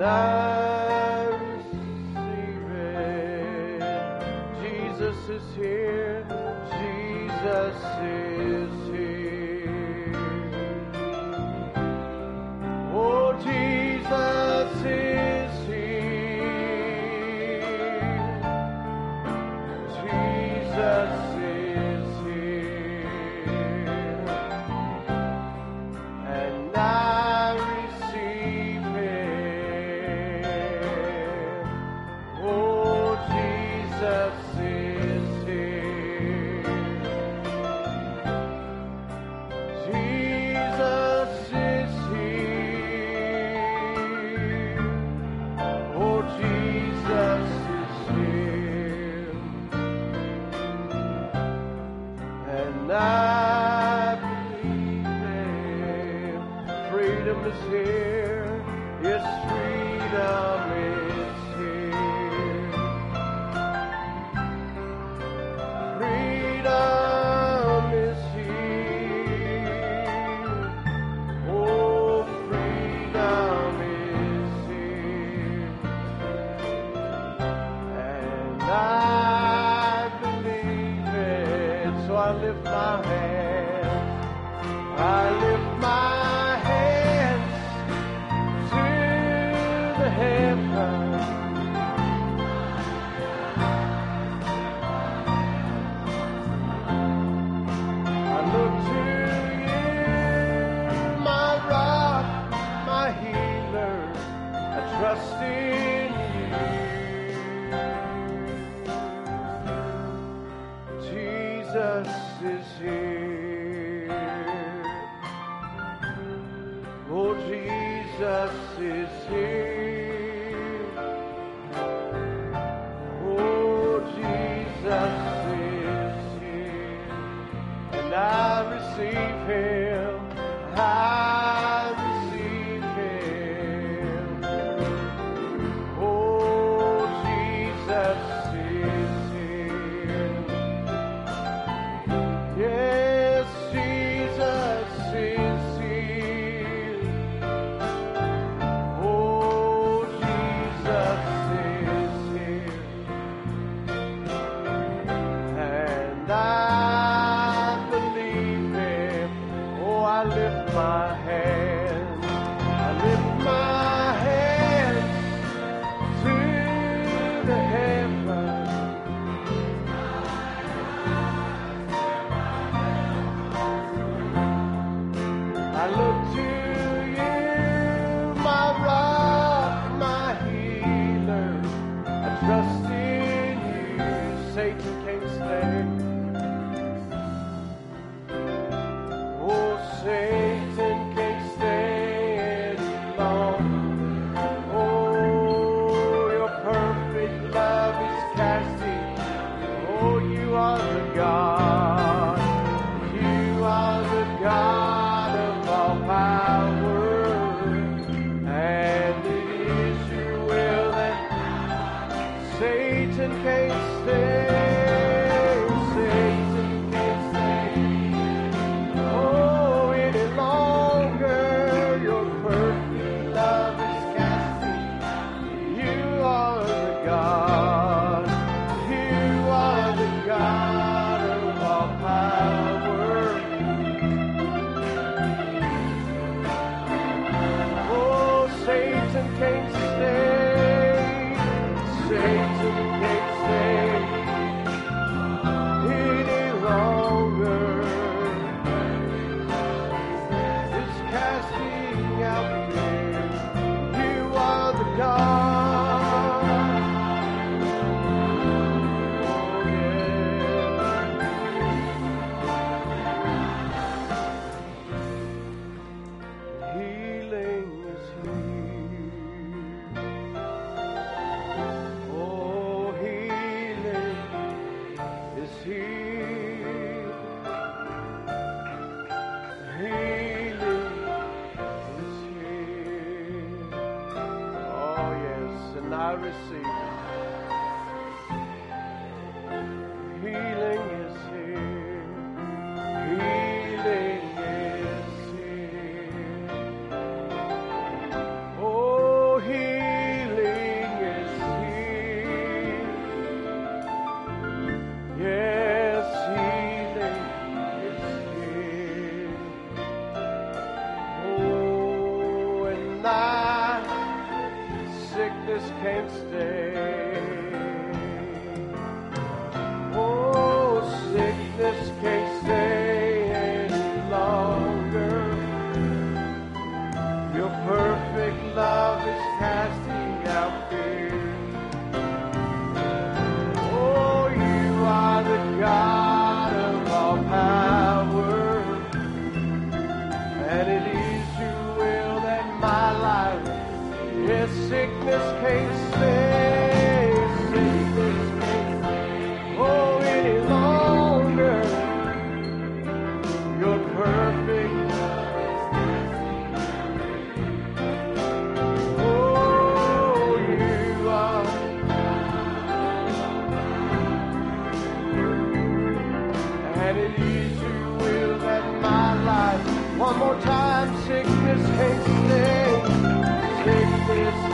I receive it. Jesus is here. Jesus is here. Oh, Jesus is here. Jesus is here. And I receive Him. Oh, Jesus is here. Jesus is here. Oh, Jesus is here. And I believe Him. Freedom is here. Yes, freedom is here. Freedom is here. Oh, freedom is here. And I believe it. So I lift my hands. I lift my hands to the heavens. I look to you, my rock, my healer. I trust in you. Jesus is here. Oh, Jesus is here. Oh, Jesus is here. And I receive Him. I receive Him. Oh, Jesus is here. Yes, Jesus is here. Oh, Jesus is here. And I believe Him. Oh, I lift my hands. I lift my hands to the heavens. I look to you, my rock, my healer. I trust in you. Satan can't stay. Oh, Satan can't stay any longer. Oh, your perfect love is casting. Oh, you are the God. You are the God of all power. And it is your will that Satan can't stay. Satan can't stay. Oh, any longer. Your perfect love is casting. You are the God. You are the God of all power. Oh, Satan can't stay. Satan can't stay any longer. It's casting out fear. You are the God. Oh, yeah. Healing is here. Oh, healing is here. Healing is here. Oh, yes, and I receive it. Healing is here. Healing is here. Oh, healing can't stay. Oh, sickness can't stay any longer. Your perfect love is casting out fear. Oh, you are the God of all power, and it is your will that my life, yes, sickness can't stay, sickness can't stay, oh, any longer. Your perfect one more time, sickness can't stay, sickness.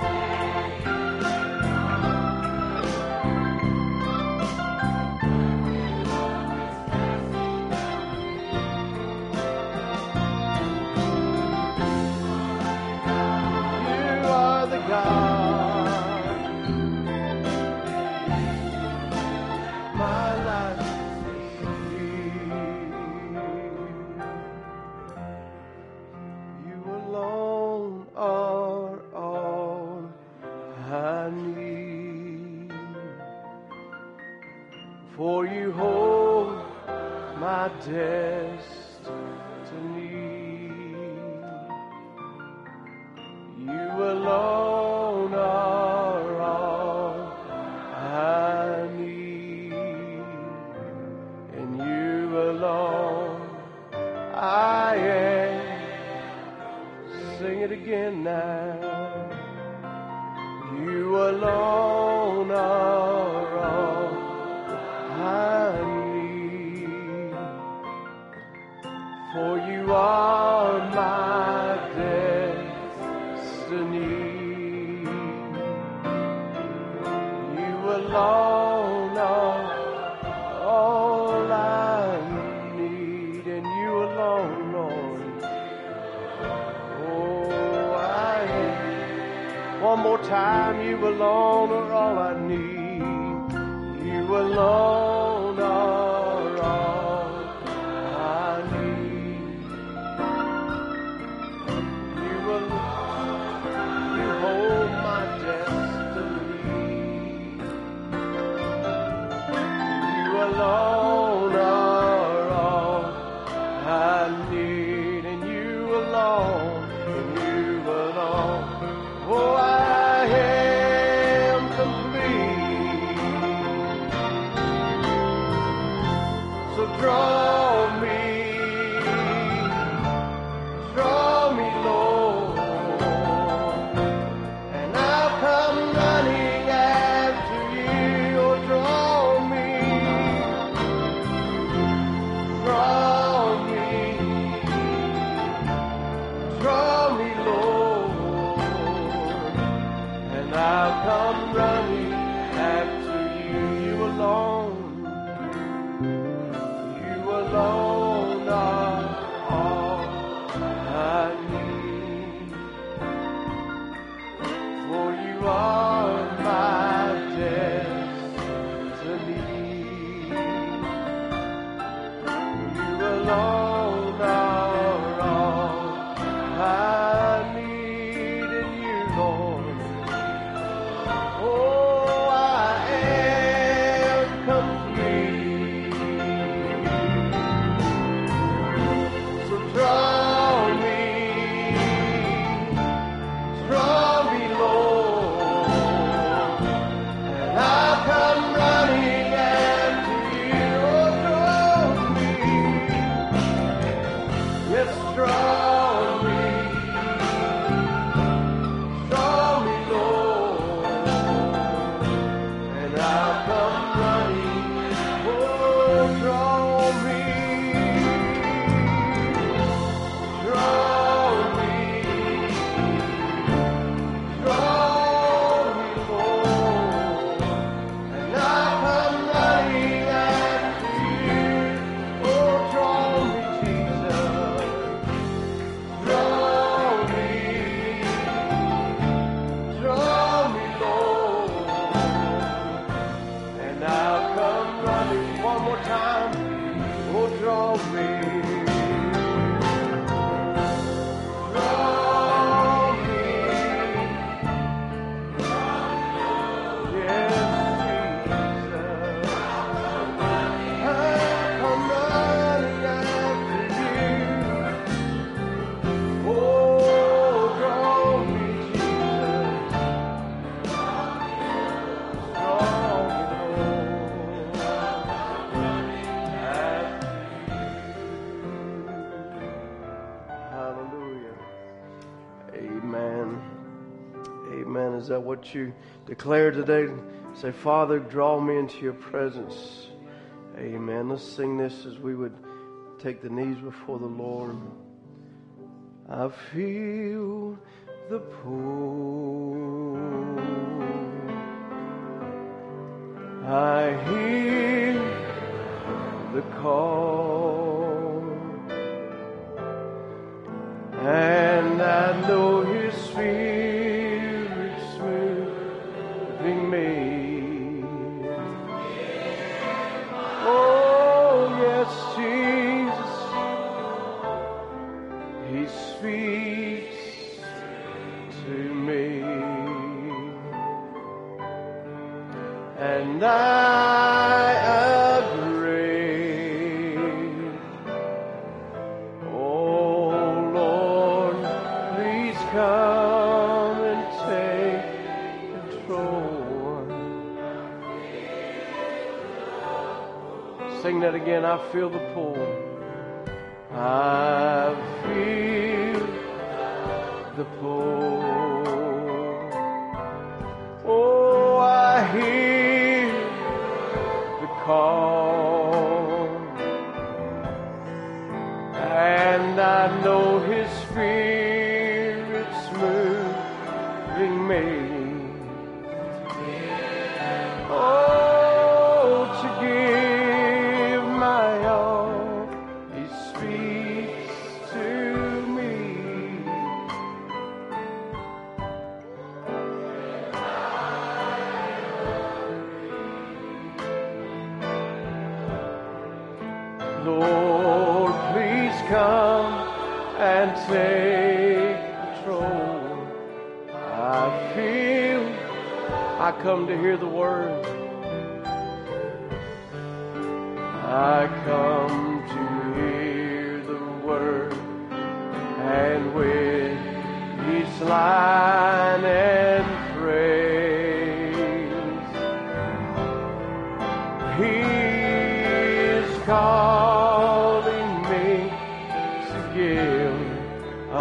You are the God, my life. For you hold my destiny. You alone are all I need. And you alone I am. Sing it again now. You alone are all I need, for you are my destiny. You alone are all I need, and you alone, Lord. Oh, I am. One more time, you alone are all I need. You alone are all I need. You alone, you hold my destiny. You alone are all I need, and you alone, oh, I am complete. So draw me, Lord, and I'll come running after you. Oh, draw me, Lord, and I'll come running after you. You alone. You alone are all I need, for you are my destiny. You alone are all I need, and you, Lord. Oh, I am complete. Draw me, Amen. Is that what you declare today? Say, Father, draw me into your presence. Amen. Let's sing this as we would take the knees before the Lord. I feel the pull. I hear the call. And I know His Spirit's moving me. Oh, yes, Jesus, He speaks to me. And I agree. Oh, Lord, please come and take control. Sing that again. I feel the pull. I feel the pull. Oh, I hear the call. And I know His Spirit's moving me. Oh, to give my all, He speaks to me. Lord, please come and take control. I come to hear the word. I come to hear the word, and with each line and phrase, He is calling me to give a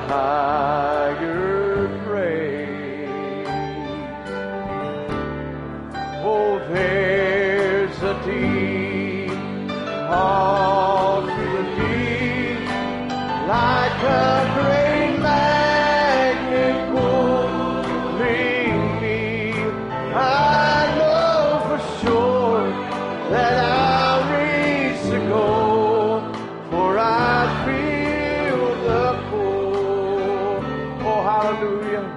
higher praise. Oh, there's a deep call to the deep, like a great magnet pulling me. I know for sure that I'll reach the goal, for I feel the pull. Oh, hallelujah.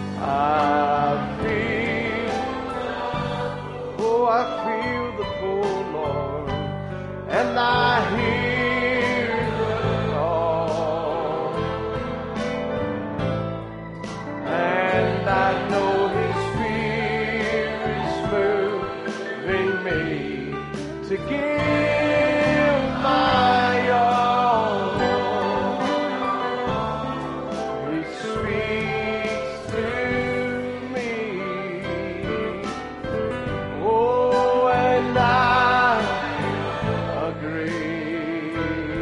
I feel the pull, Lord, and I hear the call, and I know His Spirit's moving me to give my all. He speaks to me. Oh, and I agree.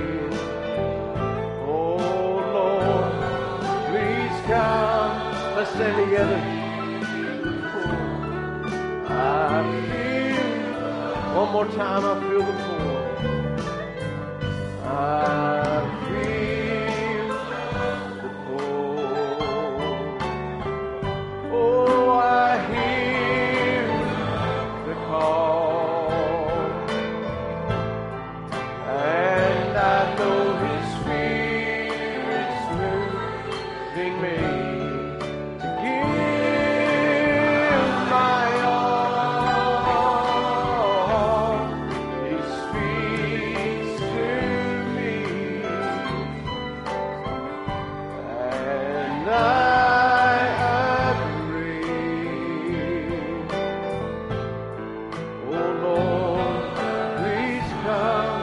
Oh, Lord, please come. Let's stand together. I feel, one more time, I feel the pull. I feel the pull. Oh, I hear the call, and I know His Spirit's moving me to give my all. He speaks to me, and I agree. Oh, Lord, please come.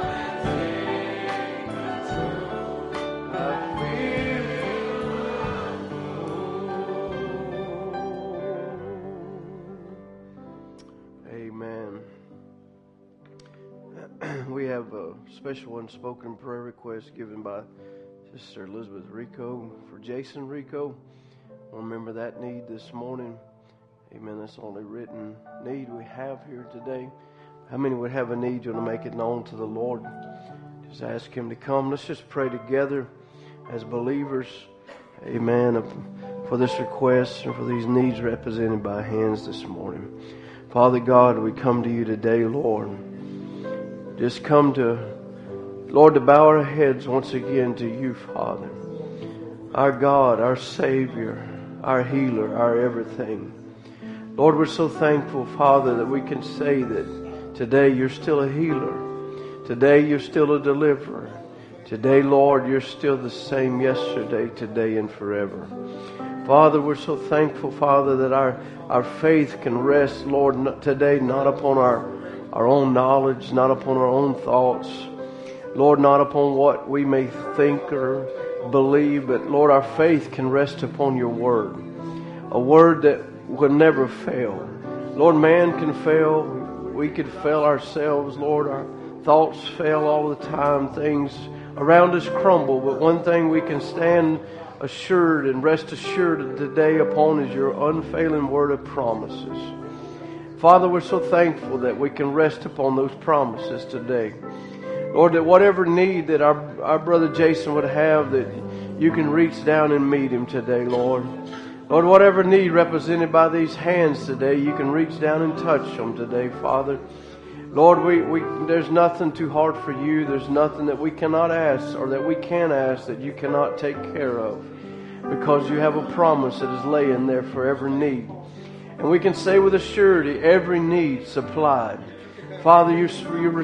I feel Amen. We have a special unspoken prayer request given by Sister Elizabeth Rico for Jason Rico. Remember that need this morning. Amen. That's the only written need we have here today. How many would have a need? You want to make it known to the Lord? Just ask Him to come. Let's just pray together as believers. Amen. For this request and for these needs represented by hands this morning. Father God, we come to you today, Lord. Just come to, Lord, to bow our heads once again to you, Father. Our God, our Savior, our healer, our everything. Lord, we're so thankful, Father, that we can say that today you're still a healer. Today you're still a deliverer. Today, Lord, you're still the same yesterday, today, and forever. Father, we're so thankful, Father, that our faith can rest, Lord, today not upon our own knowledge, not upon our own thoughts. Lord, not upon what we may think or believe, but Lord, our faith can rest upon your word. A word that will never fail. Lord, man can fail. We could fail ourselves, Lord. Our thoughts fail all the time. Things around us crumble. But one thing we can stand assured and rest assured today upon is your unfailing word of promises. Father, we're so thankful that we can rest upon those promises today. Lord, that whatever need that our brother Jason would have, that you can reach down and meet him today, Lord. Lord, whatever need represented by these hands today, you can reach down and touch them today, Father. Lord, there's nothing too hard for you. There's nothing that we cannot ask or that we can ask that you cannot take care of, because you have a promise that is laying there for every need. And we can say with a surety, every need supplied. Father, you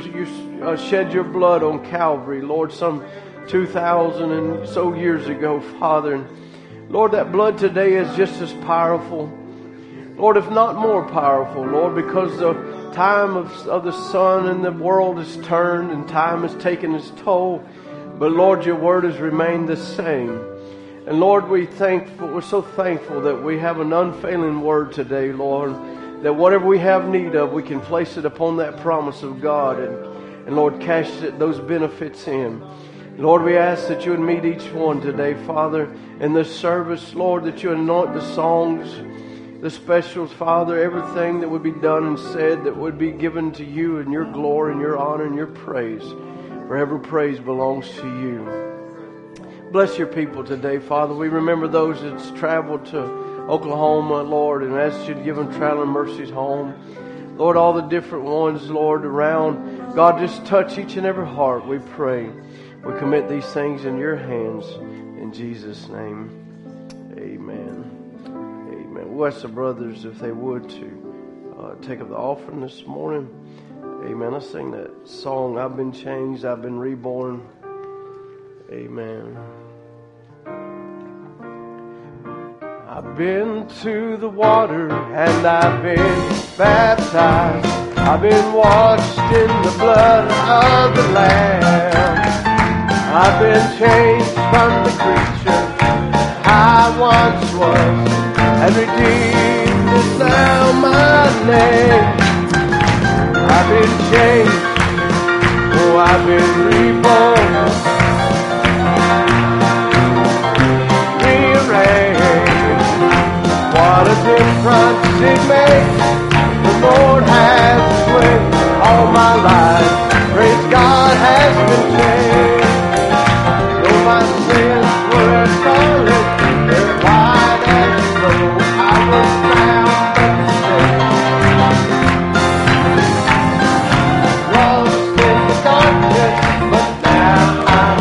shed your blood on Calvary, Lord, some 2,000 and so years ago, Father. And Lord, that blood today is just as powerful, Lord, if not more powerful, Lord, because the time of the sun and the world has turned and time has taken its toll. But Lord, your word has remained the same. And Lord, we're so thankful that we have an unfailing word today, Lord, that whatever we have need of, we can place it upon that promise of God and Lord, cash those benefits in. Lord, we ask that you would meet each one today, Father, in this service, Lord, that you anoint the songs, the specials, Father, everything that would be done and said that would be given to you in your glory and your honor and your praise. For every praise belongs to you. Bless your people today, Father. We remember those that's traveled to Oklahoma, Lord, and ask you to give them traveling mercies home. Lord, all the different ones, Lord, around. God, just touch each and every heart, we pray. We commit these things in your hands. In Jesus' name, amen. Amen. We'll ask the brothers, if they would, to take up the offering this morning. Amen. Let's sing that song, I've been changed, I've been reborn. Amen. I've been to the water and I've been baptized. I've been washed in the blood of the Lamb. I've been changed from the creature I once was, and redeemed is now my name. I've been changed, oh, I've been reborn, rearranged. What a difference it makes. The Lord has His way all my life. Praise God has been changed. Though my sins were as scarlet, they're white as snow. I was found but lost in the darkness, but now I'm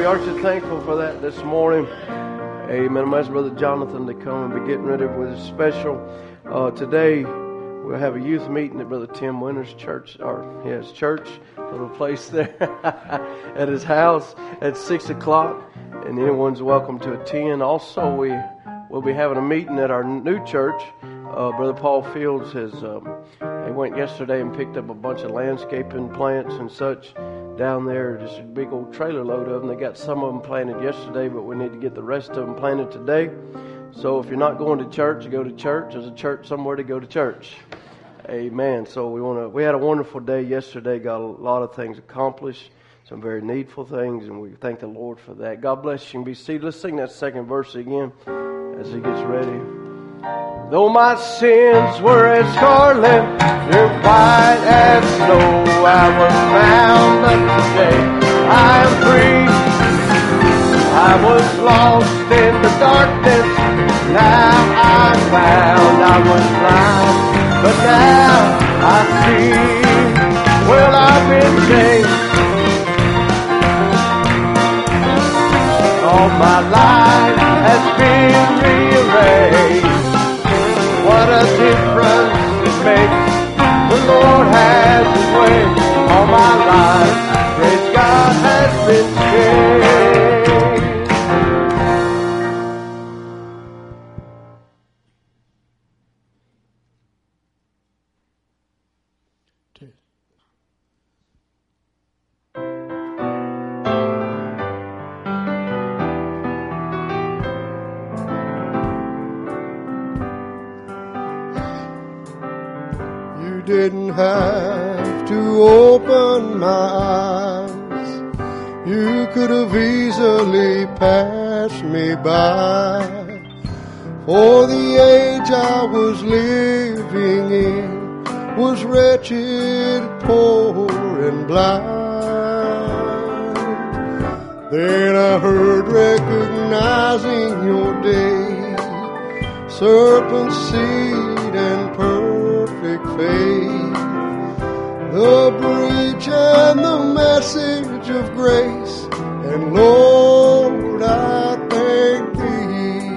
Aren't you thankful for that this morning? Amen. I'm asking Brother Jonathan to come and be getting ready with a special. Today, we'll have a youth meeting at Brother Tim Winter's church, his church, little place there at his house at 6 o'clock. And anyone's welcome to attend. Also, we'll be having a meeting at our new church. Brother Paul Fields they went yesterday and picked up a bunch of landscaping plants and such down there, just a big old trailer load of them. They got some of them planted yesterday, but we need to get the rest of them planted today. So if you're not going to church, go to church. There's a church somewhere to go to church. Amen. So we had a wonderful day yesterday, got a lot of things accomplished, some very needful things, and we thank the Lord for that. God bless you and be seated. Let's sing that second verse again as he gets ready. Though my sins were as scarlet, you're white as snow, I was found, but today I am free. I was lost in the darkness, now I'm found. I was blind, but now I see. Well, I've been changed. All my life has been rearranged. What a difference it makes. The Lord has His way. All my life, praise God, has been changed. Didn't have to open my eyes. You could have easily passed me by. For the age I was living in was wretched, poor, and blind. Then I heard, recognizing your day, serpent seed and perfect faith, the breach and the message of grace, and Lord, I thank Thee.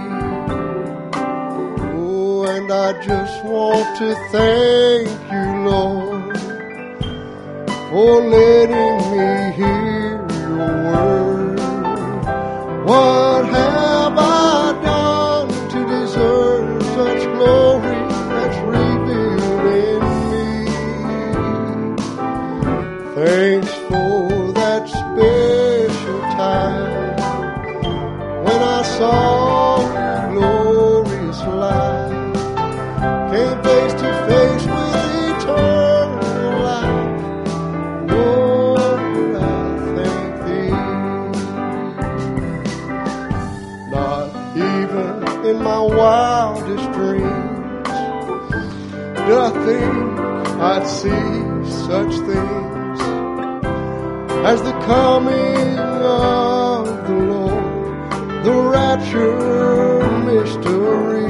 Oh, and I just want to thank You, Lord, for letting me hear Your word. What have I done to deserve such glory that's revealed in me? Thanks for that special time when I saw Your glorious light, came face to face with eternal life. Lord, I thank Thee. Not even in my wildest dreams did I think I'd see such things as the coming of the Lord, the rapture mystery.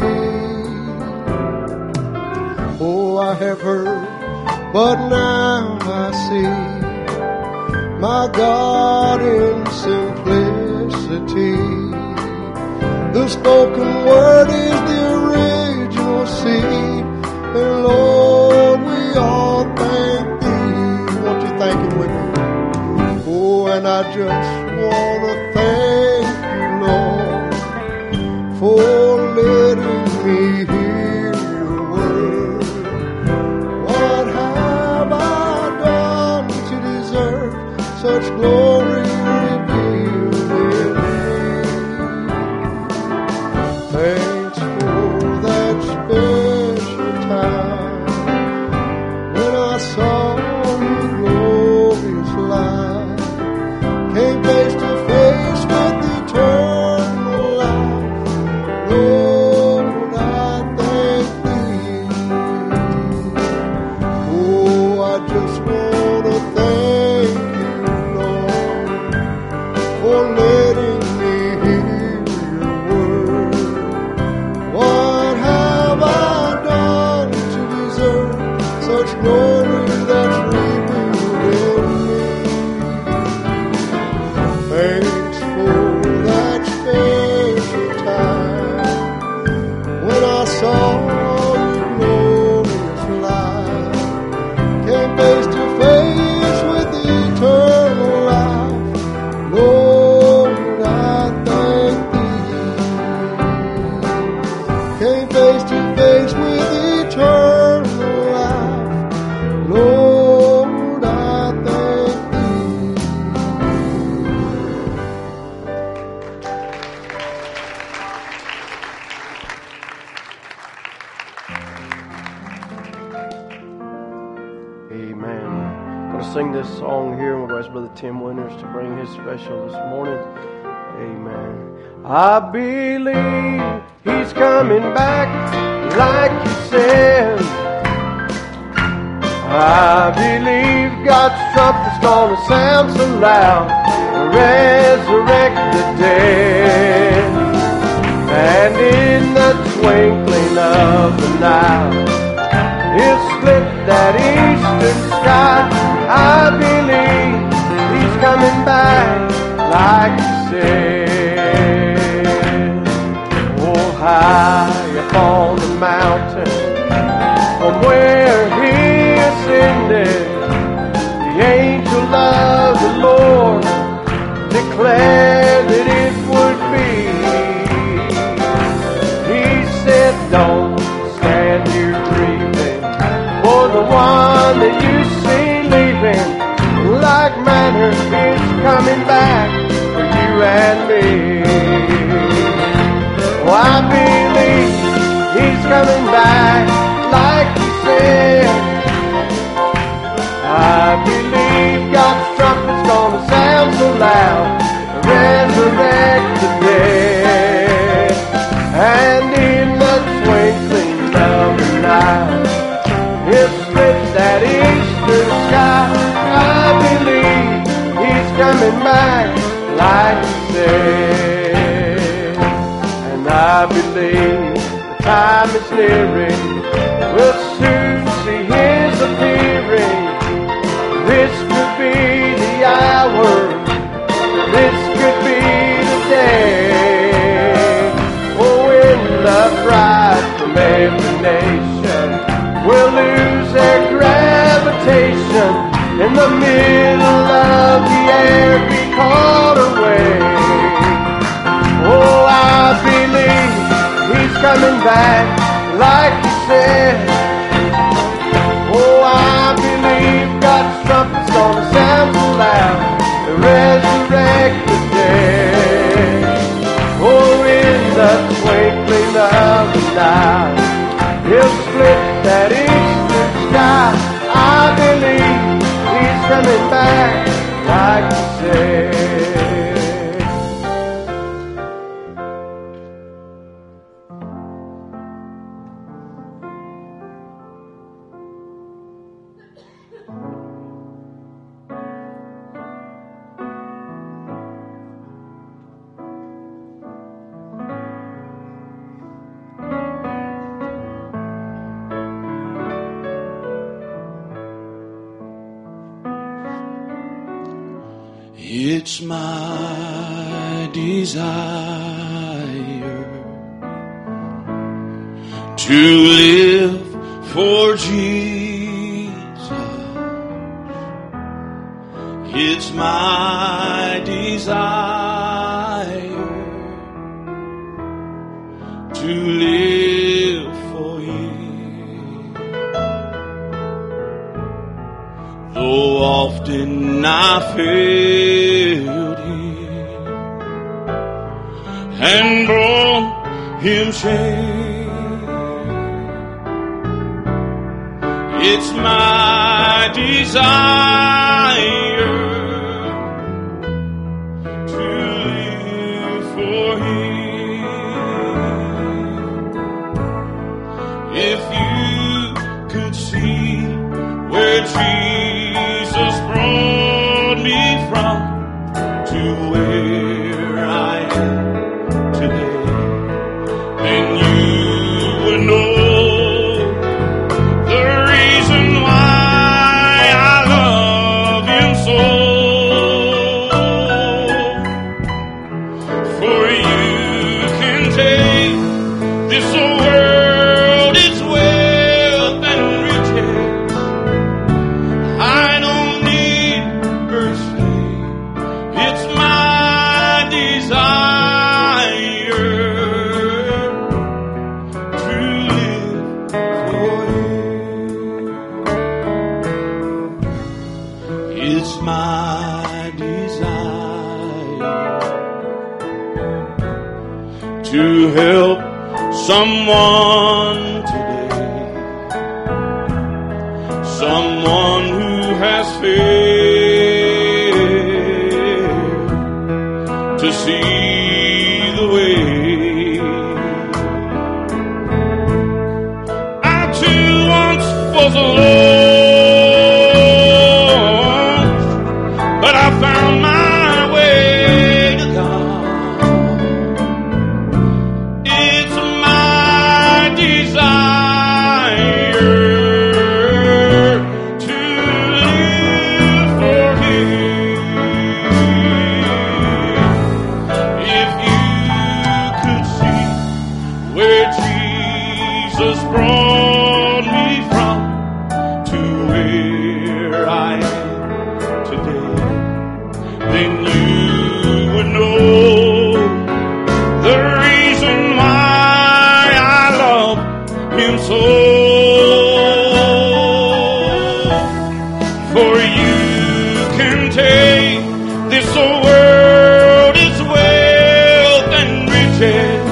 Oh, I have heard, but now I see my God in simplicity. The spoken word is the original seed, and Lord, we all thank Thee. Won't you thank Him with me? Oh, and I just want to thank You, Lord, for letting me hear Your word. What have I done to deserve such glory revealed in me? Thanks for that special time when I saw Your glorious light, came face to face with eternal life. Lord, I thank Thee. Oh, I just want to thank You, Lord, this song here. We'll ask Brother Tim Winters to bring his special this morning. Amen. I believe he's coming back like he said. I believe God's trumpet's gonna sound so loud, resurrect the dead. And in the twinkling of an eye, he'll split that eastern sky. I believe he's coming back like he said. Oh, high upon the mountain, from where he ascended, the angel of the Lord declared that it would be. He said, don't stand here grieving for the one that you see leaving. Like manner is coming back for you and me. Oh, I believe he's coming back like he said. I believe God's trumpet's gonna sound so loud, resurrect the dead. And in the twinkling of an eye, he'll split that eastern sky. I believe he's coming back like he said. And I believe the time is nearing, we'll soon see his appearing. This could be the hour, this could be the day. Oh, when the bride from every nation will lose their gravitation, in the middle of the air be caught away. Oh, I believe he's coming back like he said. Oh, I believe God's trumpet's gonna sound so loud to resurrect the dead. Oh, in the twinkling of an eye, he'll split that eastern sky. I believe he's coming back like he said. It's my desire to live for Jesus. It's my desire to live for Him. Though often I failed Him and brought Him shame, it's my desire to live for Him. If you could see where Jesus brought me from to where I am today, then you would know the reason why I love Him so. For you can take this world, its wealth and riches. I don't need earth's fame. It's my desire to live for Him. It's my desire to help someone today, someone who has faith but I found my way to God. It's my desire to live for Him. If you could see where Jesus brought me from to where I am today, then you would know the reason why I love Him so. For you can take this world, its wealth and riches.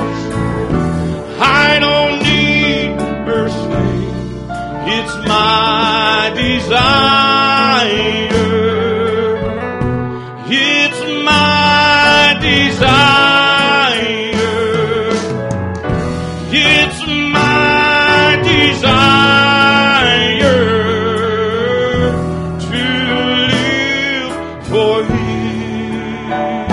I don't need earthly. It's my desire. It's my desire. It's my desire to live for Him.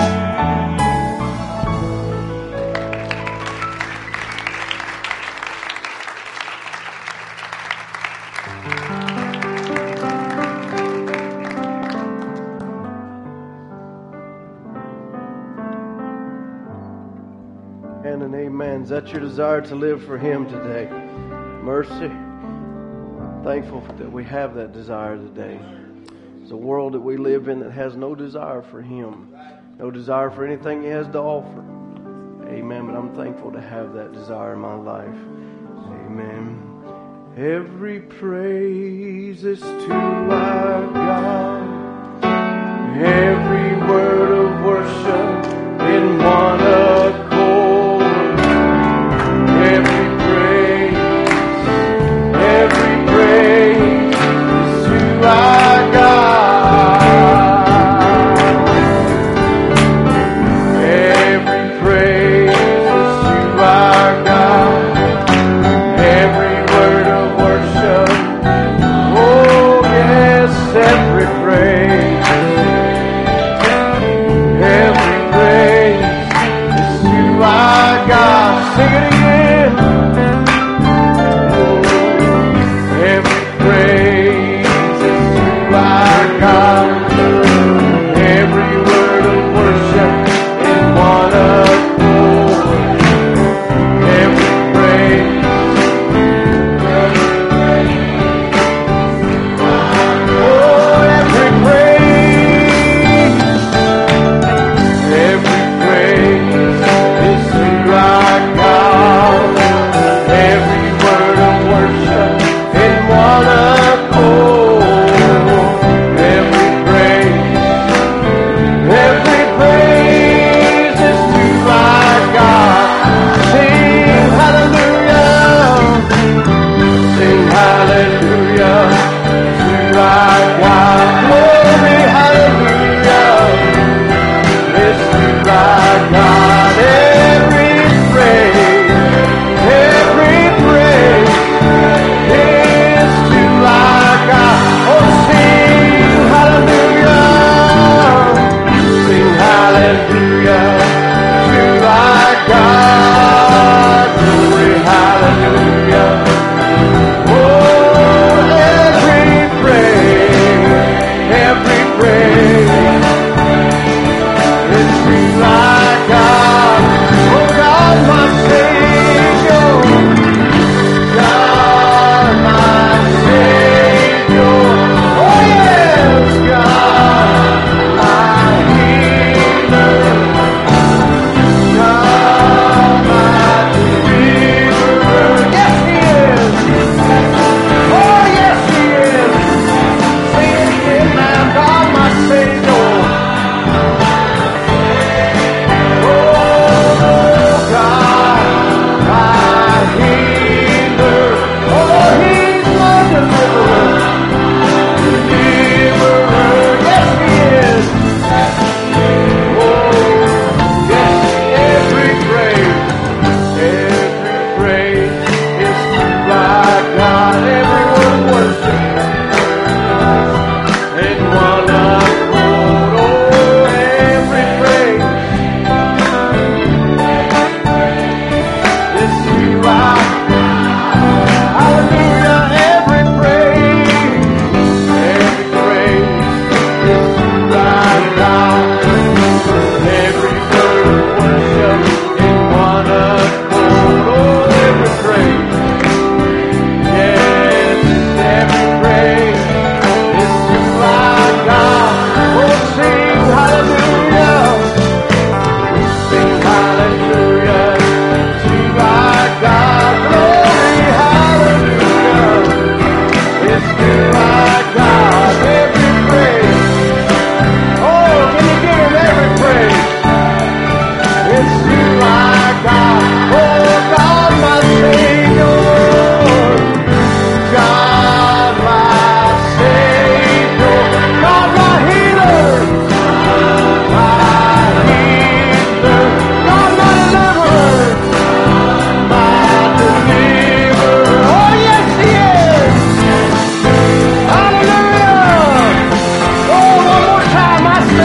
And an amen. Is that your desire to live for Him today? Mercy. Thankful that we have that desire today. It's a world that we live in that has no desire for Him, no desire for anything He has to offer. Amen. But I'm thankful to have that desire in my life. Amen. Every praise is to our God. Every word of worship in one accord. Every praise is to our God. Every praise is to our God. Every word of worship. Oh yes, every praise.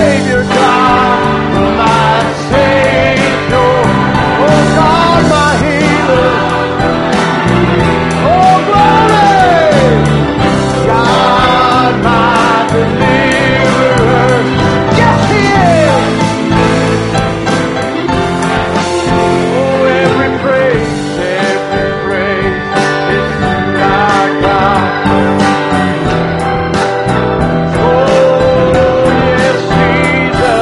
Savior, God, my Savior. Oh God, my healer. Oh glory, God, my deliverer. Yes, He is. Oh, every praise is to our God. Oh, yes, Jesus.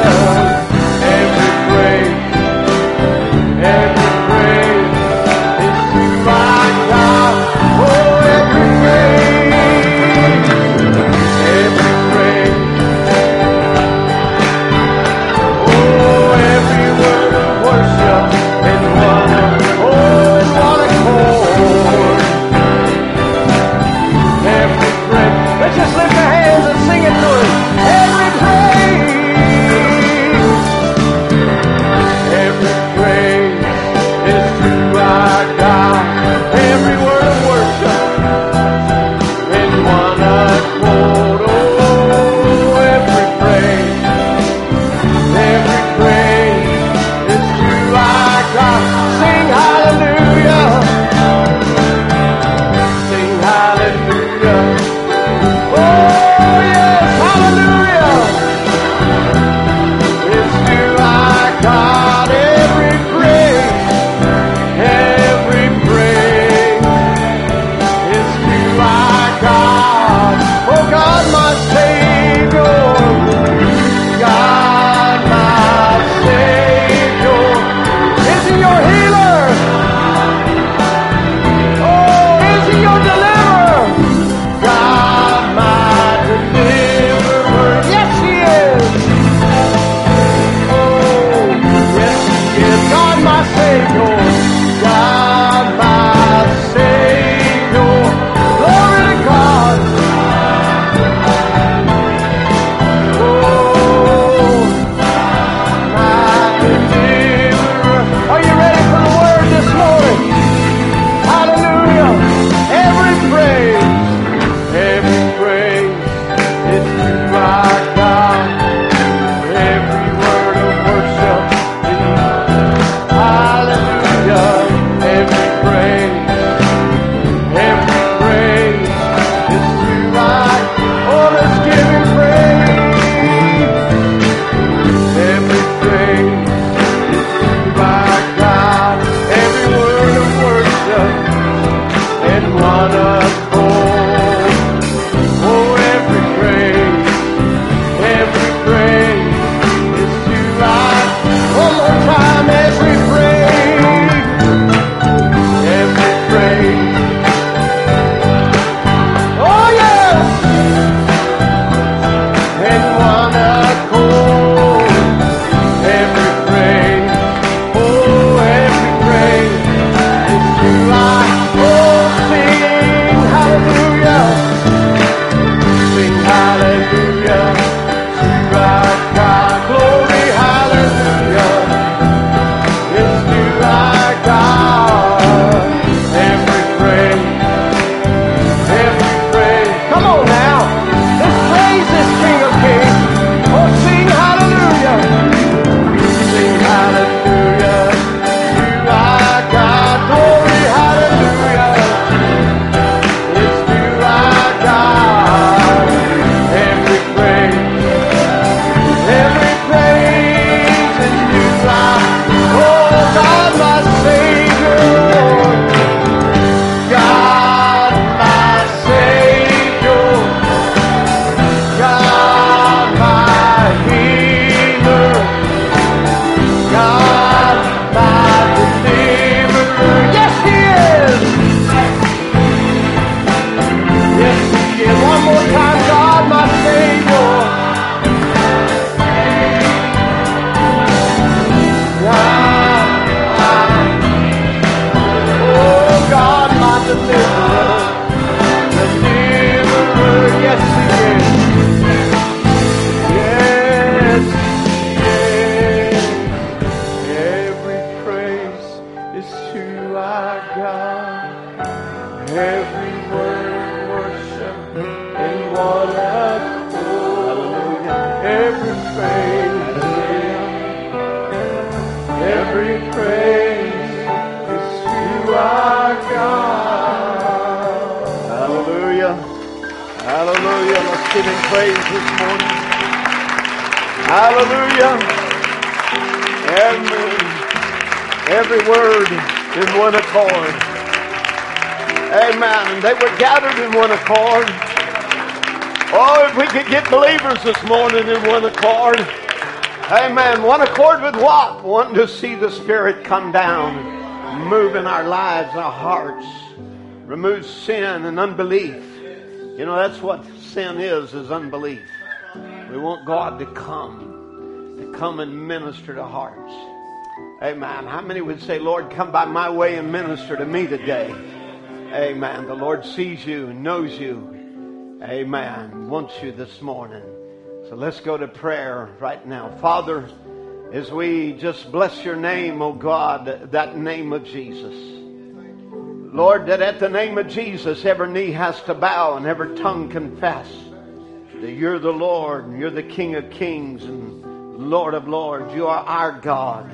Let's give Him praise this morning. Hallelujah. Every word in one accord. Amen. And they were gathered in one accord. Oh, if we could get believers this morning in one accord. Amen. One accord with what? Wanting to see the Spirit come down, move in our lives, our hearts, remove sin and unbelief. You know, that's what sin is unbelief. We want God to come and minister to hearts. Amen. How many would say, Lord, come by my way and minister to me today? Amen. The Lord sees you, knows you. Amen. Wants you this morning. So let's go to prayer right now. Father, as we just bless your name, oh God, that name of Jesus. Lord, that at the name of Jesus, every knee has to bow and every tongue confess that you're the Lord and you're the King of kings and Lord of lords. You are our God.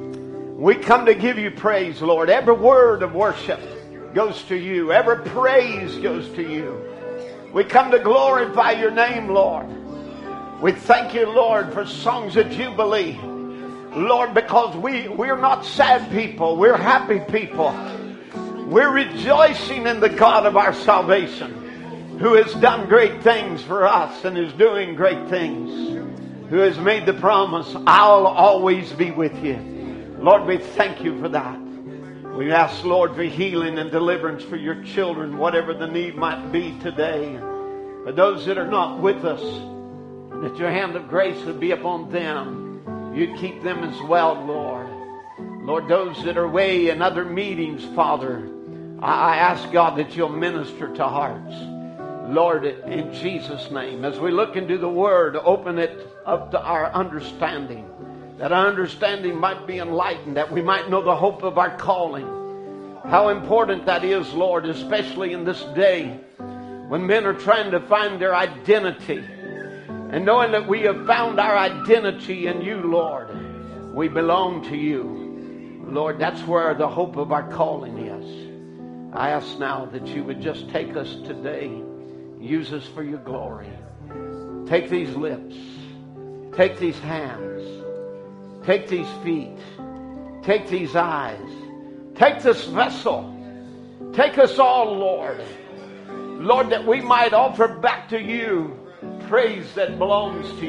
We come to give you praise, Lord. Every word of worship goes to you. Every praise goes to you. We come to glorify your name, Lord. We thank you, Lord, for songs of jubilee. Lord, because we're not sad people. We're happy people. We're rejoicing in the God of our salvation, who has done great things for us and is doing great things, who has made the promise, I'll always be with you. Lord, we thank you for that. We ask, Lord, for healing and deliverance for your children, whatever the need might be today. For those that are not with us, that your hand of grace would be upon them. You'd keep them as well, Lord. Lord, those that are away in other meetings, Father, I ask, God, that you'll minister to hearts. Lord, in Jesus' name, as we look into the Word, open it up to our understanding, that our understanding might be enlightened, that we might know the hope of our calling. How important that is, Lord, especially in this day when men are trying to find their identity. And knowing that we have found our identity in you, Lord, we belong to you. Lord, that's where the hope of our calling is. I ask now that you would just take us today, use us for your glory. Take these lips, take these hands, take these feet, take these eyes, take this vessel, take us all, Lord. Lord, that we might offer back to you praise that belongs to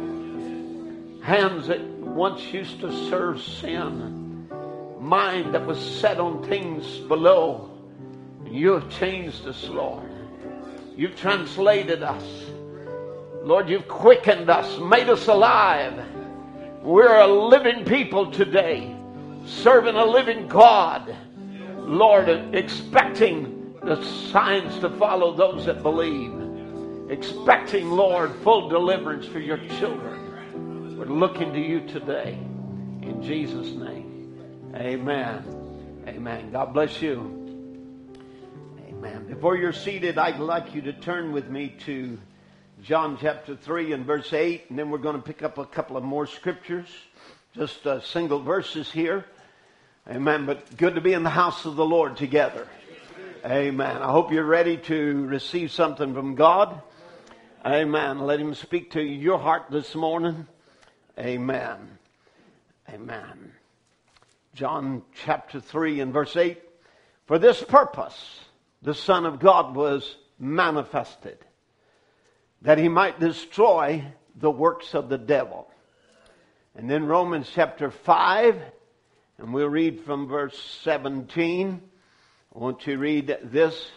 you. Hands that once used to serve sin. Mind that was set on things below. You have changed us, Lord. You've translated us. Lord, you've quickened us, made us alive. We're a living people today, serving a living God. Lord, expecting the signs to follow those that believe. Expecting, Lord, full deliverance for your children. We're looking to you today. In Jesus' name. Amen. Amen. God bless you. Amen. Before you're seated, I'd like you to turn with me to John chapter 3 and verse 8. And then we're going to pick up a couple of more scriptures. Just single verses here. Amen. But good to be in the house of the Lord together. Amen. I hope you're ready to receive something from God. Amen. Let him speak to your heart this morning. Amen. Amen. John chapter 3 and verse 8. For this purpose, the Son of God was manifested, that he might destroy the works of the devil. And then Romans chapter 5, and we'll read from verse 17. I want to read this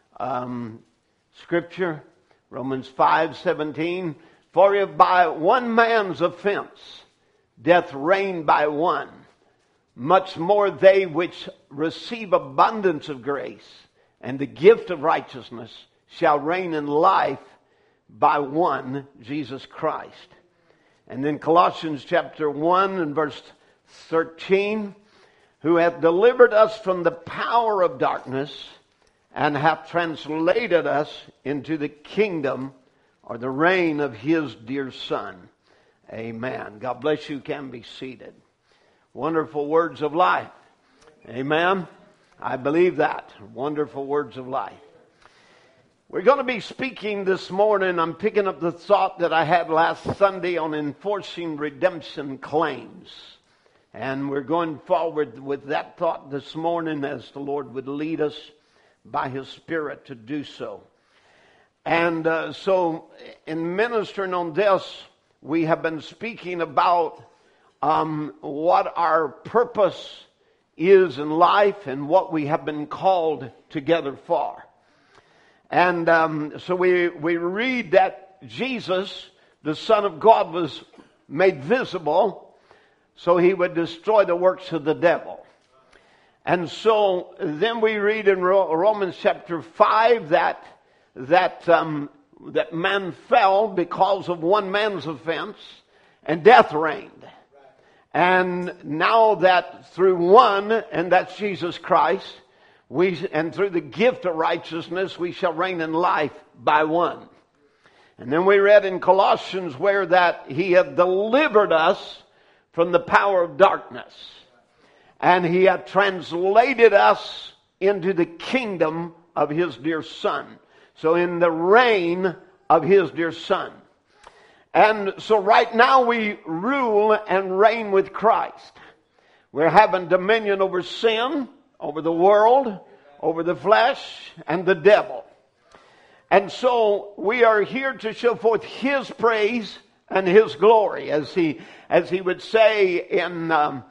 scripture. Romans 5:17. For if by one man's offense death reigned by one, much more they which receive abundance of grace and the gift of righteousness shall reign in life by one, Jesus Christ. And then Colossians chapter 1 and verse 13. Who hath delivered us from the power of darkness and hath translated us into the kingdom or the reign of his dear Son. Amen. God bless you. Can be seated. Wonderful words of life. Amen. I believe that. Wonderful words of life. We're going to be speaking this morning. I'm picking up the thought that I had last Sunday on enforcing redemption claims. And we're going forward with that thought this morning as the Lord would lead us by His Spirit to do so. And so in ministering on this, we have been speaking about what our purpose is in life and what we have been called together for. And so we read that Jesus, the Son of God, was made visible so He would destroy the works of the devil. And so then we read in Romans chapter 5 that man fell because of one man's offense and death reigned. And now that through one, and that's Jesus Christ, and through the gift of righteousness, we shall reign in life by one. And then we read in Colossians where that He hath delivered us from the power of darkness. And He hath translated us into the kingdom of His dear Son. So in the reign of His dear Son. And so right now we rule and reign with Christ. We're having dominion over sin, over the world, over the flesh, and the devil. And so we are here to show forth His praise and His glory, as He would say in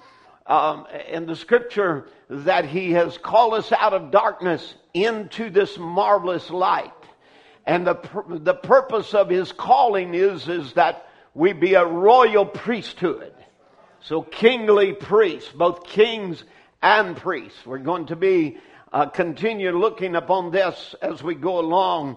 the Scripture, that He has called us out of darkness into this marvelous light. And the purpose of His calling is that we be a royal priesthood. So kingly priests, both kings and priests. We're going to be continue looking upon this as we go along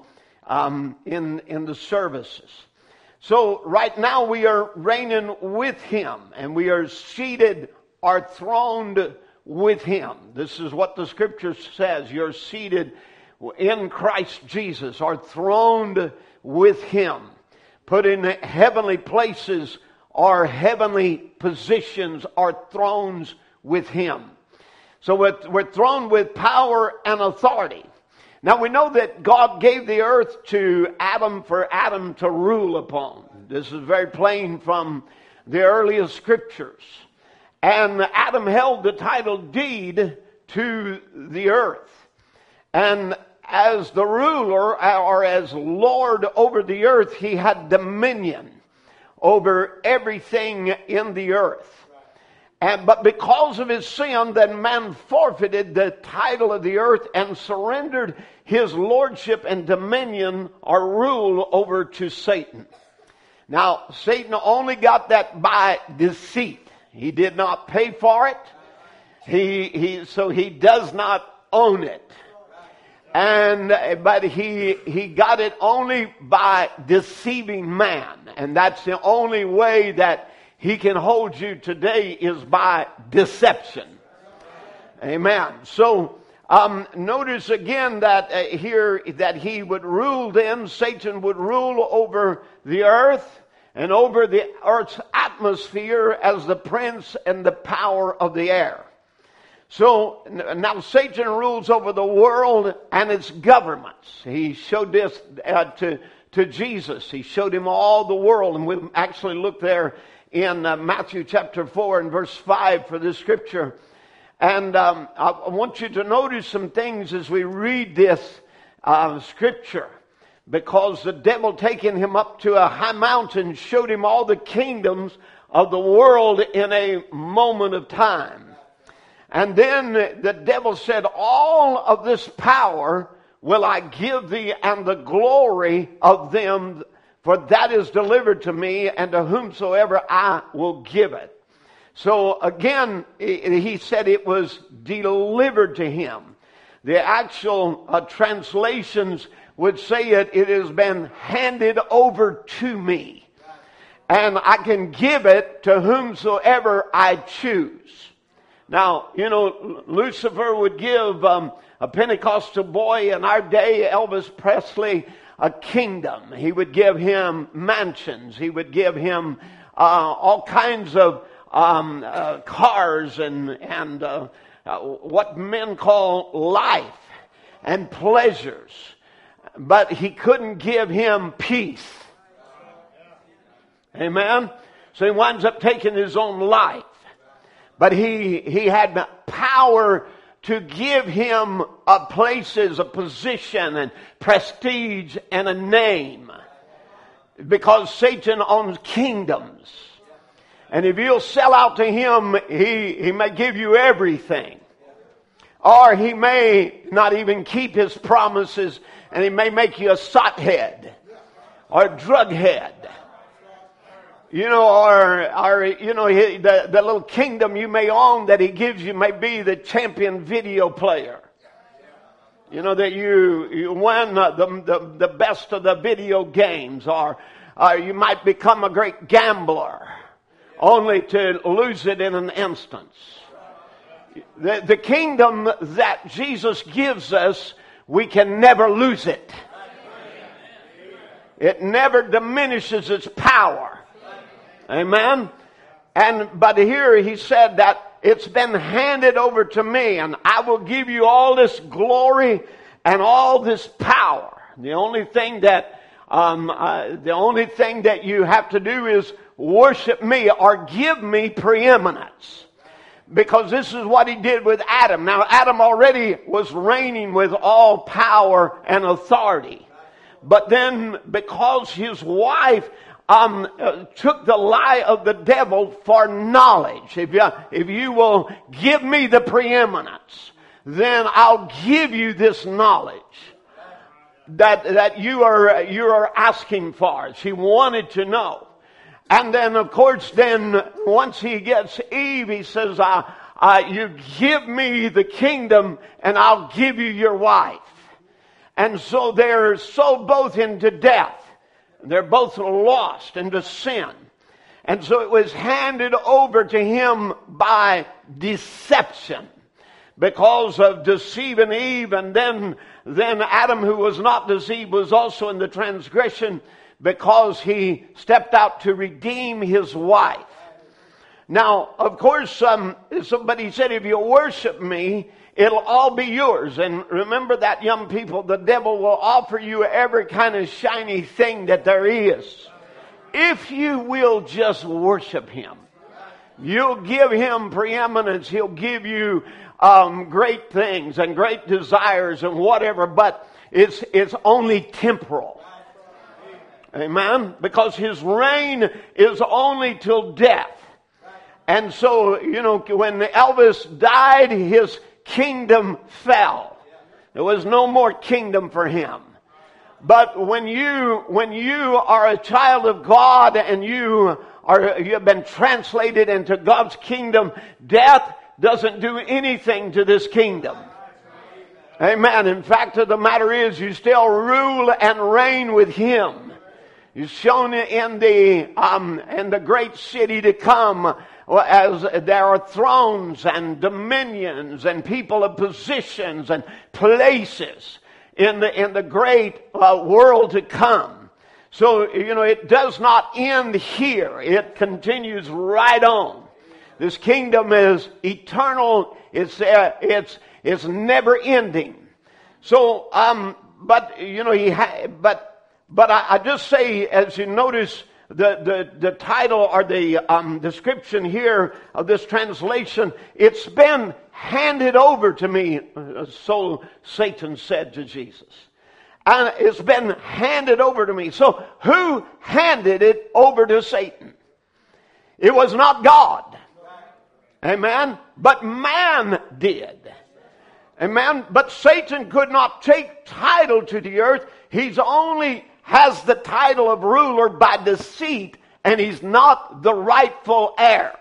in the services. So right now we are reigning with Him, and we are seated or throned with Him. This is what the Scripture says. You're seated in Christ Jesus, or throned with Him, put in heavenly places or heavenly positions or thrones with Him. So we're throned with power and authority. Now we know that God gave the earth to Adam for Adam to rule upon. This is very plain from the earliest Scriptures. And Adam held the title deed to the earth. And as the ruler or as Lord over the earth, he had dominion over everything in the earth. But because of his sin, then man forfeited the title of the earth and surrendered his lordship and dominion or rule over to Satan. Now, Satan only got that by deceit. He did not pay for it. So he does not own it. But he got it only by deceiving man. And that's the only way that he can hold you today, is by deception. Amen. So notice again that here that he would rule then, Satan would rule over the earth and over the earth's atmosphere as the prince and the power of the air. So now Satan rules over the world and its governments. He showed this to Jesus. He showed him all the world. And we'll actually look there in Matthew chapter 4 and verse 5 for this scripture. And I want you to notice some things as we read this scripture. Because the devil, taking him up to a high mountain, showed him all the kingdoms of the world in a moment of time. And then the devil said, all of this power will I give thee, and the glory of them, for that is delivered to me, and to whomsoever I will give it. So again, he said it was delivered to him. The actual translations would say it has been handed over to me. And I can give it to whomsoever I choose. Now, you know, Lucifer would give a Pentecostal boy in our day, Elvis Presley, a kingdom. He would give him mansions. He would give him all kinds of cars and what men call life and pleasures. but he couldn't give him peace. Amen? So he winds up taking his own life. But he had power to give him places, a position, and prestige, and a name. Because Satan owns kingdoms. And if you'll sell out to him, he may give you everything. Or he may not even keep his promises, and he may make you a sothead or a drug head. You know, or you know, the little kingdom you may own that he gives you may be the champion video player. You know, that you win the best of the video games, or you might become a great gambler, only to lose it in an instance. The kingdom that Jesus gives us, we can never lose it. It never diminishes its power. Amen? But here he said that it's been handed over to me, and I will give you all this glory and all this power. The only thing that you have to do is worship me or give me preeminence. Because this is what he did with Adam. Now, Adam already was reigning with all power and authority. But then, because his wife took the lie of the devil for knowledge, if you will give me the preeminence, then I'll give you this knowledge that you are asking for. She wanted to know. And then, of course, once he gets Eve, he says, you give me the kingdom and I'll give you your wife. And so they're so both into death. They're both lost into sin. And so it was handed over to him by deception because of deceiving Eve. And then Adam, who was not deceived, was also in the transgression because he stepped out to redeem his wife. Now, of course, somebody said, if you worship me, it'll all be yours. And remember that, young people, the devil will offer you every kind of shiny thing that there is. If you will just worship him, you'll give him preeminence. He'll give you great things and great desires and whatever, but it's only temporal. Amen? Because his reign is only till death. And so, you know, when Elvis died, his kingdom fell. There was no more kingdom for him. But when you are a child of God and you have been translated into God's kingdom, death doesn't do anything to this kingdom. Amen. In fact, the matter is, you still rule and reign with him. You're shown in the great city to come, as there are thrones and dominions and people of positions and places in the great world to come. So, you know, it does not end here. It continues right on. This kingdom is eternal. It's never ending. So, but you know, but I just say, as you notice, the title or the description here of this translation, it's been handed over to me, so Satan said to Jesus. And it's been handed over to me. So who handed it over to Satan? It was not God. Amen? But man did. Amen? But Satan could not take title to the earth. He's only has the title of ruler by deceit, and he's not the rightful heir.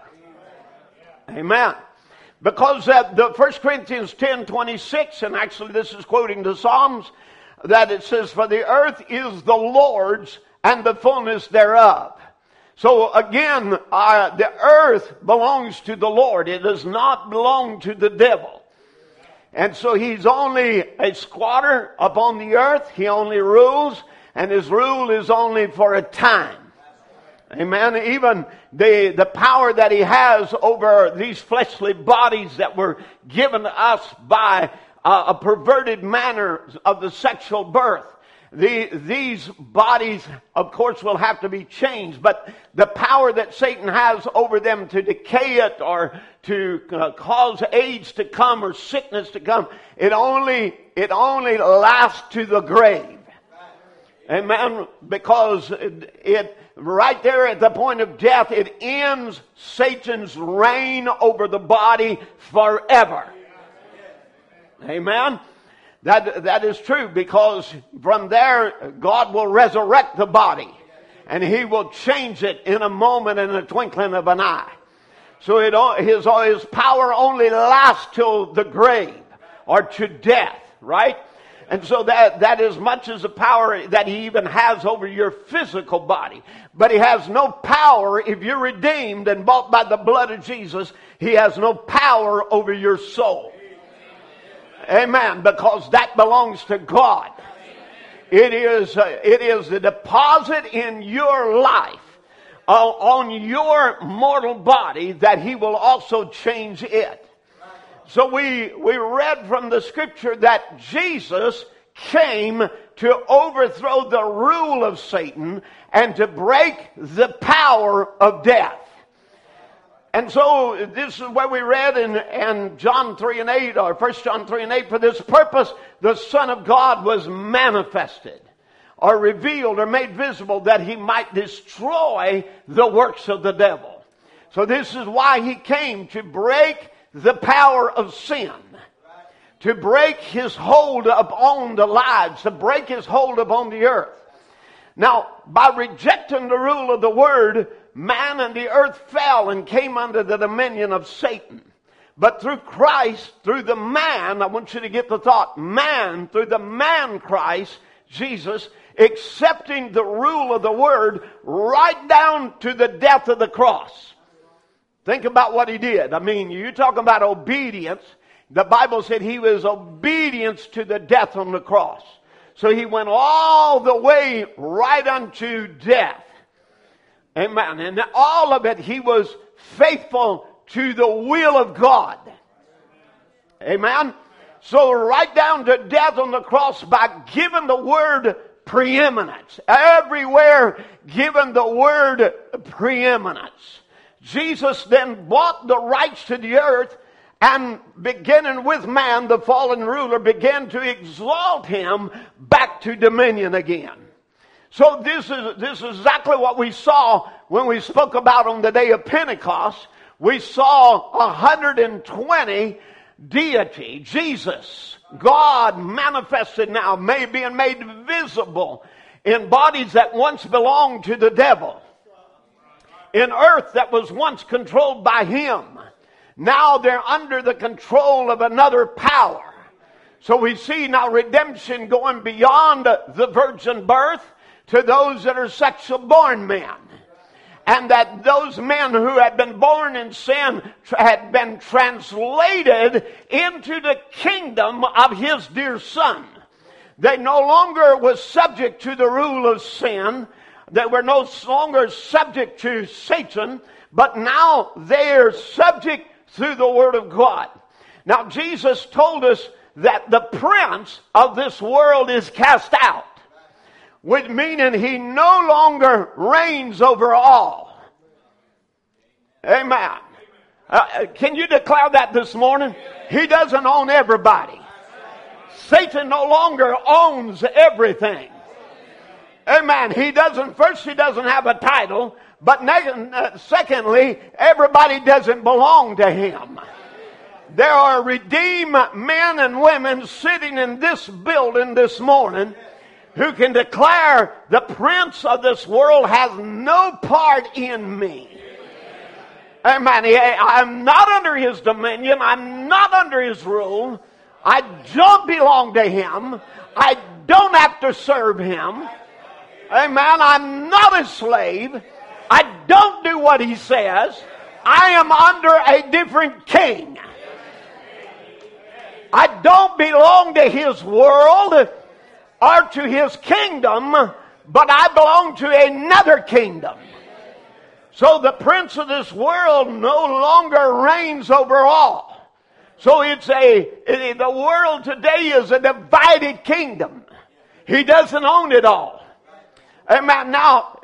Amen. Because the 1 Corinthians 10:26, and actually this is quoting the Psalms, that it says, for the earth is the Lord's and the fullness thereof. So again, the earth belongs to the Lord. It does not belong to the devil. And so he's only a squatter upon the earth. He only rules. And his rule is only for a time. Amen. Even the power that he has over these fleshly bodies that were given to us by a perverted manner of the sexual birth. these bodies, of course, will have to be changed, but the power that Satan has over them to decay it or to cause age to come or sickness to come, it only lasts to the grave. Amen. Because it right there at the point of death, it ends Satan's reign over the body forever. Amen. That is true, because from there God will resurrect the body and He will change it in a moment, in a twinkling of an eye. So his power only lasts till the grave or to death, right? And so that as much as the power that He even has over your physical body. But He has no power, if you're redeemed and bought by the blood of Jesus, He has no power over your soul. Amen. Because that belongs to God. It is the deposit in your life on your mortal body that He will also change it. So we read from the scripture that Jesus came to overthrow the rule of Satan and to break the power of death. And so this is what we read in John 3:8, or 1 John 3:8. For this purpose, the Son of God was manifested, or revealed, or made visible, that He might destroy the works of the devil. So this is why He came, to break the power of sin, to break his hold upon the lives, to break his hold upon the earth. Now, by rejecting the rule of the Word, man and the earth fell and came under the dominion of Satan. But through Christ, through the man, I want you to get the thought, man, through the man Christ, Jesus, accepting the rule of the Word right down to the death of the cross. Think about what He did. I mean, you're talking about obedience. The Bible said He was obedience to the death on the cross. So He went all the way right unto death. Amen. And all of it, He was faithful to the will of God. Amen. So right down to death on the cross, by giving the Word preeminence. Everywhere given the Word preeminence. Jesus then bought the rights to the earth, and beginning with man, the fallen ruler, began to exalt him back to dominion again. So this is exactly what we saw when we spoke about on the day of Pentecost. We saw 120 deity, Jesus, God manifested now, being made visible in bodies that once belonged to the devil. In earth that was once controlled by him. Now they're under the control of another power. So we see now redemption going beyond the virgin birth to those that are sexual born men. And that those men who had been born in sin had been translated into the kingdom of His dear Son. They no longer was subject to the rule of sin. They were no longer subject to Satan, but now they are subject through the Word of God. Now Jesus told us that the prince of this world is cast out, which meaning he no longer reigns over all. Amen. Can you declare that this morning? He doesn't own everybody. Satan no longer owns everything. Amen. He doesn't have a title, but secondly, everybody doesn't belong to him. There are redeemed men and women sitting in this building this morning who can declare the prince of this world has no part in me. Amen. I'm not under his dominion. I'm not under his rule. I don't belong to him. I don't have to serve him. Amen. I'm not a slave. I don't do what he says. I am under a different king. I don't belong to his world or to his kingdom, but I belong to another kingdom. So the prince of this world no longer reigns over all. So the world today is a divided kingdom. He doesn't own it all. Amen. Now,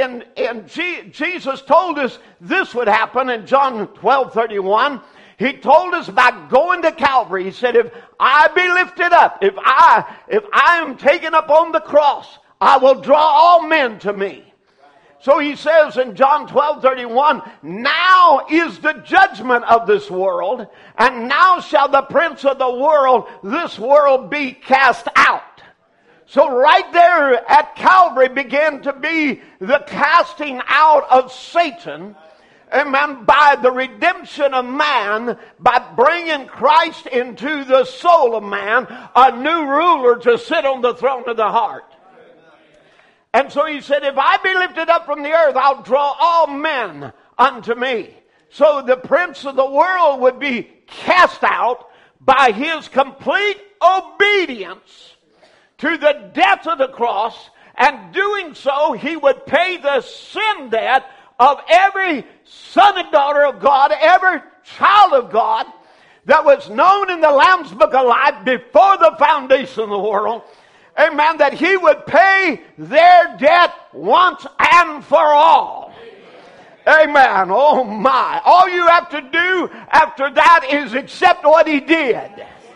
Jesus told us this would happen in John 12:31. He told us by going to Calvary. He said, if I be lifted up, if I am taken up on the cross, I will draw all men to me. So he says in John 12:31, now is the judgment of this world, and now shall the prince of the world, this world, be cast out. So right there at Calvary began to be the casting out of Satan, amen, by the redemption of man, by bringing Christ into the soul of man, a new ruler to sit on the throne of the heart. And so he said, if I be lifted up from the earth, I'll draw all men unto me. So the prince of the world would be cast out by his complete obedience to the death of the cross, and doing so, he would pay the sin debt of every son and daughter of God, every child of God that was known in the Lamb's Book of Life before the foundation of the world. Amen. That he would pay their debt once and for all. Amen. Oh my. All you have to do after that is accept what he did.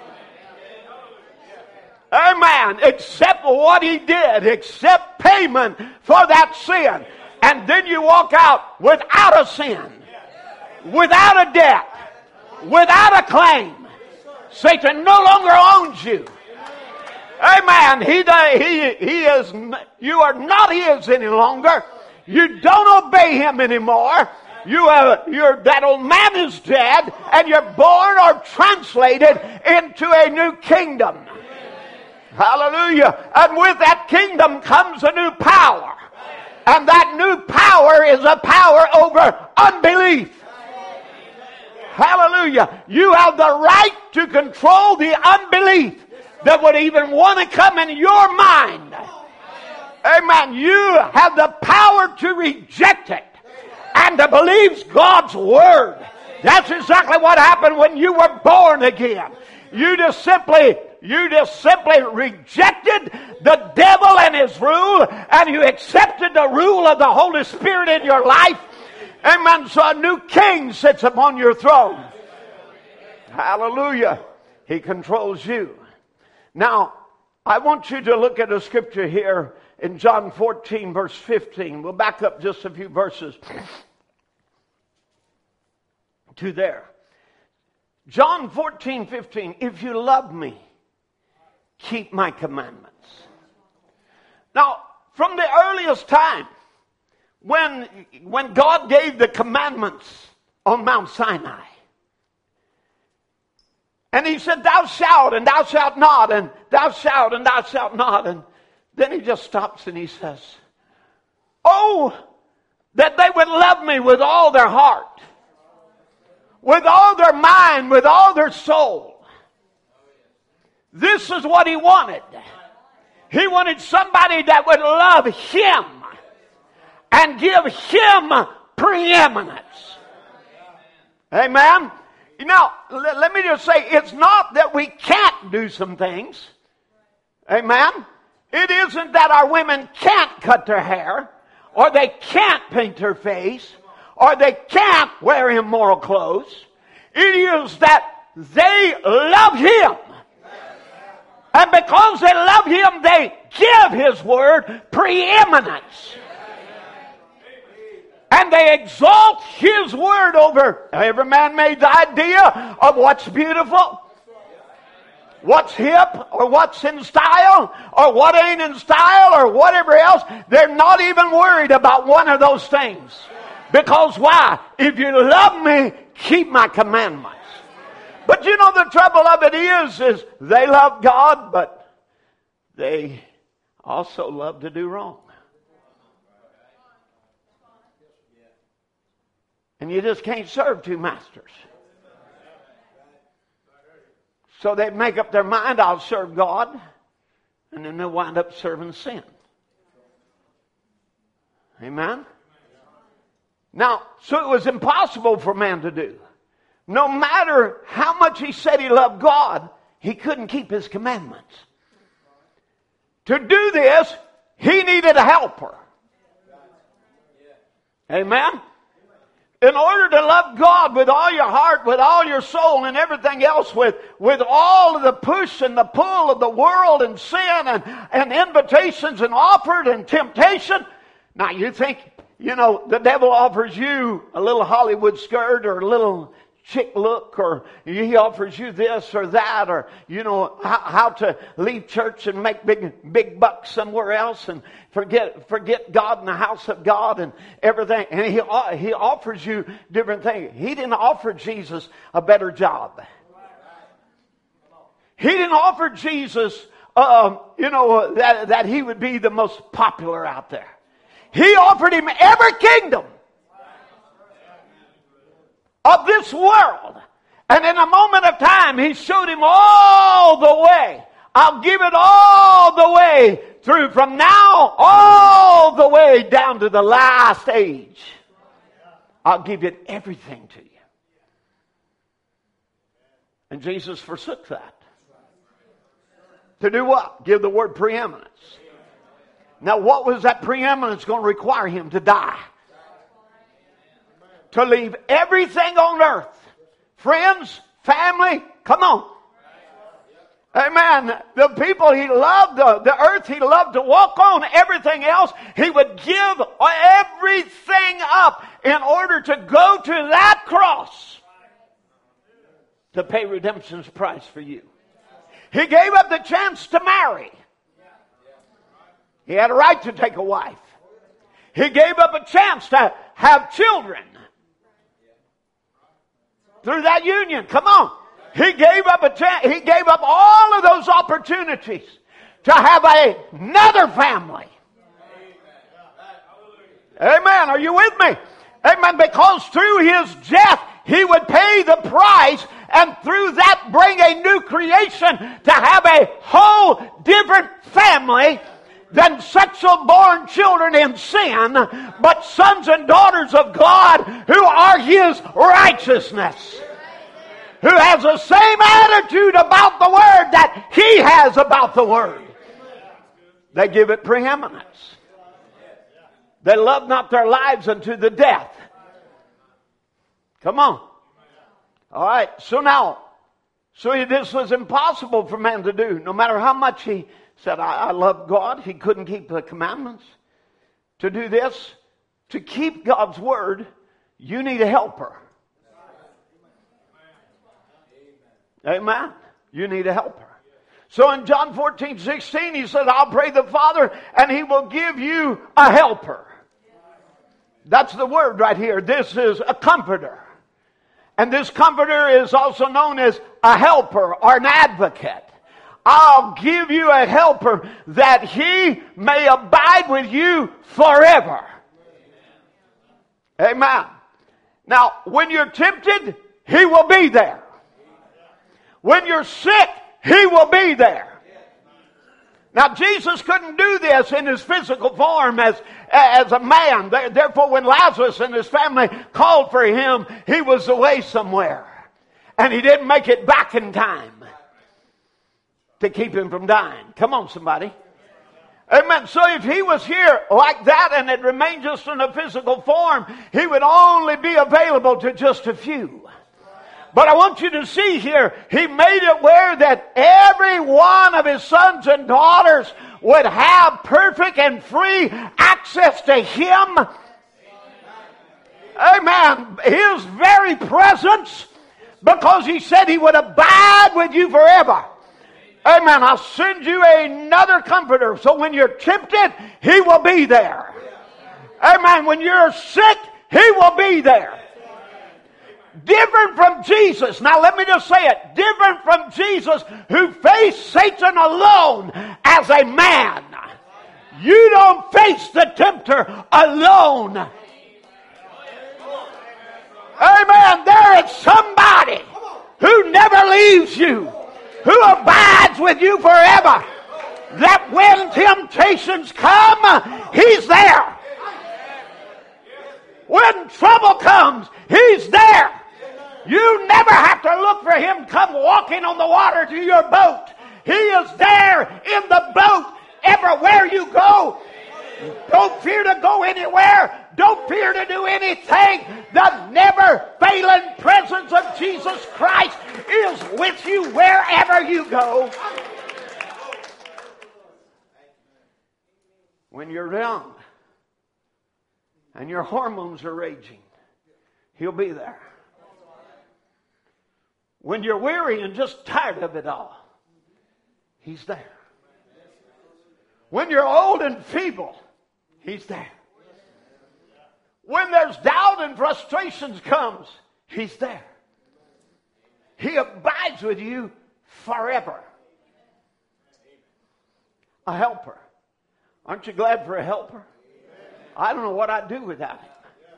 Amen. Accept what he did. Accept payment for that sin. And then you walk out without a sin. Without a debt. Without a claim. Satan no longer owns you. Amen. He is, you are not his any longer. You don't obey him anymore. That old man is dead, and you're born or translated into a new kingdom. Hallelujah. And with that kingdom comes a new power. And that new power is a power over unbelief. Hallelujah. You have the right to control the unbelief that would even want to come in your mind. Amen. You have the power to reject it and to believe God's word. That's exactly what happened when you were born again. You just simply rejected the devil and his rule, and you accepted the rule of the Holy Spirit in your life. Amen. So a new king sits upon your throne. Hallelujah. He controls you. Now, I want you to look at a scripture here in John 14, verse 15. We'll back up just a few verses to there. John 14, 15. If you love me, keep my commandments. Now, from the earliest time, when God gave the commandments on Mount Sinai, and he said, thou shalt and thou shalt not, and thou shalt and thou shalt not, and then he just stops and he says, oh, that they would love me with all their heart, with all their mind, with all their soul. This is what he wanted. He wanted somebody that would love him and give him preeminence. Amen. Now, let me just say, it's not that we can't do some things. Amen. It isn't that our women can't cut their hair, or they can't paint their face, or they can't wear immoral clothes. It is that they love him. And because they love him, they give his word preeminence. And they exalt his word over every man-made idea of what's beautiful, what's hip, or what's in style, or what ain't in style, or whatever else. They're not even worried about one of those things. Because why? If you love me, keep my commandments. But you know the trouble of it is they love God, but they also love to do wrong. And you just can't serve two masters. So they make up their mind, I'll serve God, and then they'll wind up serving sin. Amen? Now, so it was impossible for man to do. No matter how much he said he loved God, he couldn't keep his commandments. to do this, he needed a helper. Amen? In order to love God with all your heart, with all your soul, and everything else, with all of the push and the pull of the world and sin and invitations and offered and temptation. Now you think, the devil offers you a little Hollywood skirt or a little chick look, or he offers you this or that, or how to leave church and make big bucks somewhere else and forget God in the house of God and everything. And he offers you different things. He didn't offer Jesus a better job. He didn't offer Jesus that he would be the most popular out there. He offered him every kingdom of this world. And in a moment of time, he showed him all the way. I'll give it all the way through, from now all the way down to the last age. I'll give it everything to you. And Jesus forsook that. To do what? Give the word preeminence. Now, what was that preeminence going to require him to die? To leave everything on earth. Friends, family, come on. Amen. The people he loved, the earth he loved to walk on, everything else, he would give everything up in order to go to that cross to pay redemption's price for you. He gave up the chance to marry. He had a right to take a wife. He gave up a chance to have children through that union. Come on. He gave up a chance. He gave up all of those opportunities to have another family. Amen. Are you with me? Amen. Because through his death, he would pay the price, and through that bring a new creation to have a whole different family than sexual born children in sin, but sons and daughters of God who are his righteousness. Who has the same attitude about the word that he has about the word. They give it preeminence. They love not their lives unto the death. Come on. All right. So this was impossible for man to do. No matter how much he said, I love God, he couldn't keep the commandments. To do this, to keep God's word, you need a helper. Amen. You need a helper. So in John 14:16, he said, I'll pray the Father and he will give you a helper. That's the word right here. This is a comforter. And this comforter is also known as a helper or an advocate. I'll give you a helper that he may abide with you forever. Amen. Now, when you're tempted, he will be there. When you're sick, he will be there. Now, Jesus couldn't do this in his physical form as a man. Therefore, when Lazarus and his family called for him, he was away somewhere. And he didn't make it back in time to keep him from dying. Come on, somebody. Amen. So if he was here like that and it remained just in a physical form, he would only be available to just a few. But I want you to see here, he made it where that every one of his sons and daughters would have perfect and free access to him. Amen. His very presence, because he said he would abide with you forever. Amen. I'll send you another comforter. So when you're tempted, he will be there. Amen. When you're sick, he will be there. Different from Jesus. Now let me just say it. Different from Jesus who faced Satan alone as a man. You don't face the tempter alone. Amen. There is somebody who never leaves you, who abides with you forever. That when temptations come, he's there. When trouble comes, he's there. You never have to look for him come walking on the water to your boat. He is there in the boat everywhere you go. Don't fear to go anywhere. Don't fear to do anything. The never failing presence of Jesus Christ is with you wherever you go. When you're young and your hormones are raging, He'll be there. When you're weary and just tired of it all, He's there. When you're old and feeble, He's there. When there's doubt and frustrations comes, He's there. He abides with you forever. A helper. Aren't you glad for a helper? I don't know what I'd do without him.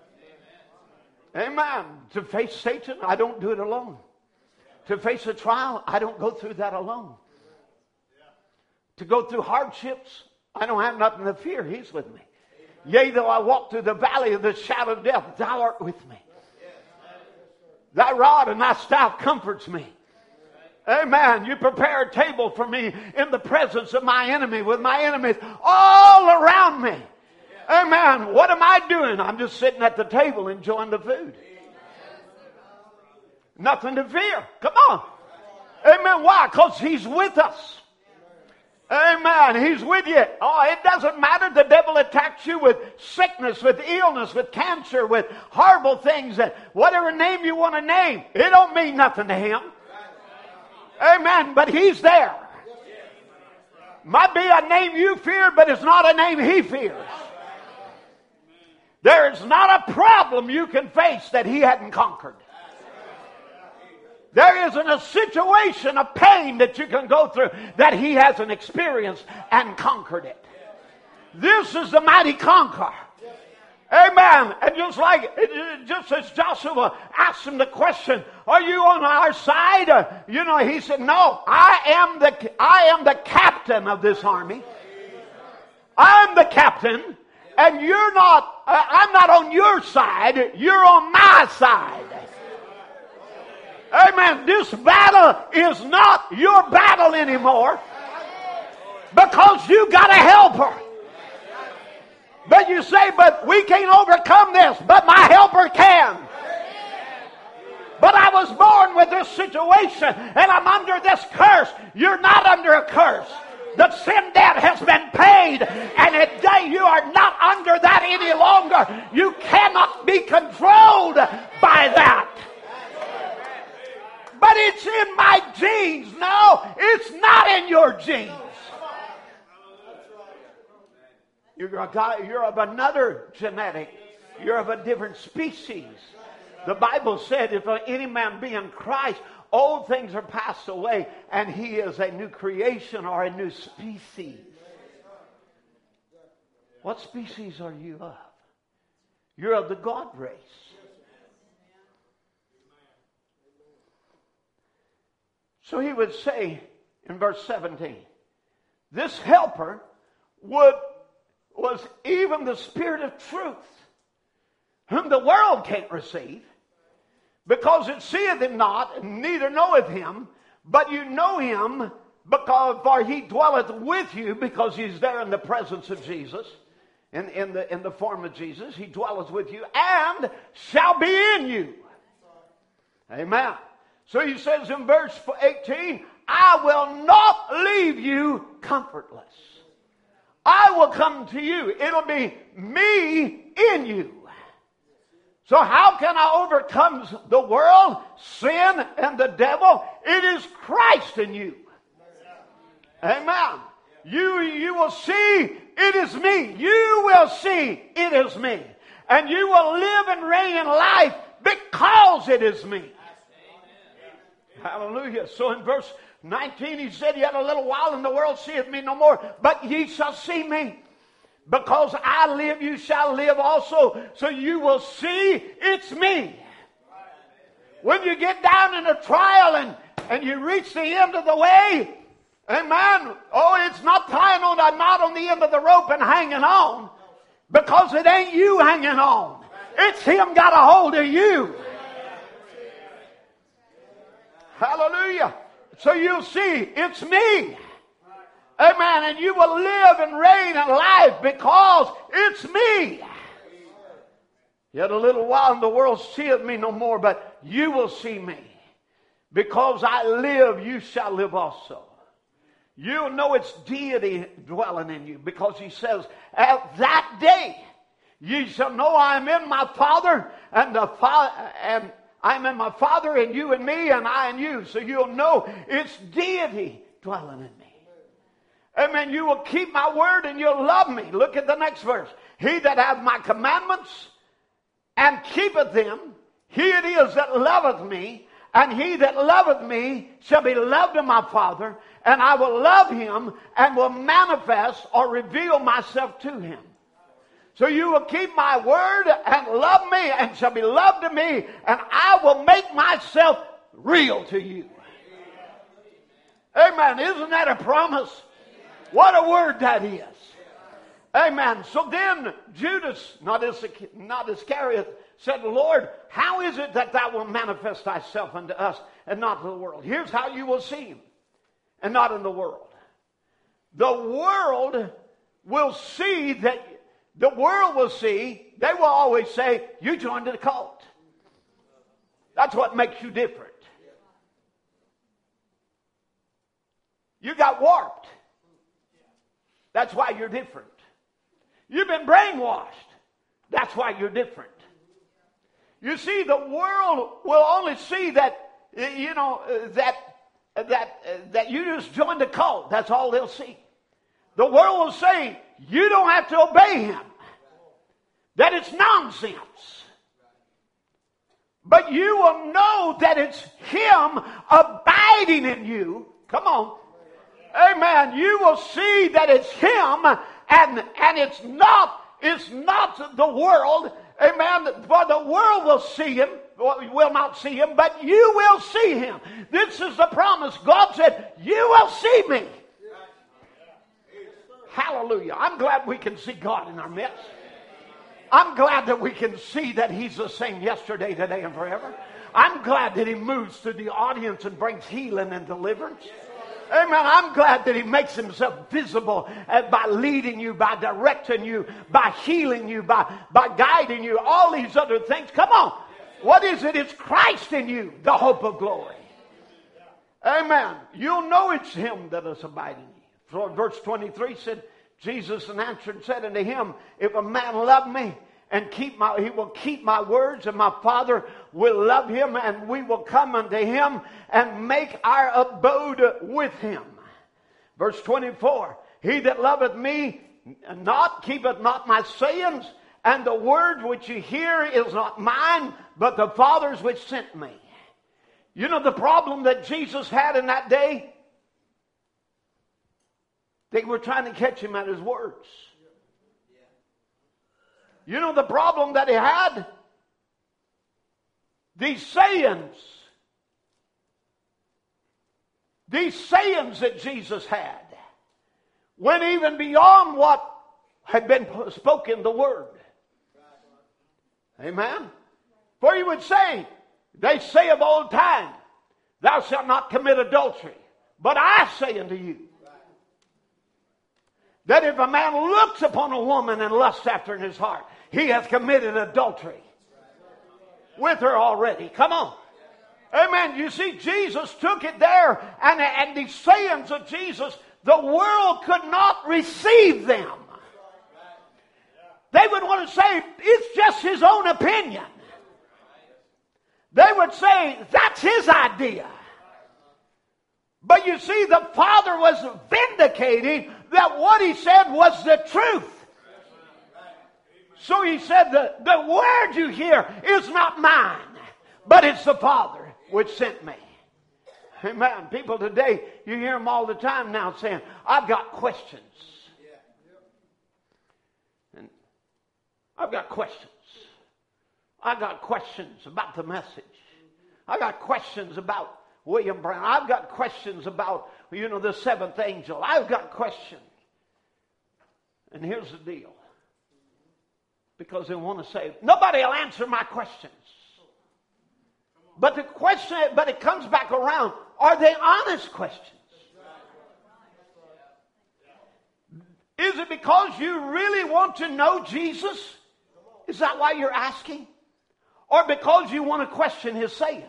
Amen. To face Satan, I don't do it alone. To face a trial, I don't go through that alone. To go through hardships, I don't have nothing to fear. He's with me. Yea, though I walk through the valley of the shadow of death, thou art with me. Thy rod and thy staff comforts me. Amen. You prepare a table for me in the presence of my enemy, with my enemies all around me. Amen. What am I doing? I'm just sitting at the table enjoying the food. Nothing to fear. Come on. Amen. Why? Because He's with us. Amen. He's with you. Oh, it doesn't matter. The devil attacks you with sickness, with illness, with cancer, with horrible things, that whatever name you want to name, it don't mean nothing to him. Amen. But He's there. Might be a name you fear, but it's not a name He fears. There is not a problem you can face that He hadn't conquered. There isn't a situation, a pain that you can go through that He hasn't experienced and conquered it. This is the mighty conqueror. Amen. And just as Joshua asked him the question, are you on our side? He said, no, I am the captain of this army. I'm the captain, and I'm not on your side, you're on my side. Amen. This battle is not your battle anymore, because you got a helper. But you say, but we can't overcome this, but my helper can. But I was born with this situation and I'm under this curse. You're not under a curse. The sin debt has been paid, and today you are not under that any longer. You cannot be controlled by that. But it's in my genes. No, it's not in your genes. You're of another genetic. You're of a different species. The Bible said, if any man be in Christ, old things are passed away, and he is a new creation or a new species. What species are you of? You're of the God race. So he would say in verse 17, this helper was even the Spirit of truth, whom the world can't receive, because it seeth him not, and neither knoweth him, but you know him, for he dwelleth with you, because he's there in the presence of Jesus, in the form of Jesus. He dwelleth with you, and shall be in you. Amen. So he says in verse 18, I will not leave you comfortless. I will come to you. It'll be me in you. So how can I overcome the world, sin, and the devil? It is Christ in you. Amen. You will see it is me. You will see it is me. And you will live and reign in life because it is me. Hallelujah. So in verse 19 he said, yet a little while and the world seeth me no more, but ye shall see me. Because I live, you shall live also. So you will see it's me. When you get down in a trial and you reach the end of the way, amen. Oh, it's not tying on a knot on the end of the rope and hanging on. Because it ain't you hanging on. It's him got a hold of you. Hallelujah. So you'll see it's me. Amen. And you will live and reign in life because it's me. Yet a little while and the world seeth me no more, but you will see me. Because I live, you shall live also. You'll know it's deity dwelling in you, because he says, at that day ye shall know I am in my Father, and I'm in my Father, and you in me, and I in you. So you'll know it's deity dwelling in me. Amen. You will keep my word and you'll love me. Look at the next verse. He that hath my commandments and keepeth them, he it is that loveth me, and he that loveth me shall be loved of my Father, and I will love him and will manifest or reveal myself to him. So you will keep my word and love me and shall be loved of me, and I will make myself real to you. Amen. Isn't that a promise? What a word that is. Amen. So then Judas, not Iscariot, said, Lord, how is it that thou wilt manifest thyself unto us and not to the world? Here's how you will see him and not in the world. The world will see, they will always say, you joined the cult. That's what makes you different. You got warped. That's why you're different. You've been brainwashed. That's why you're different. You see, the world will only see that, that you just joined a cult. That's all they'll see. The world will say, you don't have to obey him. That it's nonsense. But you will know that it's him abiding in you. Come on. Amen. You will see that it's him and it's not the world. Amen. For the world will see him, will not see him, but you will see him. This is the promise. God said, you will see me. Hallelujah. I'm glad we can see God in our midst. I'm glad that we can see that he's the same yesterday, today, and forever. I'm glad that he moves through the audience and brings healing and deliverance. Amen. I'm glad that he makes himself visible by leading you, by directing you, by healing you, by guiding you, all these other things. Come on. What is it? It's Christ in you, the hope of glory. Amen. You'll know it's him that is abiding in you. So verse 23 said, Jesus answered and said unto him, if a man love me and he will keep my words, and my Father will love him, and we will come unto him and make our abode with him. Verse 24, he that loveth me keepeth not my sayings, and the word which you hear is not mine, but the Father's which sent me. You know the problem that Jesus had in that day? They were trying to catch him at his words. You know the problem that he had? These sayings that Jesus had went even beyond what had been spoken, the word. Amen? For he would say, they say of old time, thou shalt not commit adultery. But I say unto you, that if a man looks upon a woman and lusts after her in his heart, he hath committed adultery with her already. Come on. Amen. You see, Jesus took it there, and the sayings of Jesus, the world could not receive them. They would want to say, it's just his own opinion. They would say, that's his idea. But you see, the Father was vindicating that what he said was the truth. So he said, the word you hear is not mine, but it's the Father which sent me. Amen. People today, you hear them all the time now saying, I've got questions. And I've got questions. I've got questions about the message. I've got questions about William Brown. I've got questions about, the seventh angel. I've got questions. And here's the deal. Because they want to say, nobody will answer my questions. But it comes back around. Are they honest questions? Is it because you really want to know Jesus? Is that why you're asking? Or because you want to question His sayings?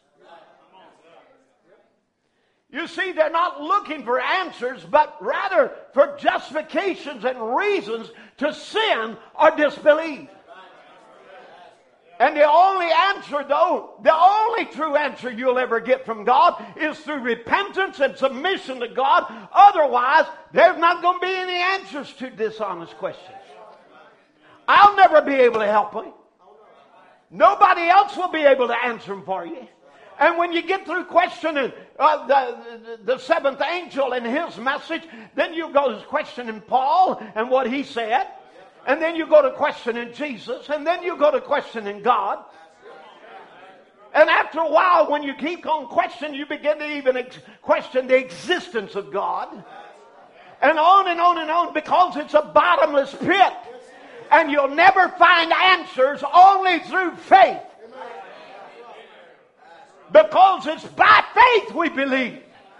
You see, they're not looking for answers, but rather for justifications and reasons to sin or disbelieve. And the only answer, though, the only true answer you'll ever get from God is through repentance and submission to God. Otherwise, there's not going to be any answers to dishonest questions. I'll never be able to help you. Nobody else will be able to answer them for you. And when you get through questioning the seventh angel and his message, then you go questioning Paul and what he said. And then you go to questioning Jesus. And then you go to questioning God. And after a while, when you keep on questioning, you begin to even question the existence of God. And on and on and on, because it's a bottomless pit. And you'll never find answers only through faith. Because it's by faith we believe.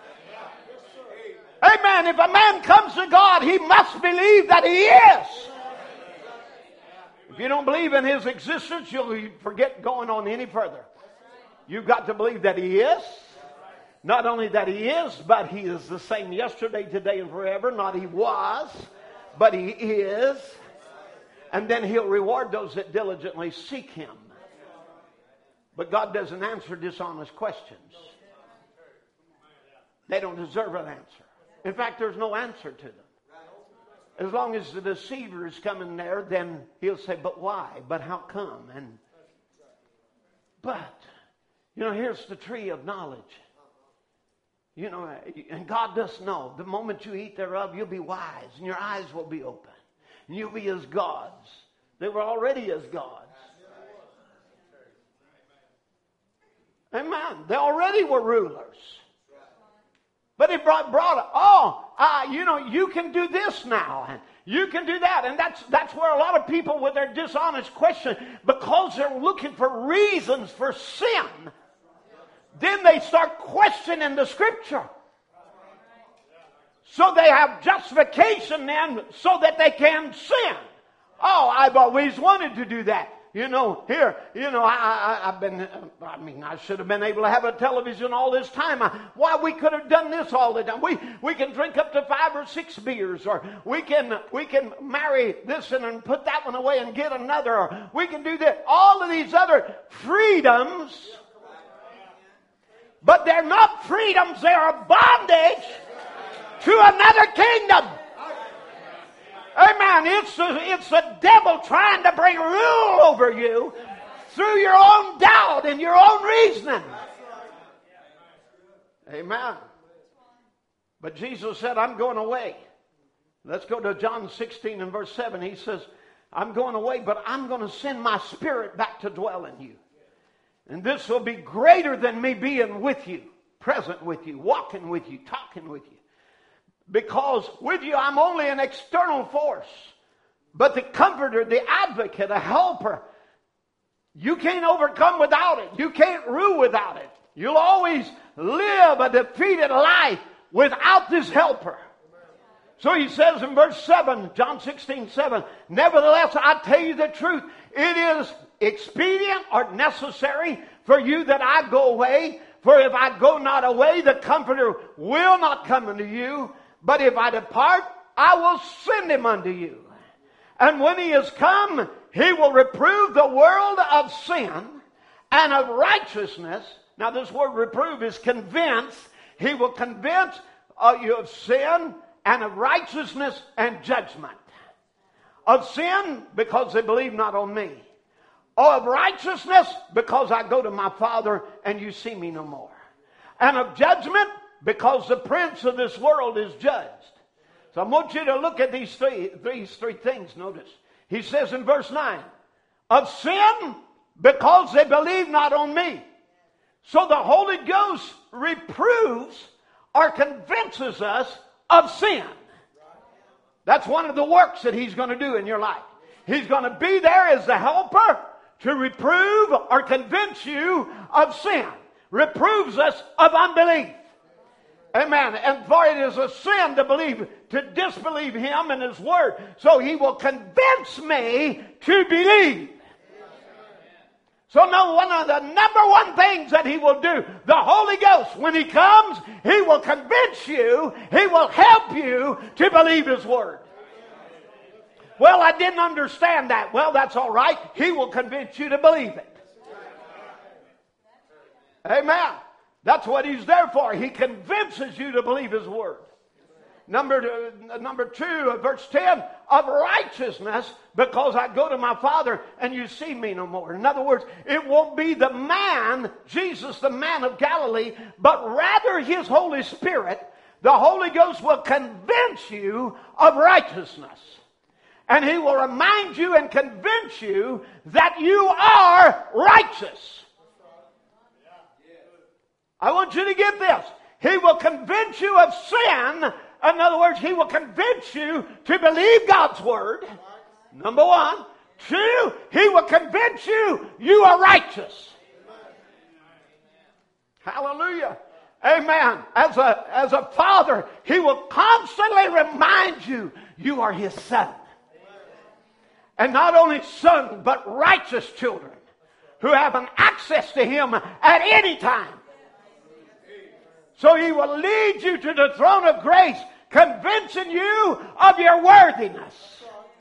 Amen. If a man comes to God, he must believe that He is. If you don't believe in His existence, you'll forget going on any further. You've got to believe that He is. Not only that He is, but He is the same yesterday, today, and forever. Not He was, but He is. And then He'll reward those that diligently seek Him. But God doesn't answer dishonest questions. They don't deserve an answer. In fact, there's no answer to them. As long as the deceiver is coming there, then he'll say, but why? But how come? But, here's the tree of knowledge. And God does know. The moment you eat thereof, you'll be wise, and your eyes will be open. And you'll be as gods. They were already as gods. Amen. They already were rulers. But He brought you can do this now, and you can do that. And that's where a lot of people with their dishonest question, because they're looking for reasons for sin, then they start questioning the Scripture. So they have justification then so that they can sin. Oh, I've always wanted to do that. I should have been able to have a television all this time. Why, we could have done this all the time. We can drink up to 5 or 6 beers, or we can marry this and put that one away and get another, or we can do this. All of these other freedoms, but they're not freedoms, they are bondage to another kingdom. Amen. It's the devil trying to bring rule over you through your own doubt and your own reasoning. Amen. But Jesus said, I'm going away. Let's go to John 16 and verse 7. He says, I'm going away, but I'm going to send my Spirit back to dwell in you. And this will be greater than me being with you, present with you, walking with you, talking with you. Because with you, I'm only an external force. But the Comforter, the Advocate, a Helper, you can't overcome without it. You can't rule without it. You'll always live a defeated life without this Helper. So He says in verse 7, John 16:7, nevertheless, I tell you the truth. It is expedient or necessary for you that I go away. For if I go not away, the Comforter will not come unto you. But if I depart, I will send Him unto you. And when He is come, He will reprove the world of sin and of righteousness. Now this word reprove is convince. He will convince you of sin and of righteousness and judgment. Of sin, because they believe not on me. Of righteousness, because I go to my Father and you see me no more. And of judgment, because the prince of this world is judged. So I want you to look at these three things. Notice. He says in verse 9, of sin, because they believe not on me. So the Holy Ghost reproves or convinces us of sin. That's one of the works that He's going to do in your life. He's going to be there as the helper to reprove or convince you of sin. Reproves us of unbelief. Amen. And for it is a sin to disbelieve Him and His Word. So He will convince me to believe. So no, one of the number one things that He will do, the Holy Ghost, when He comes, He will convince you, He will help you to believe His Word. Well, I didn't understand that. Well, that's all right. He will convince you to believe it. Amen. That's what He's there for. He convinces you to believe His Word. Number 2, verse 10, of righteousness, because I go to my Father and you see me no more. In other words, it won't be the man, Jesus, the man of Galilee, but rather His Holy Spirit. The Holy Ghost will convince you of righteousness. And He will remind you and convince you that you are righteous. I want you to get this. He will convince you of sin. In other words, He will convince you to believe God's Word. Number 1. 2, He will convince you you are righteous. Hallelujah. Amen. As a father, He will constantly remind you you are His son. And not only son, but righteous children who have an access to Him at any time. So He will lead you to the throne of grace, convincing you of your worthiness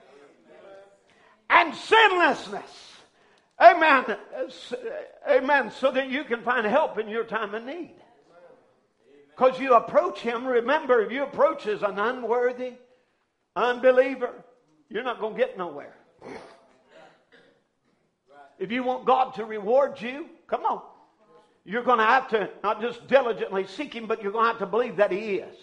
and sinlessness. Amen. Amen. So that you can find help in your time of need. Because you approach Him, remember, if you approach as an unworthy unbeliever, you're not going to get nowhere. If you want God to reward you, come on. You're going to have to not just diligently seek Him, but you're going to have to believe that He is.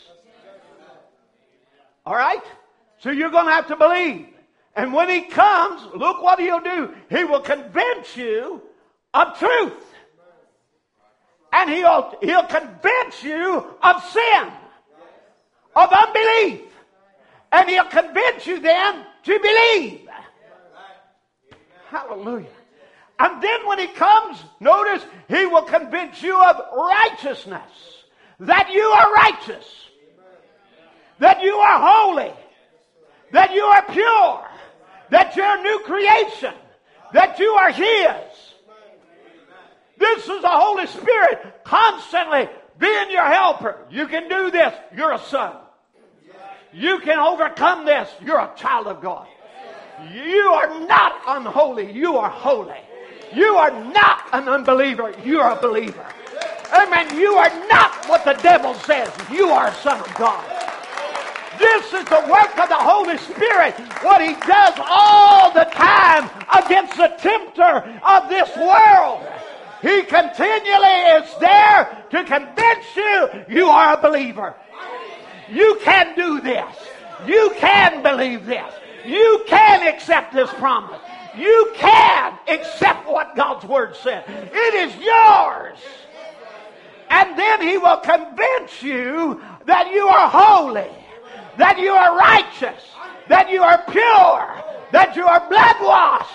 All right? So you're going to have to believe. And when He comes, look what He'll do. He will convince you of truth. And He'll convince you of sin, of unbelief. And He'll convince you then to believe. Hallelujah. And then when He comes, notice, He will convince you of righteousness. That you are righteous. That you are holy. That you are pure. That you're a new creation. That you are His. This is the Holy Spirit constantly being your helper. You can do this. You're a son. You can overcome this. You're a child of God. You are not unholy. You are holy. You are not an unbeliever. You are a believer. Amen. You are not what the devil says. You are a son of God. This is the work of the Holy Spirit. What He does all the time against the tempter of this world. He continually is there to convince you you are a believer. You can do this. You can believe this. You can accept this promise. You can accept what God's Word said. It is yours. And then He will convince you that you are holy, that you are righteous, that you are pure, that you are blood-washed,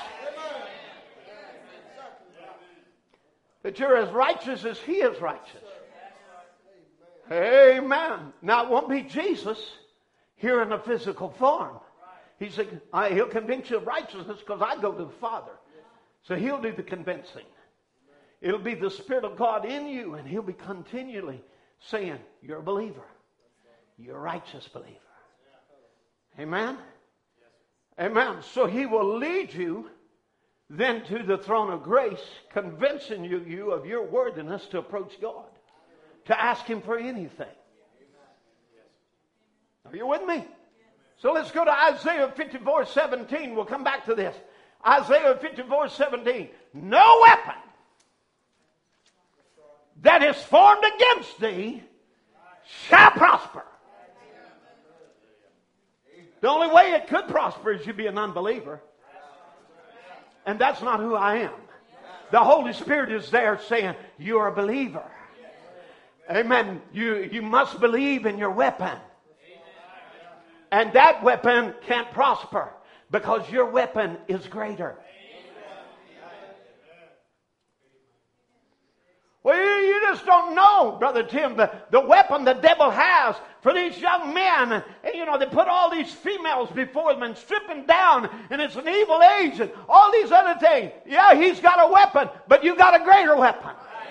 that you're as righteous as He is righteous. Amen. Now, it won't be Jesus here in a physical form. He said, He'll convince you of righteousness because I go to the Father. So He'll do the convincing. It'll be the Spirit of God in you, and He'll be continually saying, you're a believer. You're a righteous believer. Amen? Amen. So He will lead you then to the throne of grace, convincing you of your worthiness to approach God, to ask Him for anything. Are you with me? So let's go to Isaiah 54:17. We'll come back to this. Isaiah 54:17. No weapon that is formed against thee shall prosper. The only way it could prosper is you be an unbeliever. And that's not who I am. The Holy Spirit is there saying, you are a believer. Amen. You must believe in your weapon. And that weapon can't prosper because your weapon is greater. Well, you just don't know, Brother Tim, the weapon the devil has for these young men. And, they put all these females before them and strip them down, and it's an evil age and all these other things. Yeah, he's got a weapon, but you got a greater weapon.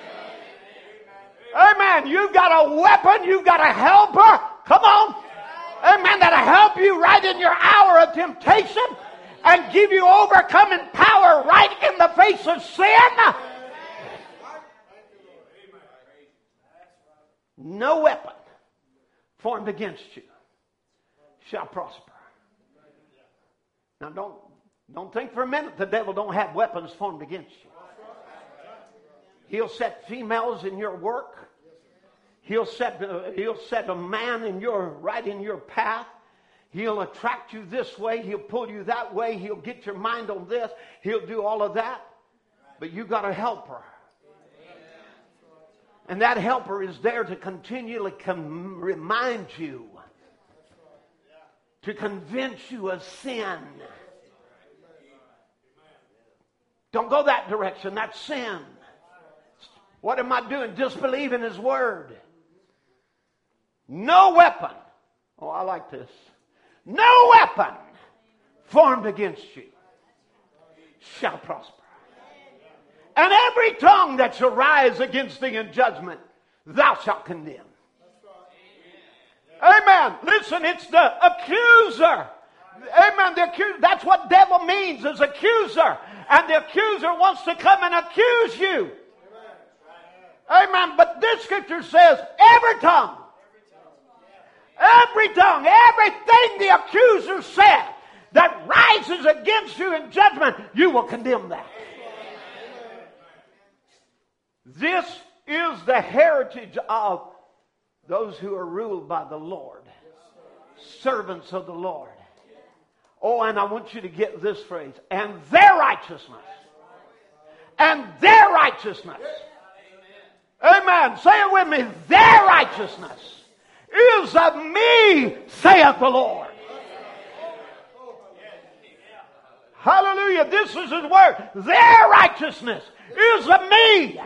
Amen. You've got a weapon. You've got a helper. Come on. Amen. That'll help you right in your hour of temptation and give you overcoming power right in the face of sin. No weapon formed against you shall prosper. Now don't think for a minute the devil don't have weapons formed against you. He'll set females in your work. He'll set a man right in your path. He'll attract you this way. He'll pull you that way. He'll get your mind on this. He'll do all of that. But you got a helper. And that helper is there to continually remind you, to convince you of sin. Don't go that direction. That's sin. What am I doing? Disbelieving His Word. No weapon. Oh, I like this. No weapon formed against you shall prosper. And every tongue that shall rise against thee in judgment, thou shalt condemn. Amen. Listen, it's the accuser. Amen. That's what devil means, is accuser. And the accuser wants to come and accuse you. Amen. But this scripture says, every tongue, everything the accuser said that rises against you in judgment, you will condemn that. This is the heritage of those who are ruled by the Lord. Servants of the Lord. Oh, and I want you to get this phrase. And their righteousness. And their righteousness. Amen. Say it with me. Their righteousness is of me, saith the Lord. Hallelujah. This is His word. Their righteousness is of me.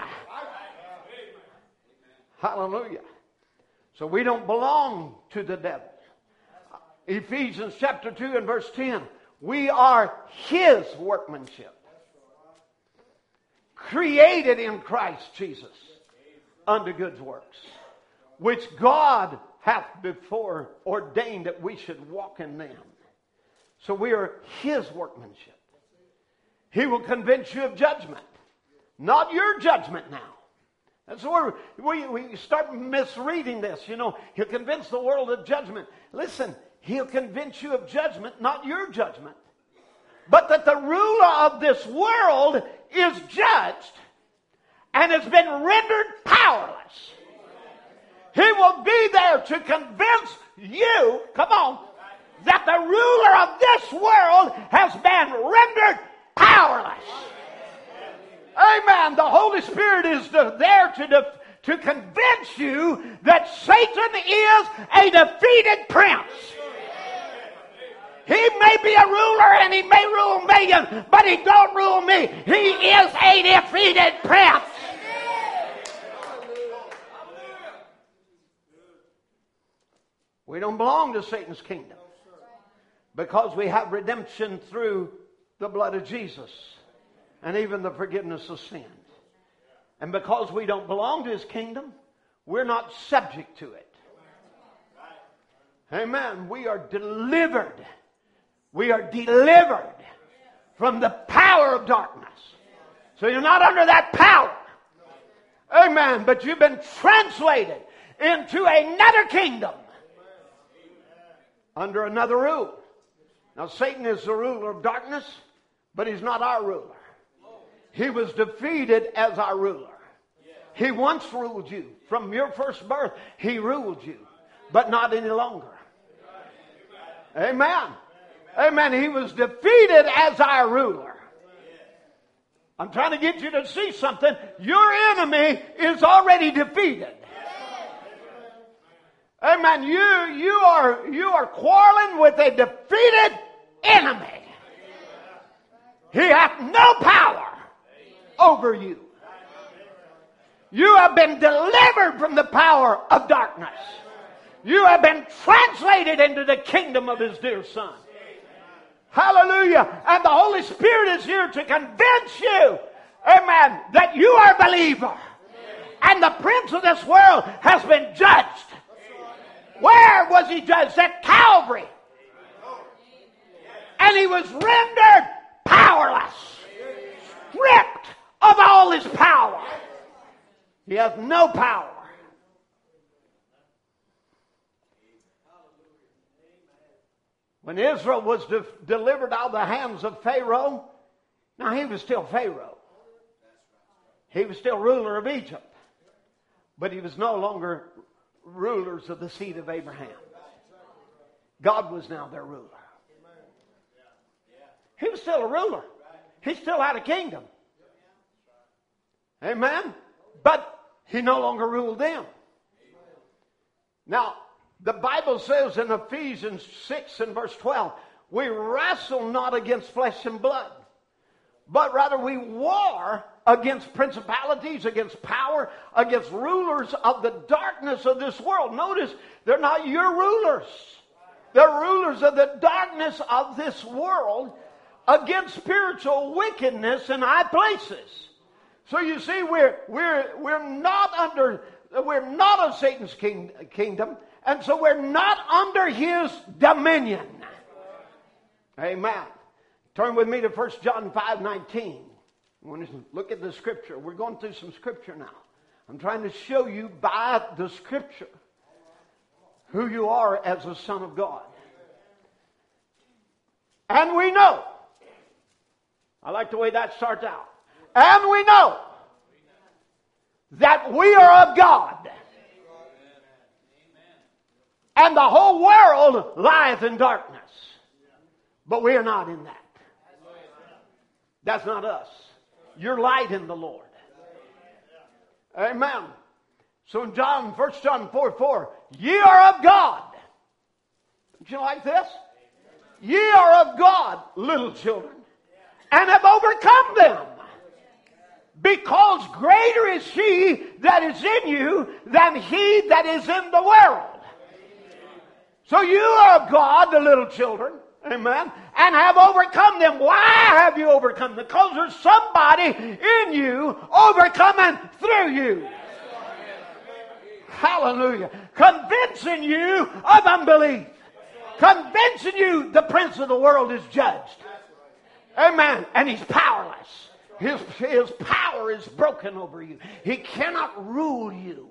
Hallelujah. So we don't belong to the devil. Ephesians chapter 2 and verse 10. We are His workmanship. Created in Christ Jesus unto good works, which God hath before ordained that we should walk in them. So we are His workmanship. He will convince you of judgment. Not your judgment now. That's where we start misreading this. He'll convince the world of judgment. Listen, He'll convince you of judgment, not your judgment. But that the ruler of this world is judged and has been rendered powerless. He will be there to convince you, come on, that the ruler of this world has been rendered powerless. Amen. The Holy Spirit is there to convince you that Satan is a defeated prince. He may be a ruler and he may rule millions, but he don't rule me. He is a defeated prince. We don't belong to Satan's kingdom because we have redemption through the blood of Jesus and even the forgiveness of sins. And because we don't belong to His kingdom, we're not subject to it. Amen. We are delivered. We are delivered from the power of darkness. So you're not under that power. Amen. But you've been translated into another kingdom. Under another rule. Now Satan is the ruler of darkness, but he's not our ruler. He was defeated as our ruler. He once ruled you. From your first birth, He ruled you. But not any longer. Amen. Amen. He was defeated as our ruler. I'm trying to get you to see something. Your enemy is already defeated. Amen. You are quarreling with a defeated enemy. He hath no power over you. You have been delivered from the power of darkness. You have been translated into the kingdom of His dear Son. Hallelujah. And the Holy Spirit is here to convince you, amen, that you are a believer. And the prince of this world has been judged. Where was He judged? At Calvary. And He was rendered powerless. Stripped of all His power. He has no power. When Israel was delivered out of the hands of Pharaoh, now he was still Pharaoh. He was still ruler of Egypt. But he was no longer rulers of the seed of Abraham. God was now their ruler. He was still a ruler. He still had a kingdom. Amen? But he no longer ruled them. Now, the Bible says in Ephesians 6 and verse 12, we wrestle not against flesh and blood, but rather we war against principalities, against power, against rulers of the darkness of this world. Notice, they're not your rulers. They're rulers of the darkness of this world against spiritual wickedness in high places. So you see, we're not of Satan's kingdom, and so we're not under his dominion. Amen. Turn with me to 1 John 5:19. I want to look at the scripture. We're going through some scripture now. I'm trying to show you by the scripture who you are as a son of God. And we know. I like the way that starts out. And we know that we are of God. And the whole world lieth in darkness. But we are not in that. That's not us. You're light in the Lord. Amen. So in 1 John 4:4, ye are of God. Don't you like this? Ye are of God, little children, and have overcome them. Because greater is He that is in you than he that is in the world. So you are of God, the little children, amen, and have overcome them. Why have you overcome them? Because there's somebody in you overcoming through you. Hallelujah. Convincing you of unbelief. Convincing you the prince of the world is judged. Amen. And he's powerless. His power is broken over you. He cannot rule you.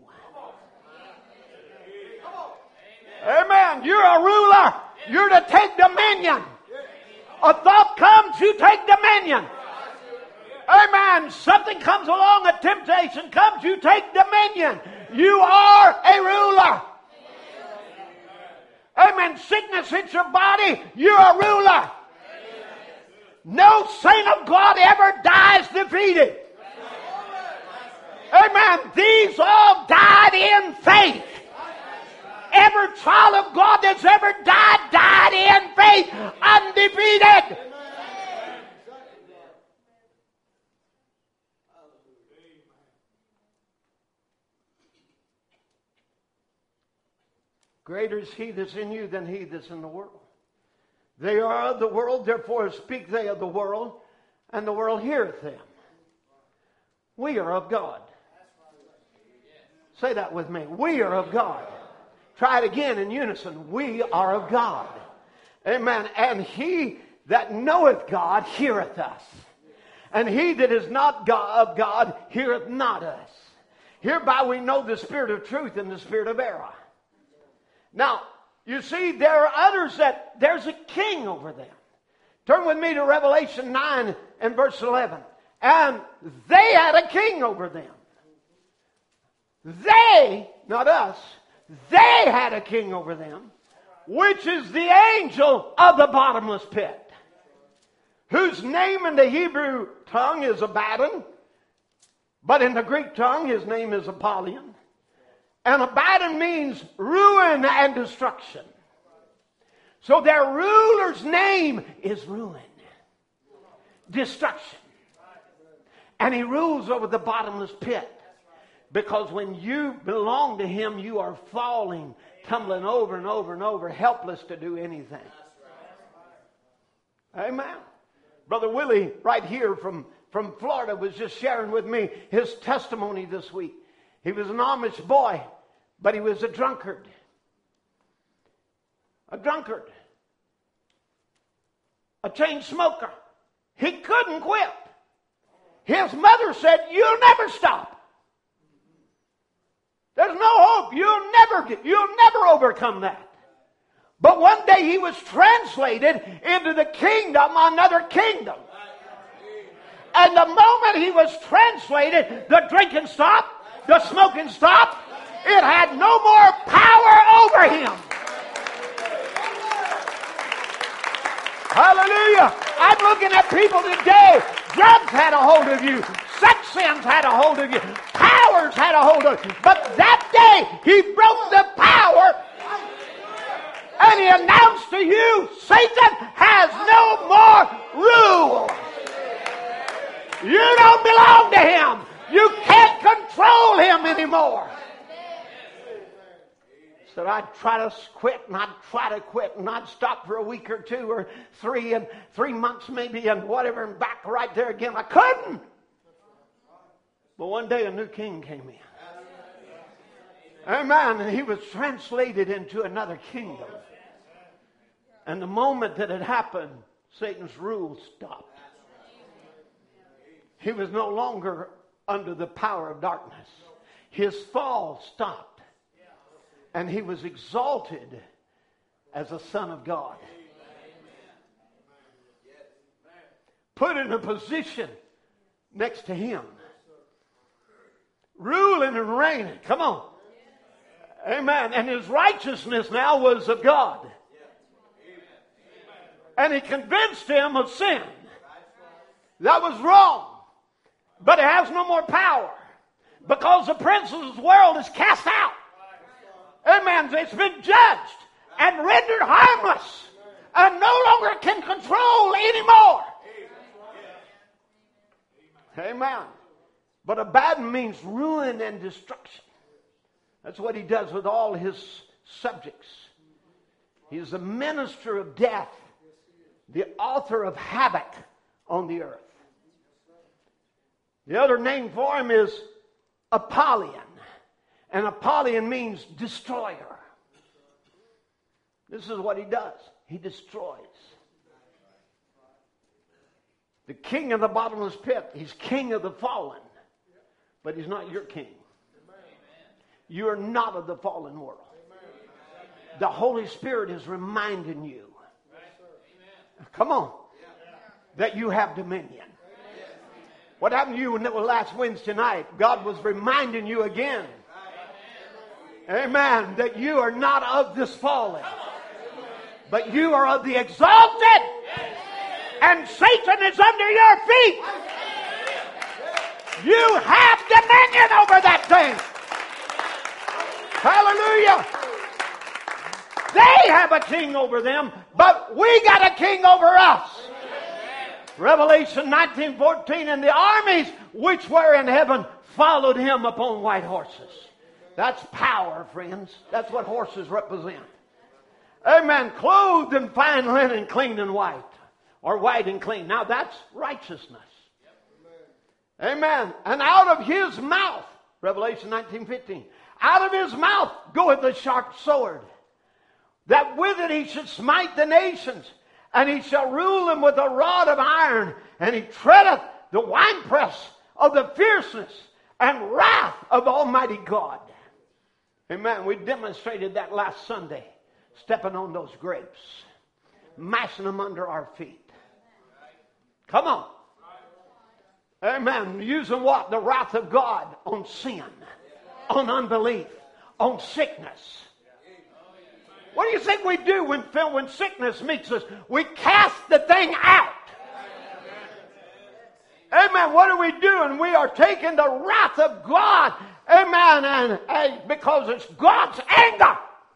Amen. You're a ruler. You're to take dominion. A thought comes, you take dominion. Amen. Something comes along, a temptation comes, you take dominion. You are a ruler. Amen. Sickness hits your body, you're a ruler. No saint of God ever dies defeated. Amen. These all died in faith. Every child of God that's ever died in faith, undefeated. Greater is He that's in you than he that's in the world. They are of the world, therefore speak they of the world, and the world heareth them. We are of God. Say that with me. We are of God. Try it again in unison. We are of God. Amen. And he that knoweth God heareth us. And he that is not of God heareth not us. Hereby we know the spirit of truth and the spirit of error. Now, you see, there are others that there's a king over them. Turn with me to Revelation 9 and verse 11. And they had a king over them. They, not us, they had a king over them, which is the angel of the bottomless pit, whose name in the Hebrew tongue is Abaddon, but in the Greek tongue his name is Apollyon. And Abaddon means ruin and destruction. So their ruler's name is ruin, destruction. And he rules over the bottomless pit. Because when you belong to Him, you are falling, tumbling over and over and over, helpless to do anything. Amen. Brother Willie, right here from Florida, was just sharing with me his testimony this week. He was an Amish boy, but he was a drunkard. A drunkard. A chain smoker. He couldn't quit. His mother said, "You'll never stop. There's no hope. You'll never overcome that." But one day he was translated into the kingdom, another kingdom. And the moment he was translated, the drinking stopped, the smoking stopped. It had no more power over him. Hallelujah. I'm looking at people today. Drugs had a hold of you. Sex sins had a hold of you. Powers had a hold of you. But that day, he broke the power. And he announced to you, Satan has no more rule. You don't belong to him. You can't control him anymore. Said, I'd try to quit, and I'd try to quit, and I'd stop for a week or 2 or 3 and 3 months maybe and whatever, and back right there again. I couldn't. But one day a new king came in. Amen. And he was translated into another kingdom. And the moment that it happened, Satan's rule stopped. He was no longer under the power of darkness. His fall stopped. And he was exalted as a son of God. Put in a position next to him. Ruling and reigning. Come on. Amen. And his righteousness now was of God. And he convinced him of sin. That was wrong. But it has no more power. Because the prince of this world is cast out. Amen. It's been judged and rendered harmless. And no longer can control anymore. Amen. But Abaddon means ruin and destruction. That's what he does with all his subjects. He's the minister of death. The author of havoc on the earth. The other name for him is Apollyon. And Apollyon means destroyer. This is what he does. He destroys. The king of the bottomless pit. He's king of the fallen. But he's not your king. You are not of the fallen world. The Holy Spirit is reminding you. Come on. That you have dominion. What happened to you last Wednesday night? God was reminding you again. Amen. That you are not of this fallen. But you are of the exalted. And Satan is under your feet. You have dominion over that thing. Hallelujah. They have a king over them, but we got a king over us. Revelation 19:14, and the armies which were in heaven followed him upon white horses. That's power, friends. That's what horses represent. Amen. Clothed in fine linen, clean and white. Or white and clean. Now that's righteousness. Amen. And out of his mouth, Revelation 19:15, out of his mouth goeth a sharp sword, that with it he should smite the nations, and he shall rule them with a rod of iron, and he treadeth the winepress of the fierceness and wrath of Almighty God. Amen. We demonstrated that last Sunday, stepping on those grapes, mashing them under our feet. Come on. Amen. Using what? The wrath of God on sin, on unbelief, on sickness. What do you think we do when sickness meets us? We cast the thing out. Amen. What are we doing? We are taking the wrath of God. Amen. And because it's God's anger.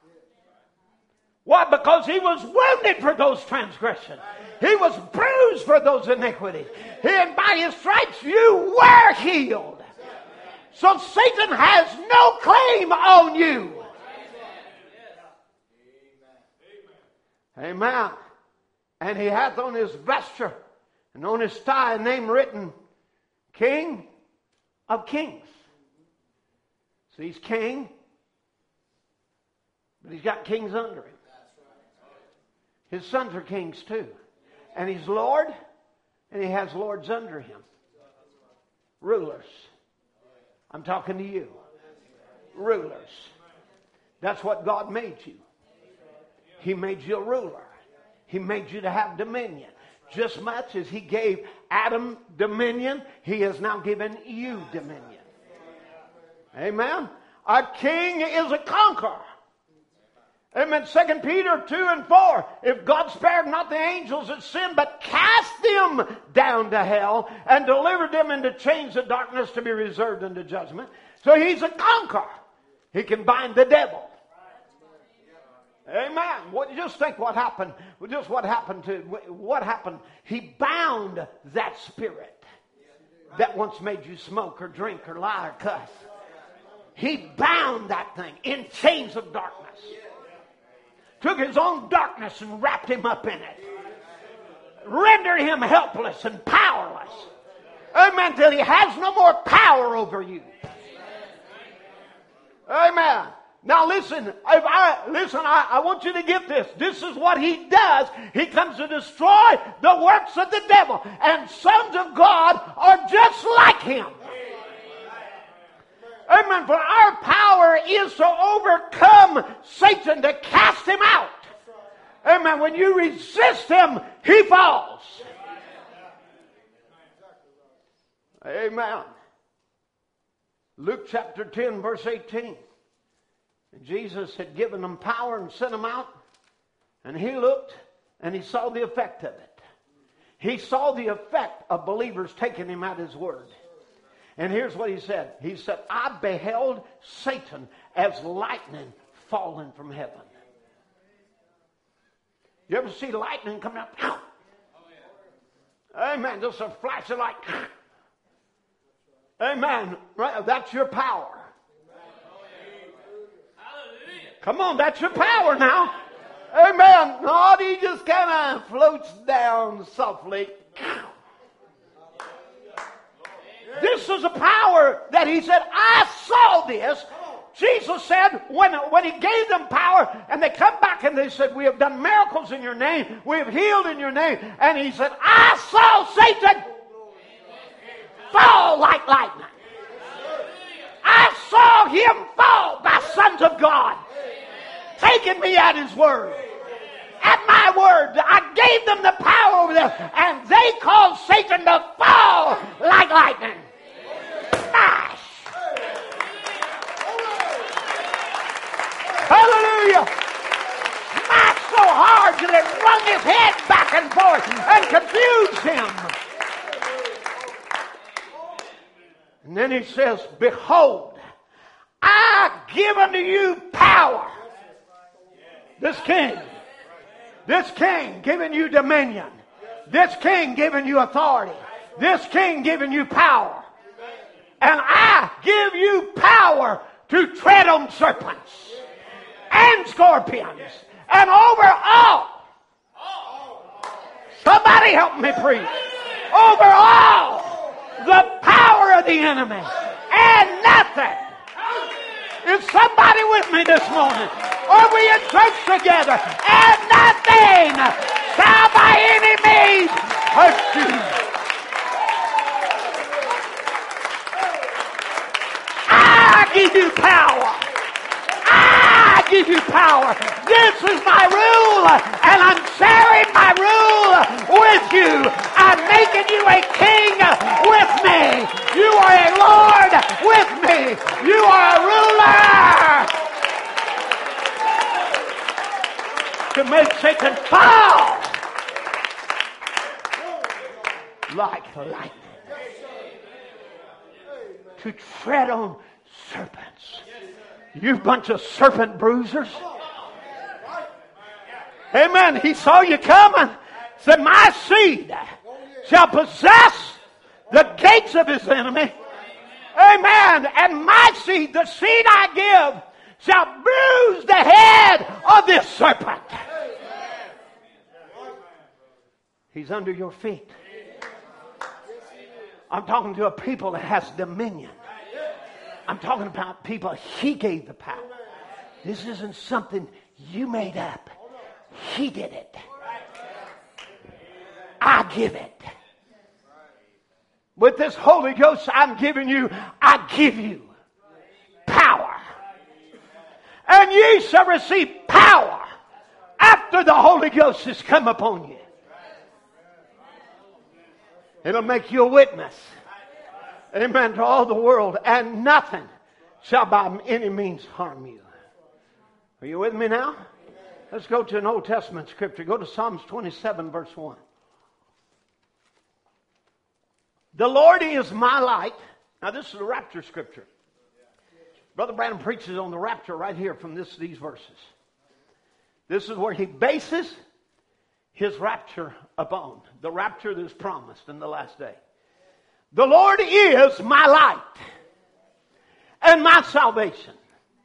Why? Because he was wounded for those transgressions. He was bruised for those iniquities. And by his stripes you were healed. So Satan has no claim on you. Amen. And he hath on his vesture and on his thigh a name written, King of Kings. So he's king, but he's got kings under him. His sons are kings too. And he's Lord, and he has lords under him. Rulers. I'm talking to you. Rulers. That's what God made you. He made you a ruler. He made you to have dominion. Just much as he gave Adam dominion, he has now given you dominion. Amen. A king is a conqueror. Amen. 2 Peter 2 and 4. If God spared not the angels that sinned, but cast them down to hell and delivered them into chains of darkness to be reserved unto judgment. So he's a conqueror. He can bind the devil. Amen. Just think what happened. What happened? He bound that spirit that once made you smoke or drink or lie or cuss. He bound that thing in chains of darkness. Took his own darkness and wrapped him up in it. Rendered him helpless and powerless. Amen. Till he has no more power over you. Amen. Now listen, I want you to get this. This is what he does. He comes to destroy the works of the devil. And sons of God are just like him. Amen. For our power is to overcome Satan, to cast him out. Amen. When you resist him, he falls. Amen. Luke chapter 10, verse 18. Jesus had given them power and sent them out. And he looked and he saw the effect of it. He saw the effect of believers taking him at his word. And here's what he said. He said, I beheld Satan as lightning falling from heaven. You ever see lightning come out? Amen. Just a flash of light. Amen. Right? That's your power. Come on, that's your power now. Amen. No, he just kind of floats down softly. This is a power that he said, I saw this. Jesus said, when he gave them power, and they come back and they said, we have done miracles in your name. We have healed in your name. And he said, I saw Satan fall like lightning. I saw him fall by sons of God. Taking me at his word. At my word. I gave them the power over them. And they caused Satan to fall like lightning. Smash. Hallelujah. Smash so hard that it wrung his head back and forth and confused him. And then he says, behold, I give unto you power. This king giving you dominion. This king giving you authority. This king giving you power. And I give you power to tread on serpents and scorpions and over all. Somebody help me preach. Over all the power of the enemy. And nothing. Is somebody with me this morning? Are we in church together? And nothing shall by any means hurt you. I give you power. I give you power. This is my rule, and I'm sharing my rule with you. I'm making you a king with me. You are a Lord with me. You are a ruler. To make Satan fall like lightning. To tread on serpents. You bunch of serpent bruisers. Amen. He saw you coming. Said, my seed shall possess the gates of his enemy. Amen. And my seed, the seed I give, shall bruise the head of this serpent. He's under your feet. I'm talking to a people that has dominion. I'm talking about people He gave the power. This isn't something you made up. He did it. I give it. With this Holy Ghost I'm giving you, I give you power. And ye shall receive power after the Holy Ghost has come upon you. It'll make you a witness. Amen. To all the world. And nothing shall by any means harm you. Are you with me now? Let's go to an Old Testament scripture. Go to Psalms 27 verse 1. The Lord is my light. Now this is the rapture scripture. Brother Branham preaches on the rapture right here from these verses. This is where he bases his rapture upon. The rapture that is promised in the last day. The Lord is my light and my salvation.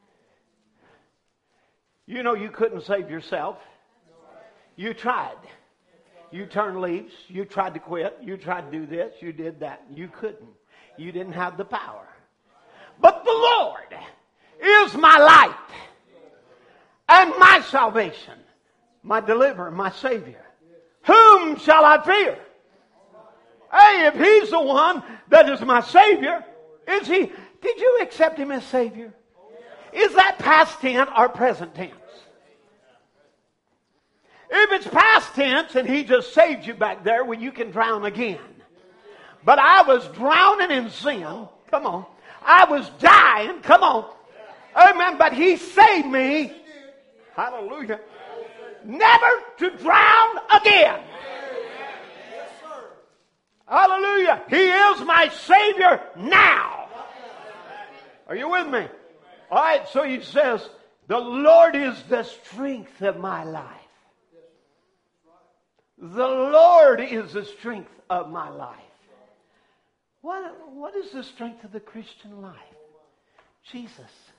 You know you couldn't save yourself. You tried. You turned leaves. You tried to quit. You tried to do this. You did that. You couldn't. You didn't have the power. But the Lord is my light and my salvation, my deliverer, my Savior. Whom shall I fear? Hey, if He's the one that is my Savior, is He? Did you accept Him as Savior? Is that past tense or present tense? If it's past tense and He just saved you back there, well, you can drown again. But I was drowning in sin. Come on. I was dying. Come on. Amen. But He saved me. Hallelujah. Never to drown again. Hallelujah. He is my Savior now. Are you with me? All right. So He says, the Lord is the strength of my life. The Lord is the strength of my life. What is the strength of the Christian life? Jesus.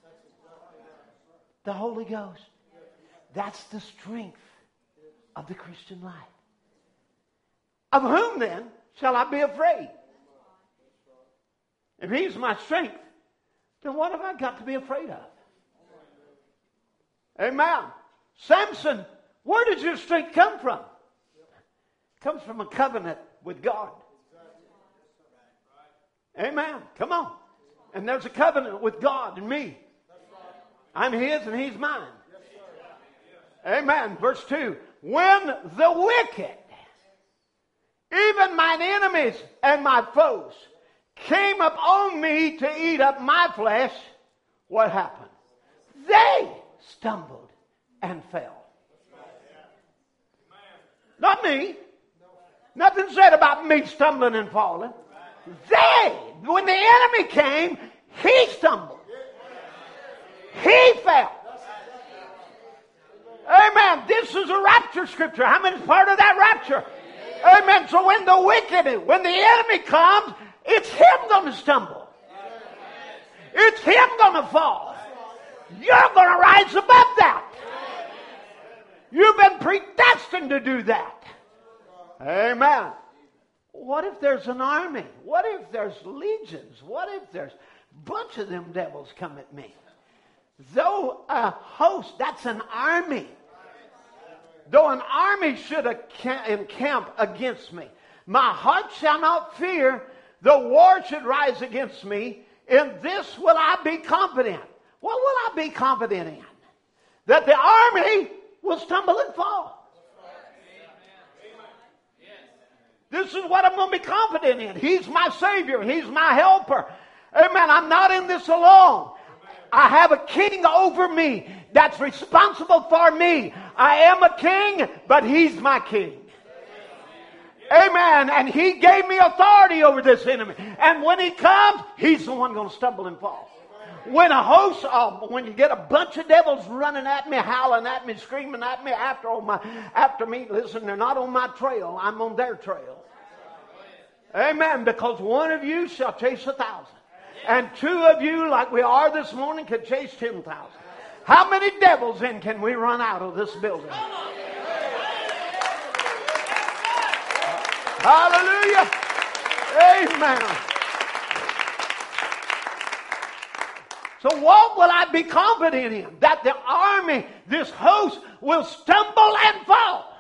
The Holy Ghost. That's the strength of the Christian life. Of whom then shall I be afraid? If He's my strength, then what have I got to be afraid of? Amen. Samson, where did your strength come from? It comes from a covenant with God. Amen. Come on. And there's a covenant with God and me. I'm His and He's mine. Amen. Verse 2. When the wicked, even mine enemies and my foes, came upon me to eat up my flesh, what happened? They stumbled and fell. Not me. Nothing said about me stumbling and falling. They, when the enemy came, he stumbled. He fell. Amen. This is a rapture scripture. How many is part of that rapture? Amen. So when the enemy comes, it's him going to stumble. It's him going to fall. You're going to rise above that. You've been predestined to do that. Amen. What if there's an army? What if there's legions? What if there's a bunch of them devils come at me? Though a host, that's an army. Though an army should encamp against me, my heart shall not fear. Though war should rise against me, in this will I be confident. What will I be confident in? That the army will stumble and fall. This is what I'm going to be confident in. He's my Savior. He's my helper. Amen. I'm not in this alone. I have a king over me that's responsible for me. I am a king, but He's my king. Amen. And He gave me authority over this enemy. And when he comes, He's the one going to stumble and fall. When when you get a bunch of devils running at me, howling at me, screaming at me after me, listen, they're not on my trail. I'm on their trail. Amen. Because one of you shall chase 1,000. And two of you, like we are this morning, could chase 10,000. How many devils then can we run out of this building? Hallelujah. Amen. So what will I be confident in? That the army, this host, will stumble and fall.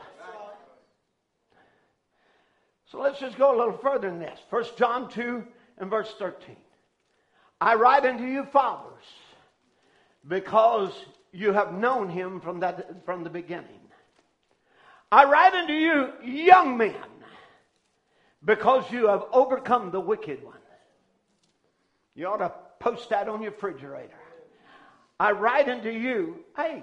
So let's just go a little further than this. 1 John 2 and verse 13. I write unto you, fathers, because you have known him from the beginning. I write unto you, young men, because you have overcome the wicked one. You ought to post that on your refrigerator. I write unto you, hey,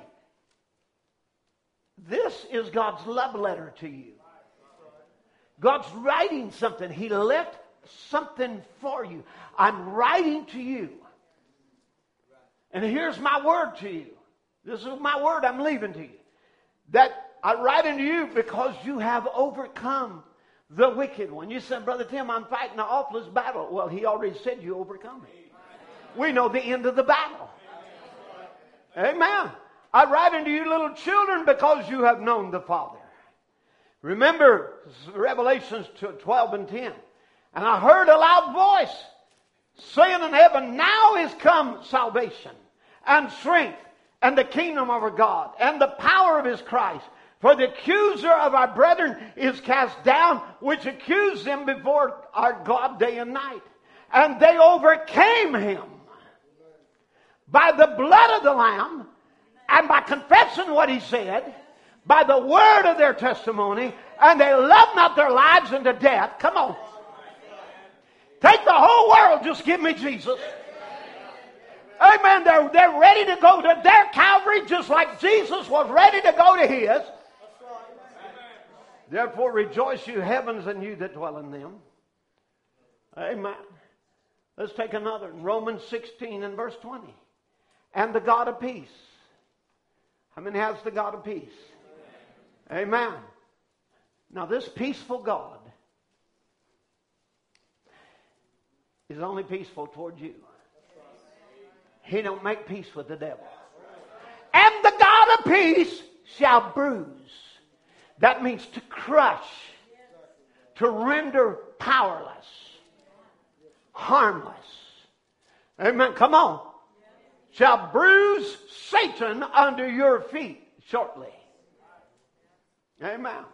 this is God's love letter to you. God's writing something. He left something for you. I'm writing to you. And here's my word to you. This is my word I'm leaving to you. That I write unto you because you have overcome the wicked one. You said, Brother Tim, I'm fighting the awfulest battle. Well, he already said you overcome it. We know the end of the battle. Amen. I write unto you, little children, because you have known the Father. Remember Revelations 12 and 10. And I heard a loud voice saying in heaven, now is come salvation and strength and the kingdom of our God and the power of his Christ. For the accuser of our brethren is cast down, which accused them before our God day and night. And they overcame him by the blood of the Lamb and by confessing what he said, by the word of their testimony, and they loved not their lives unto death. Come on. Take the whole world, just give me Jesus. Amen. They're ready to go to their Calvary just like Jesus was ready to go to his. Therefore rejoice, you heavens, and you that dwell in them. Amen. Let's take another. Romans 16 and verse 20. And the God of peace. How many has the God of peace? Amen. Now this peaceful God is only peaceful toward you. He don't make peace with the devil. And the God of peace shall bruise. That means to crush, to render powerless, harmless. Amen. Come on. Shall bruise Satan under your feet shortly. Amen.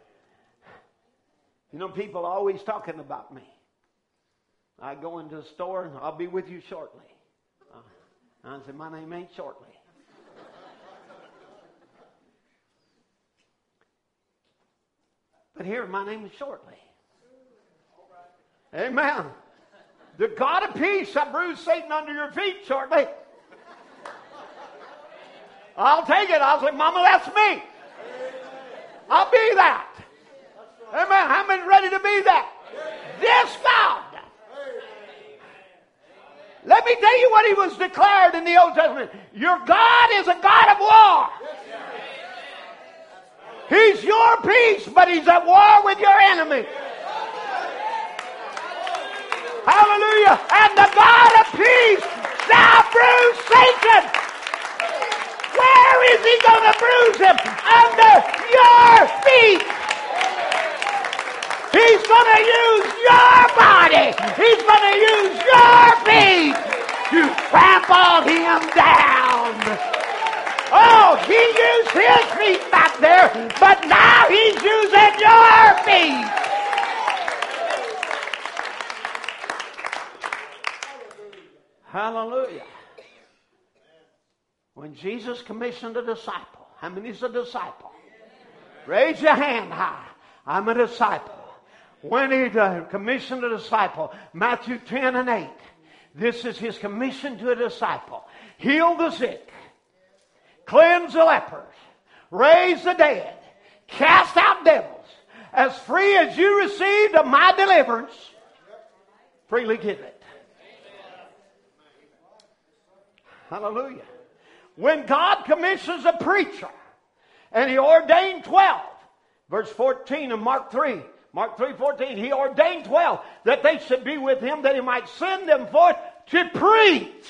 You know, people are always talking about me. I go into the store and I'll be with you shortly. I say, my name ain't Shortly. But here, my name is Shortly. Amen. The God of peace shall bruise Satan under your feet shortly. I'll take it. I'll say, Mama, that's me. I'll be that. Amen. How many ready to be that? This God. Let me tell you what he was declared in the Old Testament. Your God is a God of war. He's your peace, but he's at war with your enemy. Hallelujah. And the God of peace shall bruise Satan. Where is he going to bruise him? Under your feet. He's going to use your body. He's going to use your feet to trample him down. Oh, he used his feet back there, but now he's using your feet. Hallelujah. When Jesus commissioned a disciple, how many is a disciple? Raise your hand high. I'm a disciple. When he commissioned a disciple, Matthew 10 and 8, this is his commission to a disciple. Heal the sick, cleanse the lepers, raise the dead, cast out devils. As free as you received of my deliverance, freely give it. Hallelujah. When God commissions a preacher, and he ordained 12, verse 14 of Mark 3, Mark 3:14, he ordained 12 that they should be with him, that he might send them forth to preach.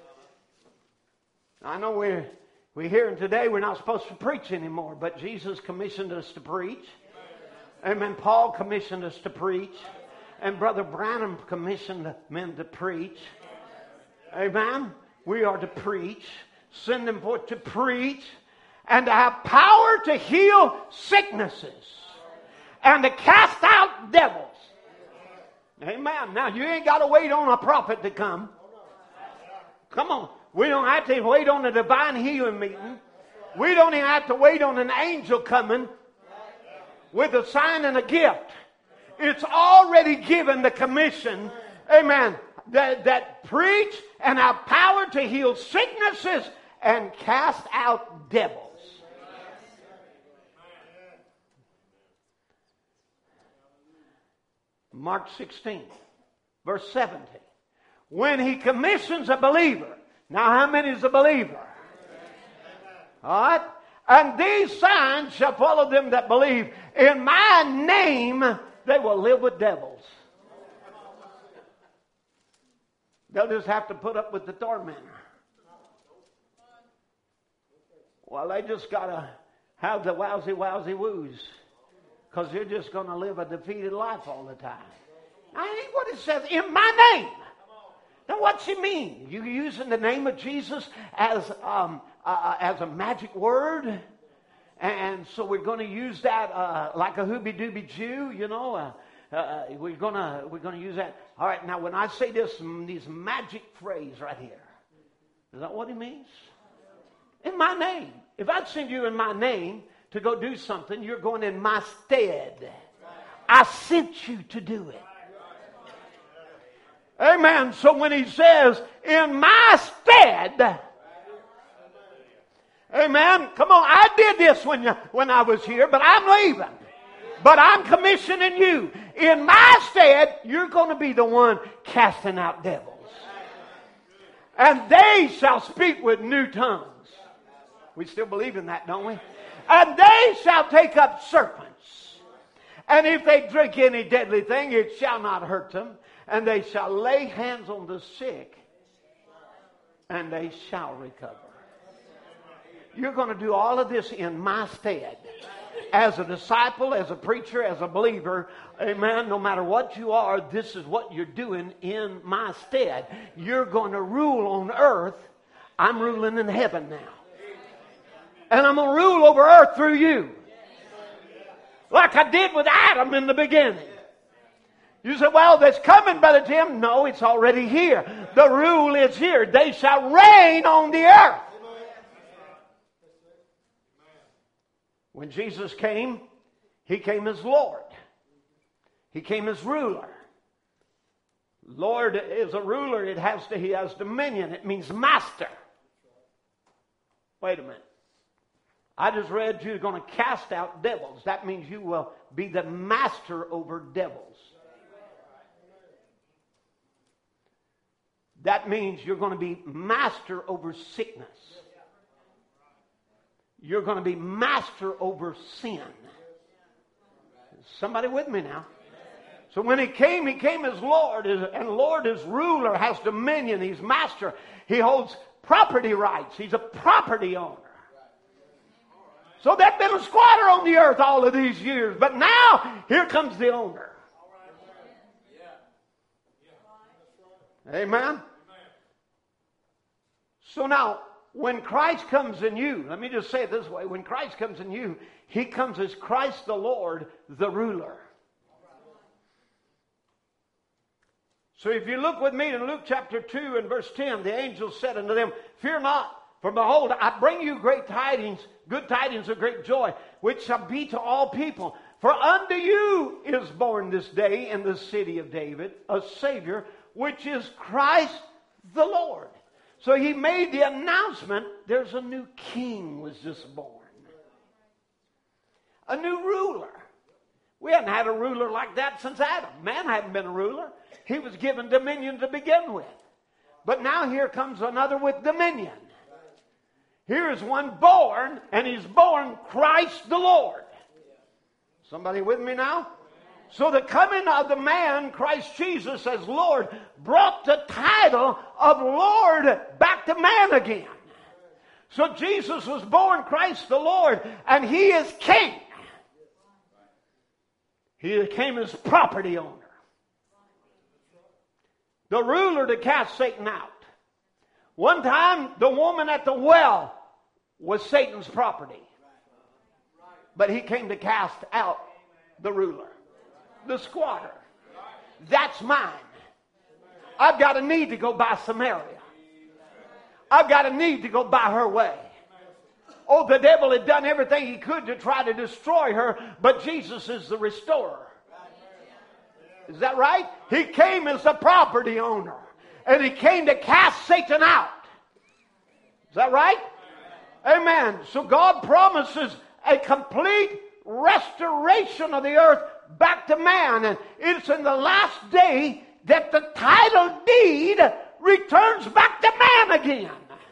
I know we're hearing today we're not supposed to preach anymore, but Jesus commissioned us to preach. Amen. Paul commissioned us to preach. And Brother Branham commissioned men to preach. Amen. We are to preach. Send them forth to preach. And to have power to heal sicknesses. And to cast out devils. Amen. Now you ain't got to wait on a prophet to come. Come on. We don't have to wait on a divine healing meeting. We don't even have to wait on an angel coming with a sign and a gift. It's already given the commission, amen, that preach and have power to heal sicknesses and cast out devils. Mark 16, verse 17. When he commissions a believer. Now, how many is a believer? All right? And these signs shall follow them that believe. In my name, they will live with devils. They'll just have to put up with the tormentor. Well, they just got to have the wowsy woos. Because they're just going to live a defeated life all the time. I ain't what it says, in my name. Now, what's it mean? You using the name of Jesus as a magic word? And so we're going to use that like a hoobie-doobie Jew, you know. We're going to use that. All right, now when I say this magic phrase right here, is that what he means? In my name. If I'd send you in my name to go do something, you're going in my stead. I sent you to do it. Amen. So when he says, in my stead, amen. Come on, I did this when I was here, but I'm leaving. But I'm commissioning you. In my stead, you're going to be the one casting out devils. And they shall speak with new tongues. We still believe in that, don't we? And they shall take up serpents. And if they drink any deadly thing, it shall not hurt them. And they shall lay hands on the sick, and they shall recover. You're going to do all of this in my stead. As a disciple, as a preacher, as a believer, amen, no matter what you are, this is what you're doing in my stead. You're going to rule on earth. I'm ruling in heaven now. And I'm going to rule over earth through you. Like I did with Adam in the beginning. You say, well, that's coming, Brother Tim. No, it's already here. The rule is here. They shall reign on the earth. When Jesus came, he came as Lord. He came as ruler. Lord is a ruler. He has dominion. It means master. Wait a minute. I just read you're going to cast out devils. That means you will be the master over devils. That means you're going to be master over sickness. You're going to be master over sin. Somebody with me now? So when he came as Lord. And Lord is ruler, has dominion. He's master. He holds property rights. He's a property owner. So there's been a squatter on the earth all of these years. But now, here comes the owner. Amen? So now, when Christ comes in you, let me just say it this way. When Christ comes in you, he comes as Christ the Lord, the ruler. So if you look with me in Luke chapter 2 and verse 10, the angel said unto them, fear not, for behold, I bring you great tidings, good tidings of great joy, which shall be to all people. For unto you is born this day in the city of David a Savior, which is Christ the Lord. So he made the announcement, there's a new king was just born. A new ruler. We hadn't had a ruler like that since Adam. Man hadn't been a ruler. He was given dominion to begin with. But now here comes another with dominion. Here is one born, and he's born Christ the Lord. Somebody with me now? So the coming of the man, Christ Jesus as Lord, brought the title of Lord back to man again. So Jesus was born Christ the Lord, and He is King. He became His property owner. The ruler to cast Satan out. One time, the woman at the well was Satan's property. But He came to cast out the ruler, the squatter. That's mine. I've got a need to go by Samaria. I've got a need to go by her way. Oh, the devil had done everything he could to try to destroy her, but Jesus is the restorer. Is that right? He came as the property owner, and He came to cast Satan out. Is that right? Amen. So God promises a complete restoration of the earth back to man, and it's in the last day that the title deed returns back to man again.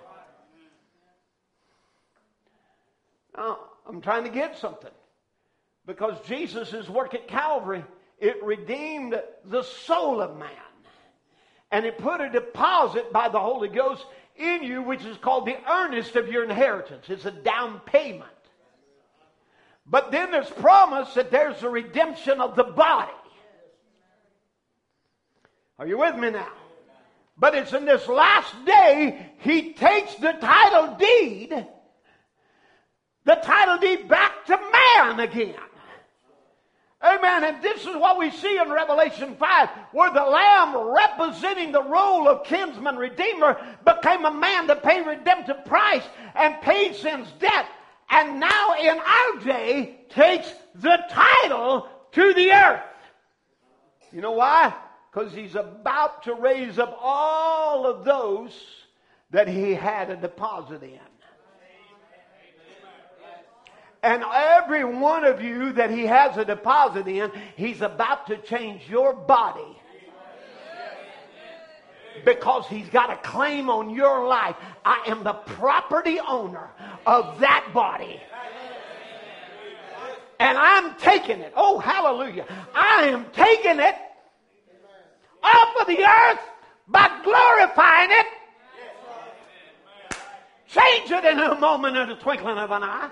Now, I'm trying to get something. Because Jesus' work at Calvary, it redeemed the soul of man. And it put a deposit by the Holy Ghost in you, which is called the earnest of your inheritance. It's a down payment. But then there's promise that there's a redemption of the body. Are you with me now? But it's in this last day, He takes the title deed back to man again. Amen. And this is what we see in Revelation 5, where the Lamb representing the role of kinsman redeemer became a man to pay redemptive price and paid sin's debt. And now in our day takes the title to the earth. You know why? Because He's about to raise up all of those that He had a deposit in. And every one of you that He has a deposit in, He's about to change your body. Because He's got a claim on your life. I am the property owner of that body. And I'm taking it. Oh, hallelujah. I am taking it off of the earth by glorifying it. Change it in a moment, in the twinkling of an eye.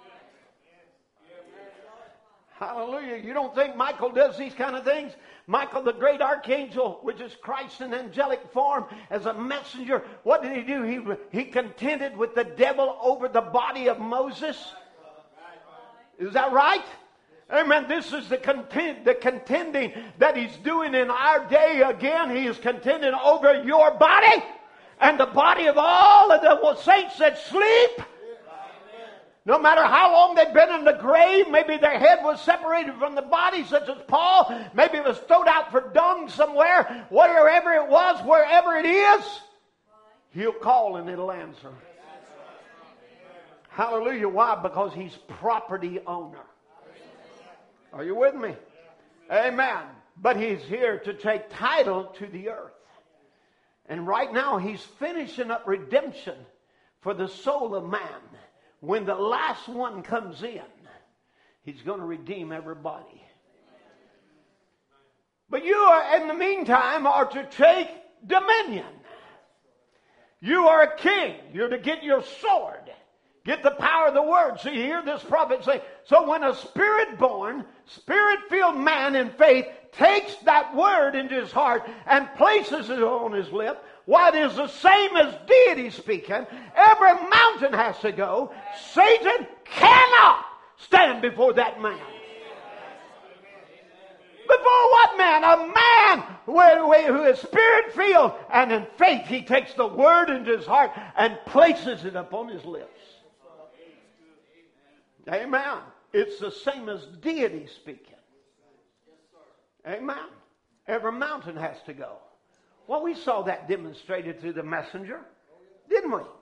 Hallelujah. You don't think Michael does these kind of things? Michael, the great archangel, which is Christ in angelic form as a messenger, what did he do? He contended with the devil over the body of Moses. Is that right? Amen. This is the contending that he's doing in our day again. He is contending over your body and the body of all of the saints that sleep. No matter how long they've been in the grave, maybe their head was separated from the body, such as Paul. Maybe it was thrown out for dung somewhere. Wherever it was, wherever it is, He'll call and it'll answer. Hallelujah. Why? Because He's property owner. Are you with me? Amen. But He's here to take title to the earth. And right now He's finishing up redemption for the soul of man. When the last one comes in, He's going to redeem everybody. But you are, in the meantime, are to take dominion. You are a king. You're to get your sword. Get the power of the word. So you hear this prophet say, so when a spirit-born, spirit-filled man in faith takes that word into his heart and places it on his lip, what is the same as deity speaking, every mountain has to go. Satan cannot stand before that man. Before what man? A man who is spirit-filled, and in faith he takes the word into his heart and places it upon his lips. Amen. It's the same as deity speaking. Amen. Every mountain has to go. Well, we saw that demonstrated through the messenger, didn't we?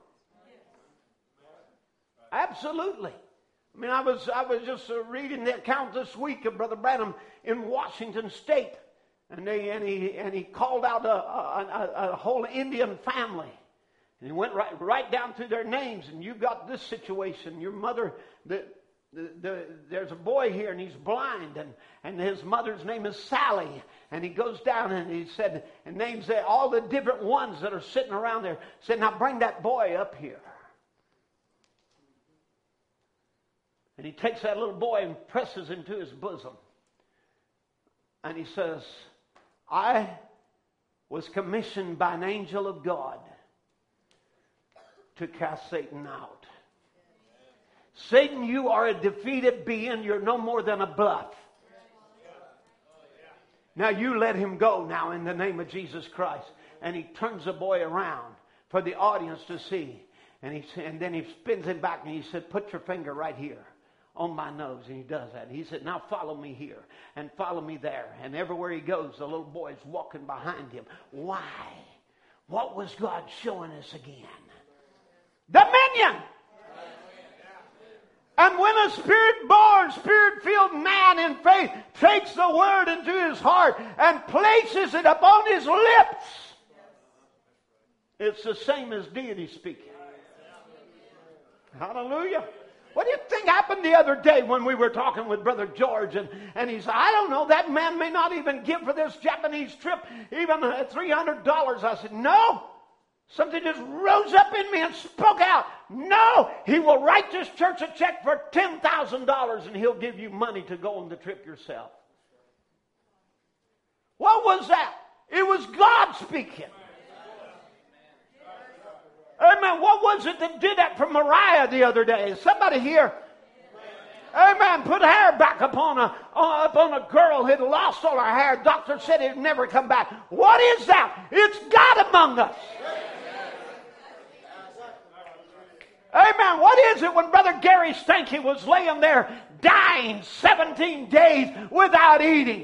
Absolutely. I mean, I was just reading the account this week of Brother Branham in Washington State, and he called out a whole Indian family, and he went right down through their names. And you've got this situation. Your mother, there's a boy here and he's blind, and his mother's name is Sally, and he goes down and he said, and names all the different ones that are sitting around there, said, now bring that boy up here. And he takes that little boy and presses him to his bosom. And he says, I was commissioned by an angel of God to cast Satan out. Satan, you are a defeated being. You're no more than a bluff. Now you let him go now in the name of Jesus Christ. And he turns the boy around for the audience to see. And then he spins him back and he said, put your finger right here on my nose. And he does that. He said, now follow me here and follow me there. And everywhere he goes, the little boy's walking behind him. Why? What was God showing us again? Dominion! And when a Spirit-born, Spirit-filled man in faith takes the Word into his heart and places it upon his lips, it's the same as deity speaking. Hallelujah. What do you think happened the other day when we were talking with Brother George? And he said, I don't know, that man may not even give for this Japanese trip even $300. I said, no. Something just rose up in me and spoke out. No, he will write this church a check for $10,000 and he'll give you money to go on the trip yourself. What was that? It was God speaking. Amen. What was it that did that for Mariah the other day? Somebody here? Amen. Put hair back upon a girl who had lost all her hair. Doctor said it would never come back. What is that? It's God among us. Amen. What is it when Brother Gary Stanky was laying there dying 17 days without eating?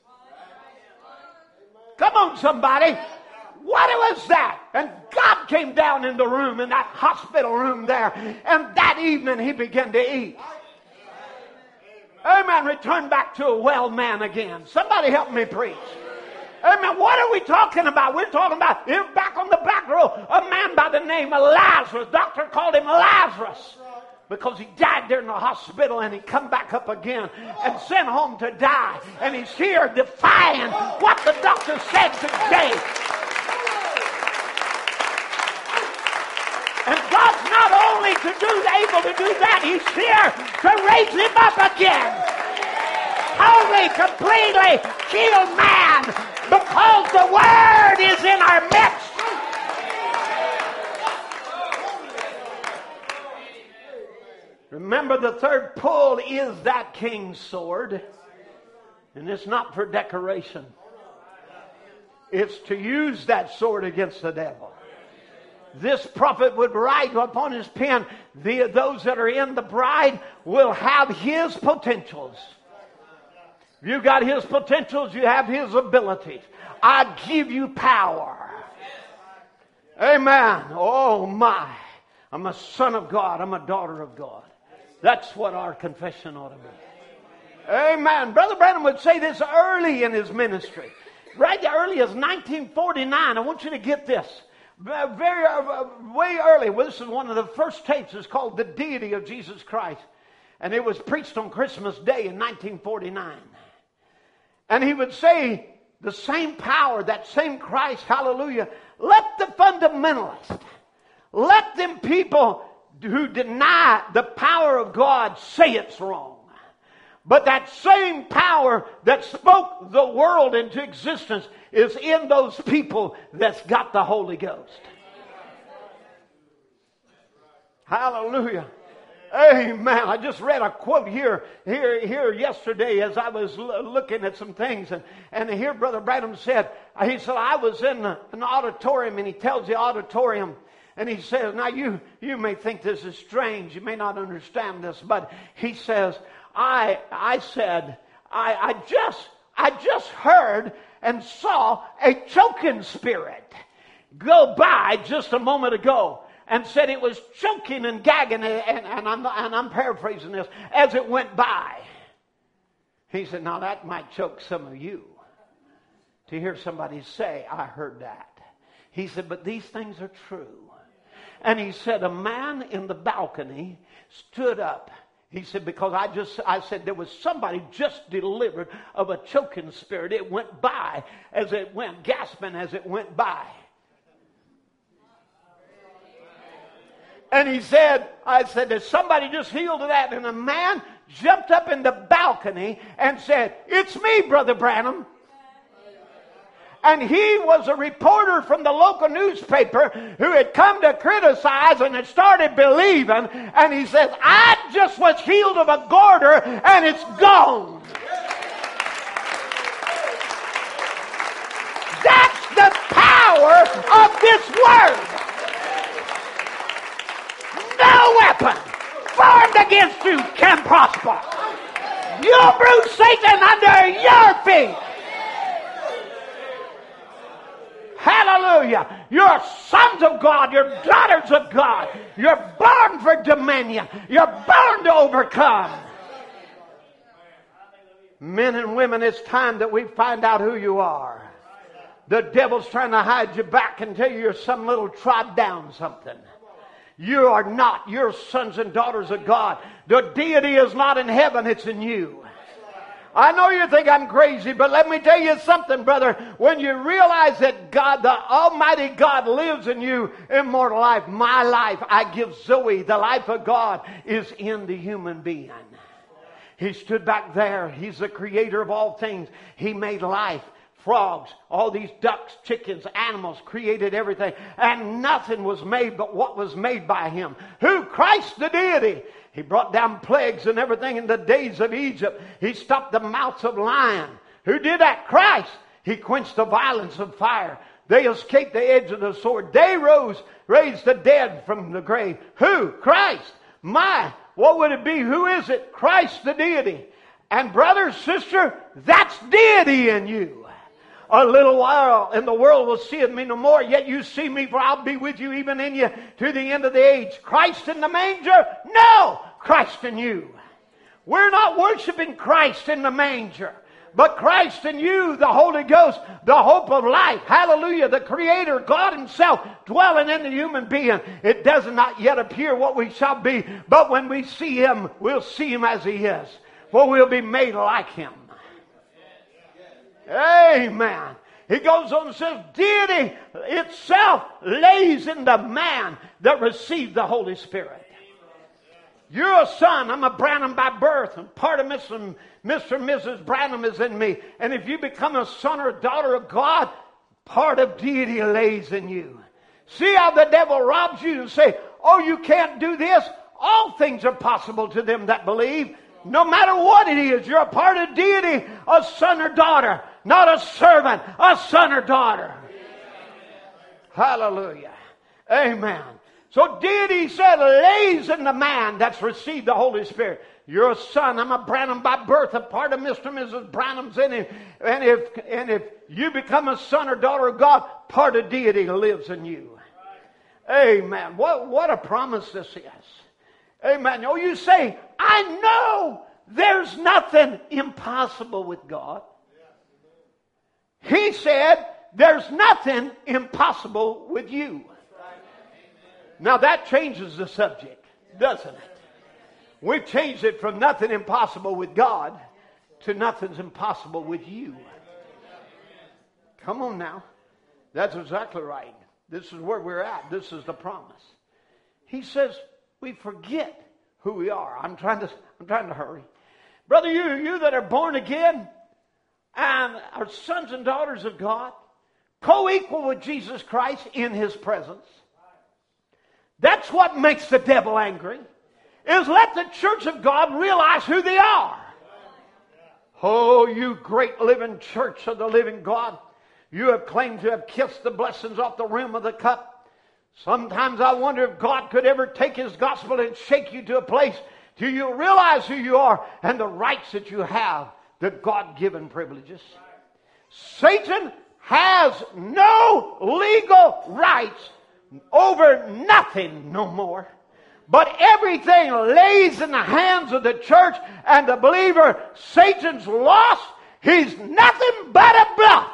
Come on, somebody. What was that? And God came down in the room, in that hospital room there, and that evening he began to eat. Amen. Return back to a well man again. Somebody help me preach. Amen. What are we talking about? We're talking about, here back on the back row, a man by the name of Lazarus. Doctor called him Lazarus because he died there in the hospital, and he come back up again and sent home to die. And he's here defying what the doctor said today. And God's not only able to do that, he's here to raise him up again. Totally, completely healed man, because the Word is in our midst. Remember, the third pull is that king's sword. And it's not for decoration. It's to use that sword against the devil. This prophet would write upon his pen, those that are in the bride will have his potentials. If you got his potentials, you have his abilities. I give you power. Amen. Oh my. I'm a son of God. I'm a daughter of God. That's what our confession ought to be. Amen. Brother Branham would say this early in his ministry. Right early as 1949. I want you to get this. Way early. Well, this is one of the first tapes. It's called The Deity of Jesus Christ. And it was preached on Christmas Day in 1949. And he would say, the same power, that same Christ, hallelujah, let the fundamentalists, let them people who deny the power of God say it's wrong. But that same power that spoke the world into existence is in those people that's got the Holy Ghost. Hallelujah. Amen. I just read a quote here yesterday as I was looking at some things. And here Brother Branham said, he said, I was in an auditorium, and he tells the auditorium, and he says, now you may think this is strange. You may not understand this, but he says, I just heard and saw a choking spirit go by just a moment ago, and said it was choking and gagging, and I'm paraphrasing this, as it went by. He said, now that might choke some of you to hear somebody say, I heard that. He said, but these things are true. And he said, a man in the balcony stood up He said, because I said there was somebody just delivered of a choking spirit. It went by as it went, gasping as it went by. And he said, I said, there's somebody just healed of that. And a man jumped up in the balcony and said, it's me, Brother Branham. And he was a reporter from the local newspaper who had come to criticize and had started believing. And he says, I just was healed of a goiter and it's gone. That's the power of this word. No weapon formed against you can prosper. You'll bruise Satan under your feet. Hallelujah. You're sons of God. You're daughters of God. You're born for dominion. You're born to overcome. Men and women, it's time that we find out who you are. The devil's trying to hide you back and tell you you're some little trod down something. You are not. You're sons and daughters of God. The deity is not in heaven. It's in you. I know you think I'm crazy, but let me tell you something, brother. When you realize that God, the Almighty God, lives in you, immortal life, my life, I give Zoe, the life of God is in the human being. He stood back there. He's the creator of all things. He made life, frogs, all these ducks, chickens, animals, created everything. And nothing was made but what was made by Him. Who? Christ the deity. He brought down plagues and everything in the days of Egypt. He stopped the mouths of lions. Who did that? Christ. He quenched the violence of fire. They escaped the edge of the sword. They raised the dead from the grave. Who? Christ. What would it be? Who is it? Christ the deity. And brother, sister, that's deity in you. A little while and the world will see me no more, yet you see me, for I'll be with you even in you to the end of the age. Christ in the manger? No! Christ in you. We're not worshiping Christ in the manger, but Christ in you, the Holy Ghost, the hope of life. Hallelujah. The Creator, God Himself, dwelling in the human being. It does not yet appear what we shall be, but when we see Him, we'll see Him as He is, for we'll be made like Him. Amen. He goes on and says, deity itself lays in the man that received the Holy Spirit. You're a son. I'm a Branham by birth. And part of Mr. and Mrs. Branham is in me. And if you become a son or a daughter of God, part of deity lays in you. See how the devil robs you and say, oh, you can't do this? All things are possible to them that believe. No matter what it is, you're a part of deity, a son or daughter. Not a servant, a son or daughter. Hallelujah. Amen. So deity said lays in the man that's received the Holy Spirit. You're a son. I'm a Branham by birth. A part of Mr. and Mrs. Branham's in him. And if you become a son or daughter of God, part of deity lives in you. Amen. What a promise this is. Amen. Oh, you say, I know there's nothing impossible with God. He said, there's nothing impossible with you. Now that changes the subject, doesn't it? We've changed it from nothing impossible with God to nothing's impossible with you. Come on now. That's exactly right. This is where we're at. This is the promise. He says we forget who we are. I'm trying to hurry. Brother, you that are born again and are sons and daughters of God, co-equal with Jesus Christ in His presence. That's what makes the devil angry, is let the church of God realize who they are. Oh, you great living church of the living God, you have claimed to have kissed the blessings off the rim of the cup. Sometimes I wonder if God could ever take His gospel and shake you to a place till you realize who you are and the rights that you have, the God-given privileges. Satan has no legal rights over nothing no more. But everything lays in the hands of the church and the believer. Satan's lost. He's nothing but a bluff.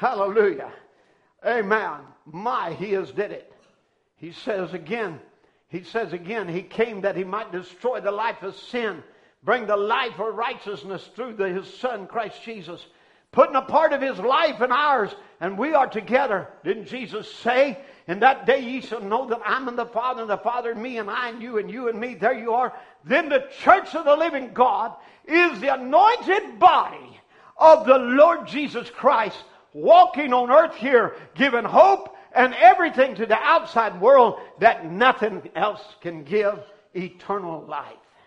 Hallelujah. Amen. He has did it. He says again, He says again, He came that He might destroy the life of sin, bring the life of righteousness through His Son, Christ Jesus, putting a part of His life in ours, and we are together. Didn't Jesus say, in that day ye shall know that I'm in the Father, and the Father in me, and I in you, and you in me. There you are. Then the church of the living God is the anointed body of the Lord Jesus Christ, walking on earth here, giving hope and everything to the outside world that nothing else can give: eternal life.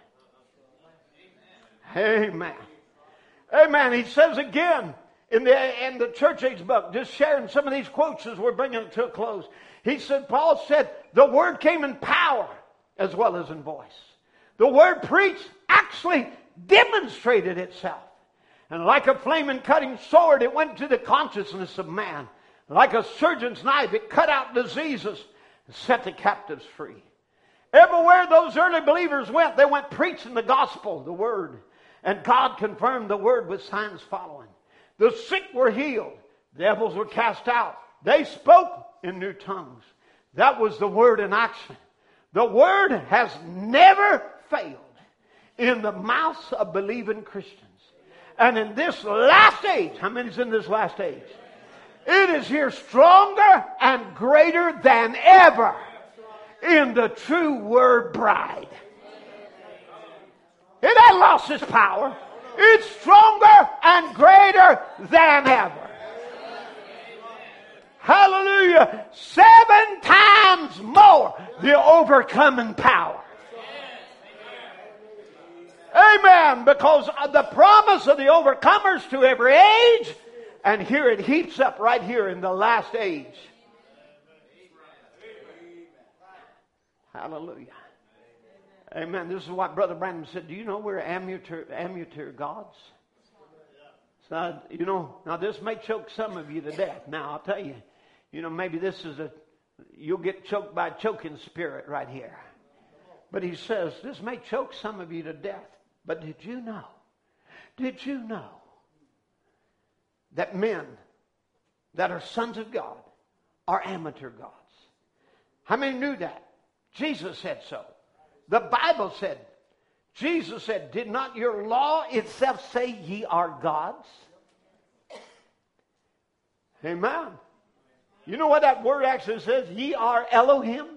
Amen. Amen. He says again in the church age book, just sharing some of these quotes as we're bringing it to a close. He said, Paul said, the word came in power as well as in voice. The word preached actually demonstrated itself. And like a flaming cutting sword, it went to the consciousness of man. Like a surgeon's knife, it cut out diseases and set the captives free. Everywhere those early believers went, they went preaching the gospel, the word. And God confirmed the word with signs following. The sick were healed. Devils were cast out. They spoke in new tongues. That was the word in action. The word has never failed in the mouths of believing Christians. And in this last age, how many's in this last age? It is here stronger and greater than ever in the true word bride. It hasn't lost its power. It's stronger and greater than ever. Hallelujah. 7 times more the overcoming power. Amen. Because of the promise of the overcomers to every age. And here it heaps up right here in the last age. Hallelujah. Amen. This is what Brother Branham said. Do you know we're amateur gods? So, now this may choke some of you to death. Now, I'll tell you, maybe this is you'll get choked by a choking spirit right here. But he says, this may choke some of you to death. But did you know that men that are sons of God are amateur gods? How many knew that? Jesus said so. The Bible said, Jesus said, did not your law itself say ye are gods? Amen. You know what that word actually says? Ye are Elohim.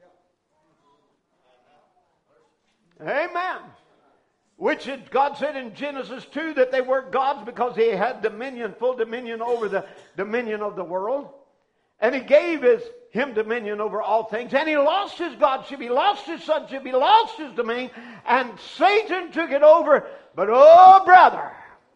Amen. Which God said in Genesis 2 that they were gods because they had dominion, full dominion over the dominion of the world. And He gave him dominion over all things. And He lost His Godship. He lost His sonship. He lost His dominion. And Satan took it over. But oh, brother,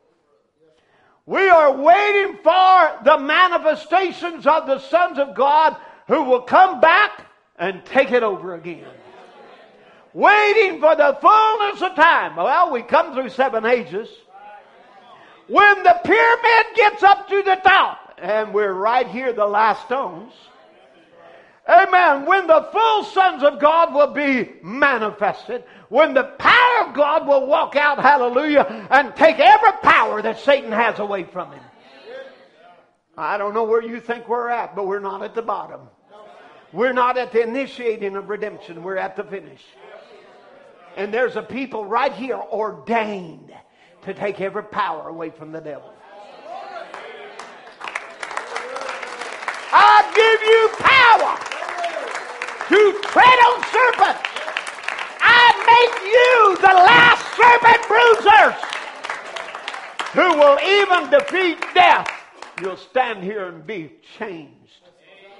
we are waiting for the manifestations of the sons of God who will come back and take it over again. Waiting for the fullness of time. Well, we come through 7 ages. When the pyramid gets up to the top, and we're right here, the last stones. Amen. When the full sons of God will be manifested, when the power of God will walk out, hallelujah, and take every power that Satan has away from him. I don't know where you think we're at, but we're not at the bottom. We're not at the initiating of redemption. We're at the finish. And there's a people right here ordained to take every power away from the devil. I give you power to tread on serpents. I make you the last serpent bruisers who will even defeat death. You'll stand here and be changed.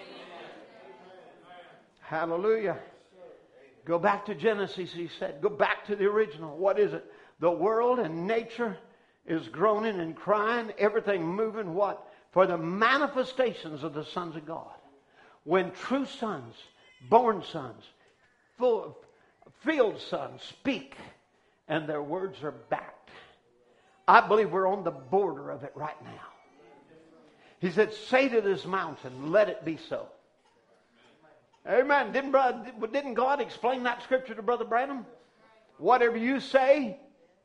Hallelujah. Go back to Genesis, he said. Go back to the original. What is it? The world and nature is groaning and crying. Everything moving what? For the manifestations of the sons of God. When true sons, born sons, field sons speak and their words are backed. I believe we're on the border of it right now. He said, say to this mountain, let it be so. Amen. Didn't God explain that scripture to Brother Branham? Whatever you say.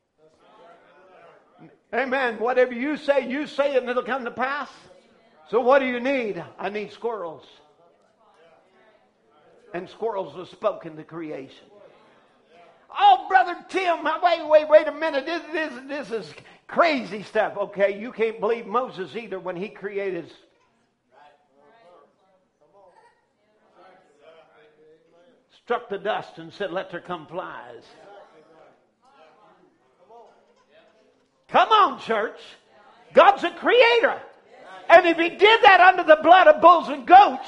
Amen. Whatever you say it and it'll come to pass. So what do you need? I need squirrels. and squirrels have spoken to creation. Oh, Brother Tim, wait a minute. This is crazy stuff. Okay, you can't believe Moses either when he created. Struck the dust and said, let there come flies. Come on, church. God's a creator. And if he did that under the blood of bulls and goats,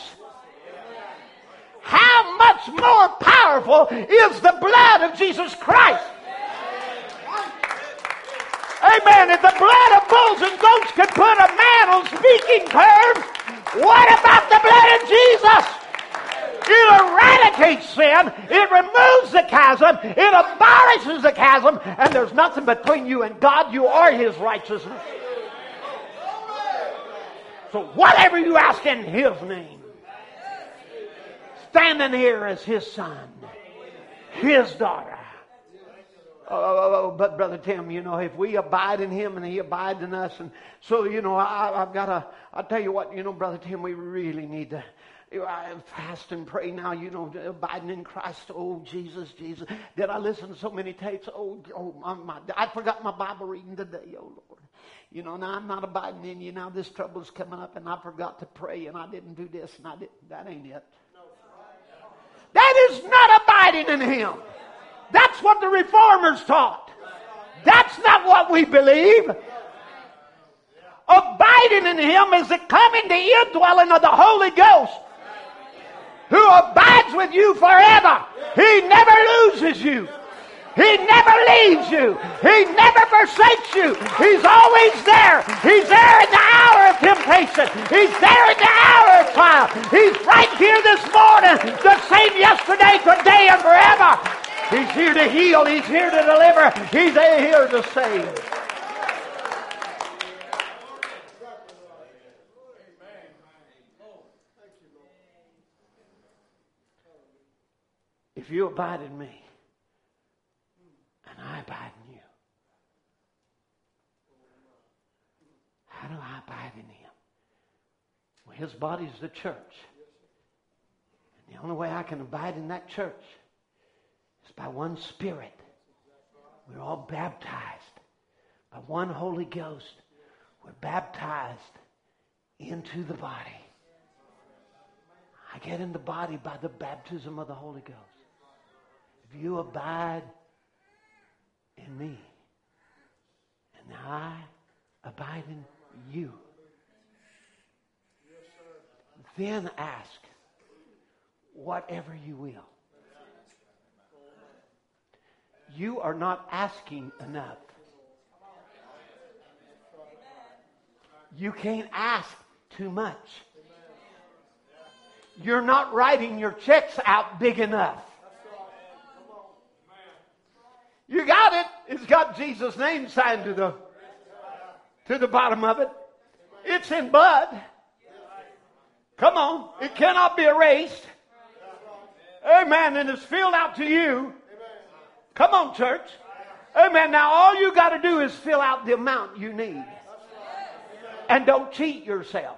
how much more powerful is the blood of Jesus Christ? Amen. If the blood of bulls and goats could put a man on speaking terms, what about the blood of Jesus? It eradicates sin. It removes the chasm. It abolishes the chasm. And there's nothing between you and God. You are his righteousness. So whatever you ask in his name, standing here as his son, his daughter. But Brother Tim, if we abide in him and he abides in us, and so, I'll tell you what, Brother Tim, we really need to fast and pray now, abiding in Christ. Oh, Jesus. Did I listen to so many tapes? I forgot my Bible reading today, oh Lord. Now I'm not abiding in you. Now this trouble's coming up and I forgot to pray and I didn't do this and I didn't. That ain't it. That is not abiding in him. That's what the reformers taught. That's not what we believe. Abiding in him is the coming, the indwelling of the Holy Ghost, who abides with you forever. He never loses you. He never leaves you. He never forsakes you. He's always there. He's there in the hour of temptation. He's there in the hour of trial. He's right here this morning, the same yesterday, today, and forever. He's here to heal. He's here to deliver. He's here to save. If you abide in me, and I abide in you, how do I abide in him? Well, his body is the church. And the only way I can abide in that church is by one Spirit. We're all baptized by one Holy Ghost. We're baptized into the body. I get in the body by the baptism of the Holy Ghost. If you abide in me, and I abide in you, then ask whatever you will. You are not asking enough. You can't ask too much. You're not writing your checks out big enough. You got it. It's got Jesus' name signed to the bottom of it. It's in blood. Come on. It cannot be erased. Amen. And it's filled out to you. Come on, church. Amen. Now all you got to do is fill out the amount you need. And don't cheat yourself.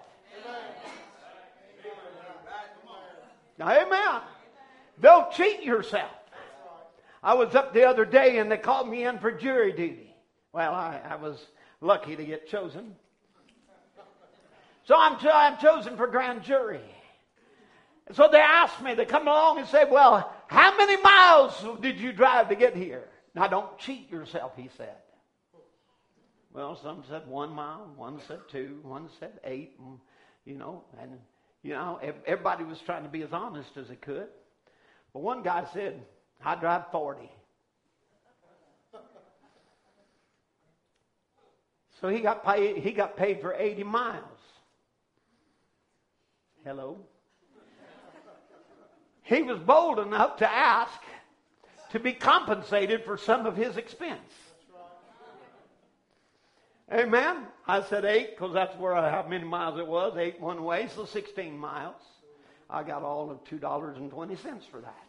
Now, amen. Don't cheat yourself. I was up the other day and they called me in for jury duty. Well, I was lucky to get chosen. So I'm chosen for grand jury. And so they asked me, they come along and say, well, how many miles did you drive to get here? Now, don't cheat yourself, he said. Well, some said 1 mile, one said 2, one said 8, and everybody was trying to be as honest as they could. But one guy said, I drive 40. So he got paid for 80 miles. Hello? He was bold enough to ask to be compensated for some of his expense. Amen? I said 8 because that's how many miles it was. 8 one way, so 16 miles. I got all of $2.20 for that.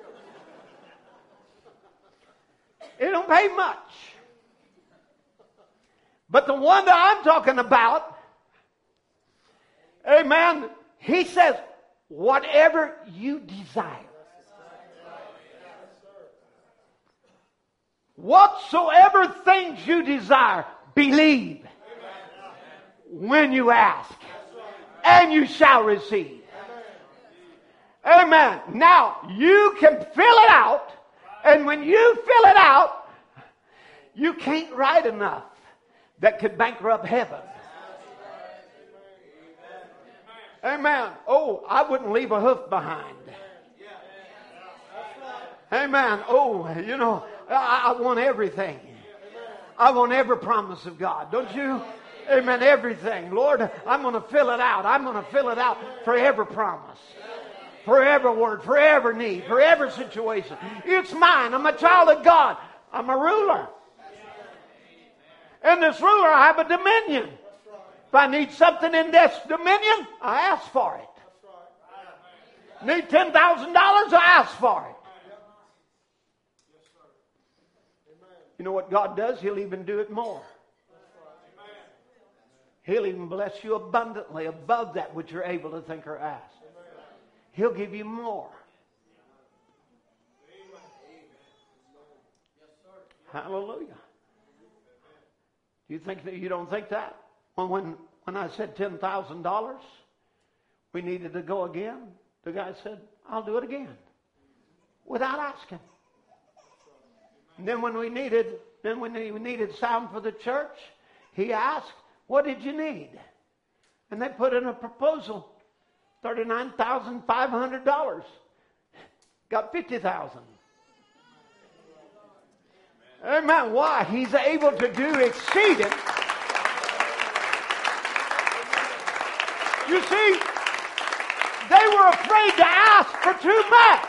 It don't pay much. But the one that I'm talking about, amen, he says, whatever you desire. Whatsoever things you desire, believe when you ask, and you shall receive. Amen. Now, you can fill it out, and when you fill it out, you can't write enough that could bankrupt heaven. Amen. Oh, I wouldn't leave a hoof behind. Amen. Oh, you know, I want everything. I want every promise of God. Don't you? Amen. Everything. Lord, I'm going to fill it out. I'm going to fill it out for every promise. For every word. For every need. For every situation. It's mine. I'm a child of God. I'm a ruler. And this ruler, I have a dominion. If I need something in this dominion, I ask for it. Need $10,000, I ask for it. You know what God does? He'll even do it more. He'll even bless you abundantly above that which you're able to think or ask. He'll give you more. Hallelujah. You think that you don't think that? When I said $10,000, we needed to go again. The guy said, "I'll do it again," without asking. And then when we needed sound for the church, he asked, "What did you need?" And they put in a proposal, $39,500. Got $50,000. Amen. Why? He's able to do exceeding. You see, they were afraid to ask for too much.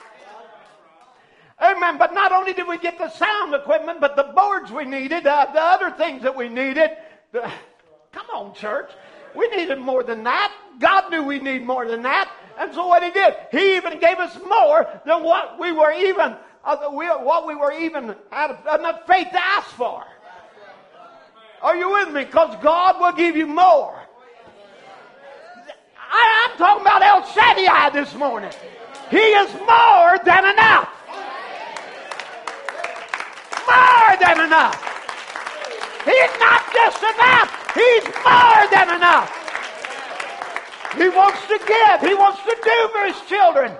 Amen. But not only did we get the sound equipment, but the boards we needed, the other things that we needed. Come on, church. We needed more than that. God knew we need more than that. And so what he did, he even gave us more than what we were even had enough faith to ask for. Are you with me? Because God will give you more. I'm talking about El Shaddai this morning. He is more than enough. More than enough. He's not just enough. He's more than enough. He wants to give. He wants to do for his children.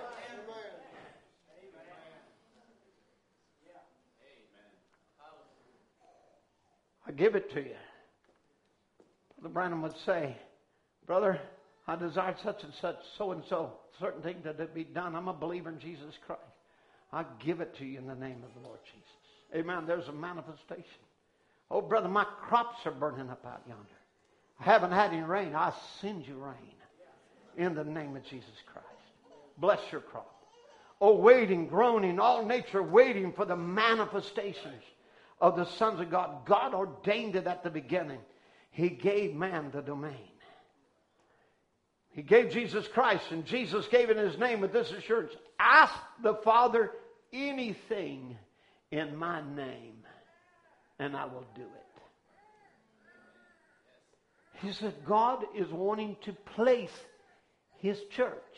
I give it to you. Brother Branham would say, "Brother, I desire such and such, so and so, certain things that it be done. I'm a believer in Jesus Christ. I give it to you in the name of the Lord Jesus." Amen. There's a manifestation. "Oh, brother, my crops are burning up out yonder. I haven't had any rain. I send you rain in the name of Jesus Christ. Bless your crop." Oh, waiting, groaning, all nature waiting for the manifestations of the sons of God. God ordained it at the beginning. He gave man the domain. He gave Jesus Christ, and Jesus gave in his name with this assurance: "Ask the Father anything in my name, and I will do it." He said God is wanting to place his church.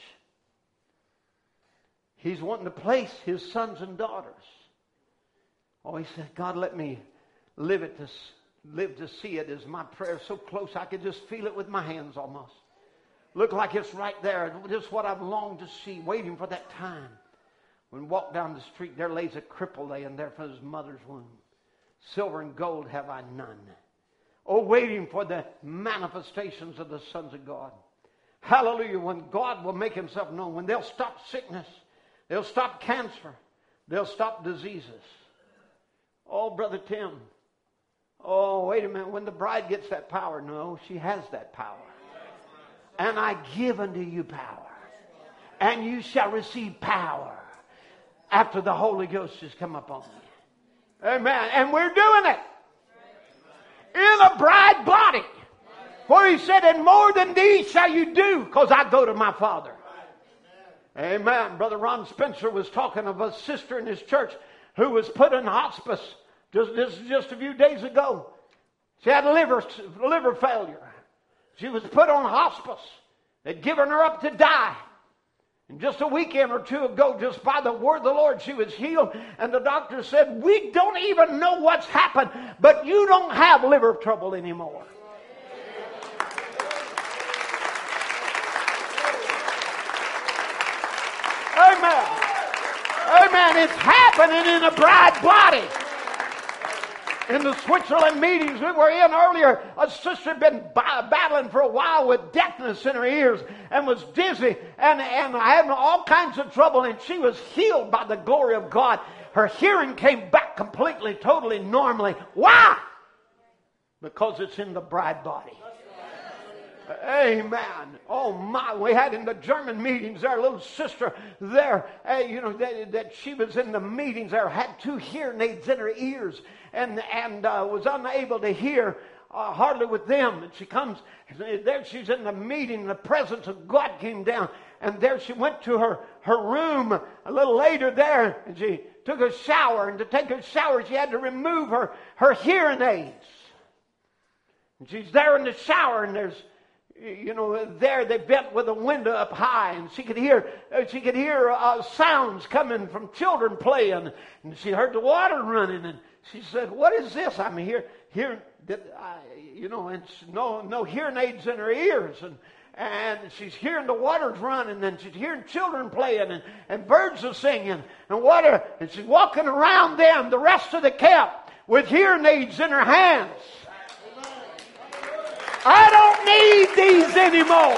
He's wanting to place his sons and daughters. Oh, he said, "God, let me live to see it," is my prayer. So close I could just feel it with my hands almost. Look like it's right there. Just what I've longed to see, waiting for that time. When walk down the street, there lays a cripple laying there from his mother's womb. Silver and gold have I none. Oh, waiting for the manifestations of the sons of God. Hallelujah. When God will make himself known. When they'll stop sickness. They'll stop cancer. They'll stop diseases. Oh, Brother Tim. Oh, wait a minute. When the bride gets that power. No, she has that power. "And I give unto you power. And you shall receive power after the Holy Ghost has come upon you." Amen. And we're doing it. In a bride body. For he said, "And more than these shall you do, because I go to my Father." Amen. Brother Ron Spencer was talking of a sister in his church who was put in hospice just a few days ago. She had liver failure. She was put on hospice. They'd given her up to die. And just a weekend or two ago, just by the word of the Lord, she was healed. And the doctor said, we don't even know what's happened, but you don't have liver trouble anymore. Amen. Amen. It's happening in the bride body. In the Switzerland meetings we were in earlier, a sister had been battling for a while with deafness in her ears and was dizzy and having all kinds of trouble, and she was healed by the glory of God. Her hearing came back completely, totally, normally. Why? Because it's in the bride body. Amen. Oh my, we had in the German meetings there, a little sister there, that she was in the meetings there, had 2 hearing aids in her ears and was unable to hear hardly with them. And she comes, there she's in the meeting, the presence of God came down, and there she went to her room a little later there, and she took a shower, and to take a shower she had to remove her hearing aids. And she's there in the shower, and there's there they bent with a window up high, and she could hear sounds coming from children playing, and she heard the water running, and she said, "What is this? I'm hearing it's no hearing aids in her ears, and she's hearing the waters running, and she's hearing children playing, and birds are singing, and water, and she's walking around them, the rest of the camp, with hearing aids in her hands." I don't need these anymore.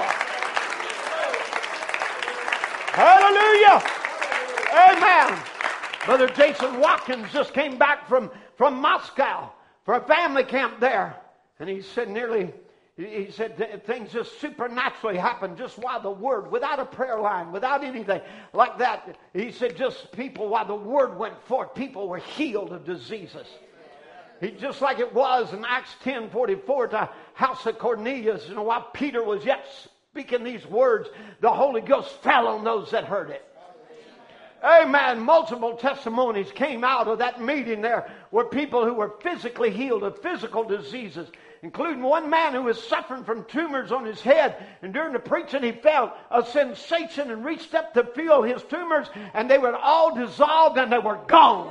Hallelujah. Amen. Brother Jason Watkins just came back from Moscow for a family camp there. And he said things just supernaturally happened just while the word, without a prayer line, without anything like that. He said just people, while the word went forth, people were healed of diseases. Just like it was in Acts 10:44 to house of Cornelius, while Peter was yet speaking these words, the Holy Ghost fell on those that heard it. Amen. Multiple testimonies came out of that meeting there, where people who were physically healed of physical diseases, including one man who was suffering from tumors on his head, and during the preaching he felt a sensation and reached up to feel his tumors, and they were all dissolved and they were gone.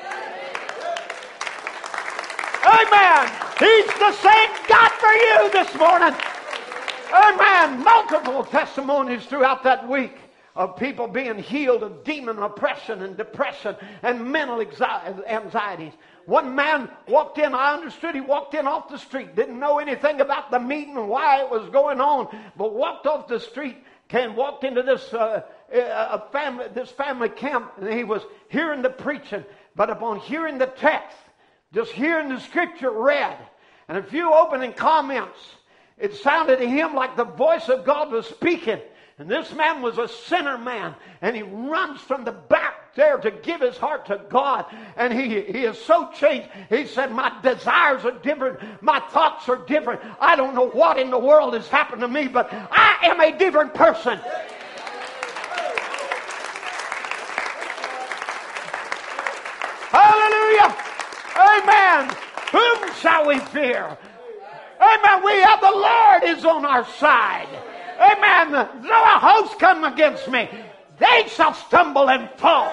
Amen. He's the same God for you this morning. Amen. Multiple testimonies throughout that week of people being healed of demon oppression and depression and mental anxieties. One man walked in, I understood he walked in off the street, didn't know anything about the meeting and why it was going on, but walked off the street, walked into this family camp, and he was hearing the preaching, but upon hearing the text, just hearing the scripture read, and a few opening comments, it sounded to him like the voice of God was speaking. And this man was a sinner man, and he runs from the back there to give his heart to God, and he is so changed. He said, my desires are different, my thoughts are different. I don't know what in the world has happened to me, but I am a different person. Hallelujah. Amen. Whom shall we fear? Amen. We have the Lord is on our side. Amen. Though a host come against me, they shall stumble and fall.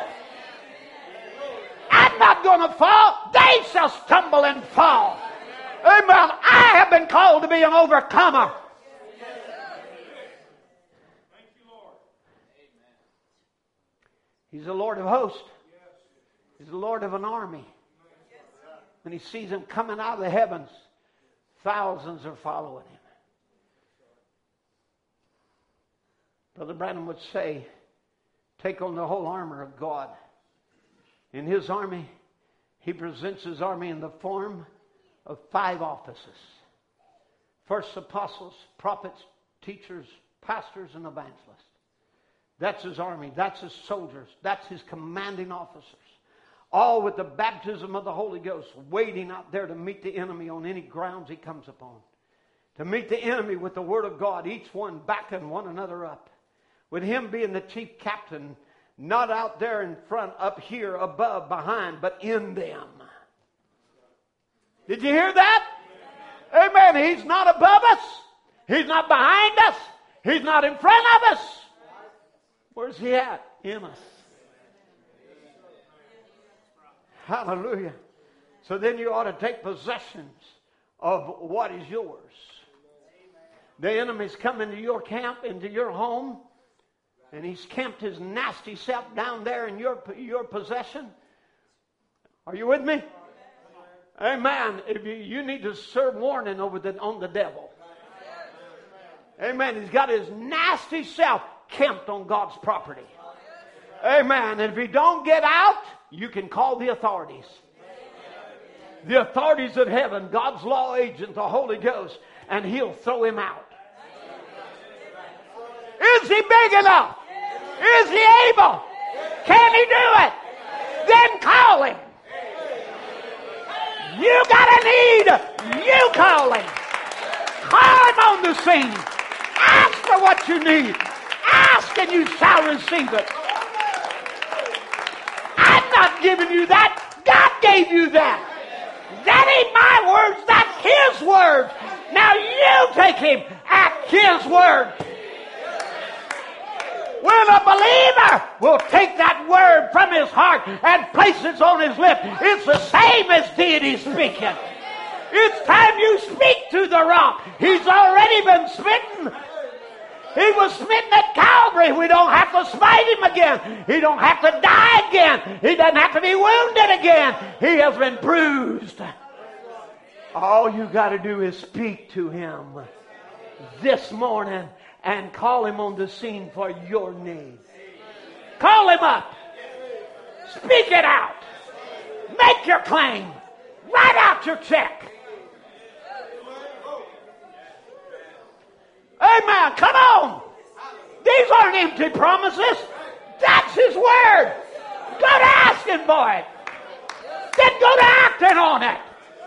I'm not going to fall. They shall stumble and fall. Amen. I have been called to be an overcomer. He's the Lord of hosts. He's the Lord of an army. When he sees him coming out of the heavens, thousands are following him. Brother Branham would say, take on the whole armor of God. In his army, he presents his army in the form of 5 offices. First, apostles, prophets, teachers, pastors, and evangelists. That's his army. That's his soldiers. That's his commanding officers. All with the baptism of the Holy Ghost, waiting out there to meet the enemy on any grounds he comes upon. To meet the enemy with the Word of God, each one backing one another up. With him being the chief captain, not out there in front, up here, above, behind, but in them. Did you hear that? Amen. He's not above us. He's not behind us. He's not in front of us. Where's He at? In us. Hallelujah. So then you ought to take possessions of what is yours. The enemy's come into your camp, into your home, and he's camped his nasty self down there in your possession. Are you with me? Amen. If you need to serve warning on the devil. Amen. He's got his nasty self camped on God's property. Amen. And if he don't get out, you can call the authorities. The authorities of heaven, God's law agent, the Holy Ghost, and He'll throw him out. Is he big enough? Is he able? Can he do it? Then call him. You got a need. You call him. Call him on the scene. Ask for what you need. Ask and you shall receive it. I'm not giving you that. God gave you that. That ain't my words. That's His words. Now you take Him at His word. When a believer will take that word from his heart and place it on his lip, it's the same as deity speaking. It's time you speak to the rock. He's already been smitten. He was smitten at Calvary. We don't have to smite him again. He don't have to die again. He doesn't have to be wounded again. He has been bruised. All you got to do is speak to him this morning and call him on the scene for your need. Call him up. Speak it out. Make your claim. Write out your check. Amen. Come on. These aren't empty promises. That's His word. Go to asking for it. Then go to acting on it.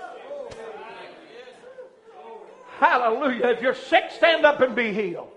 Hallelujah. If you're sick, stand up and be healed.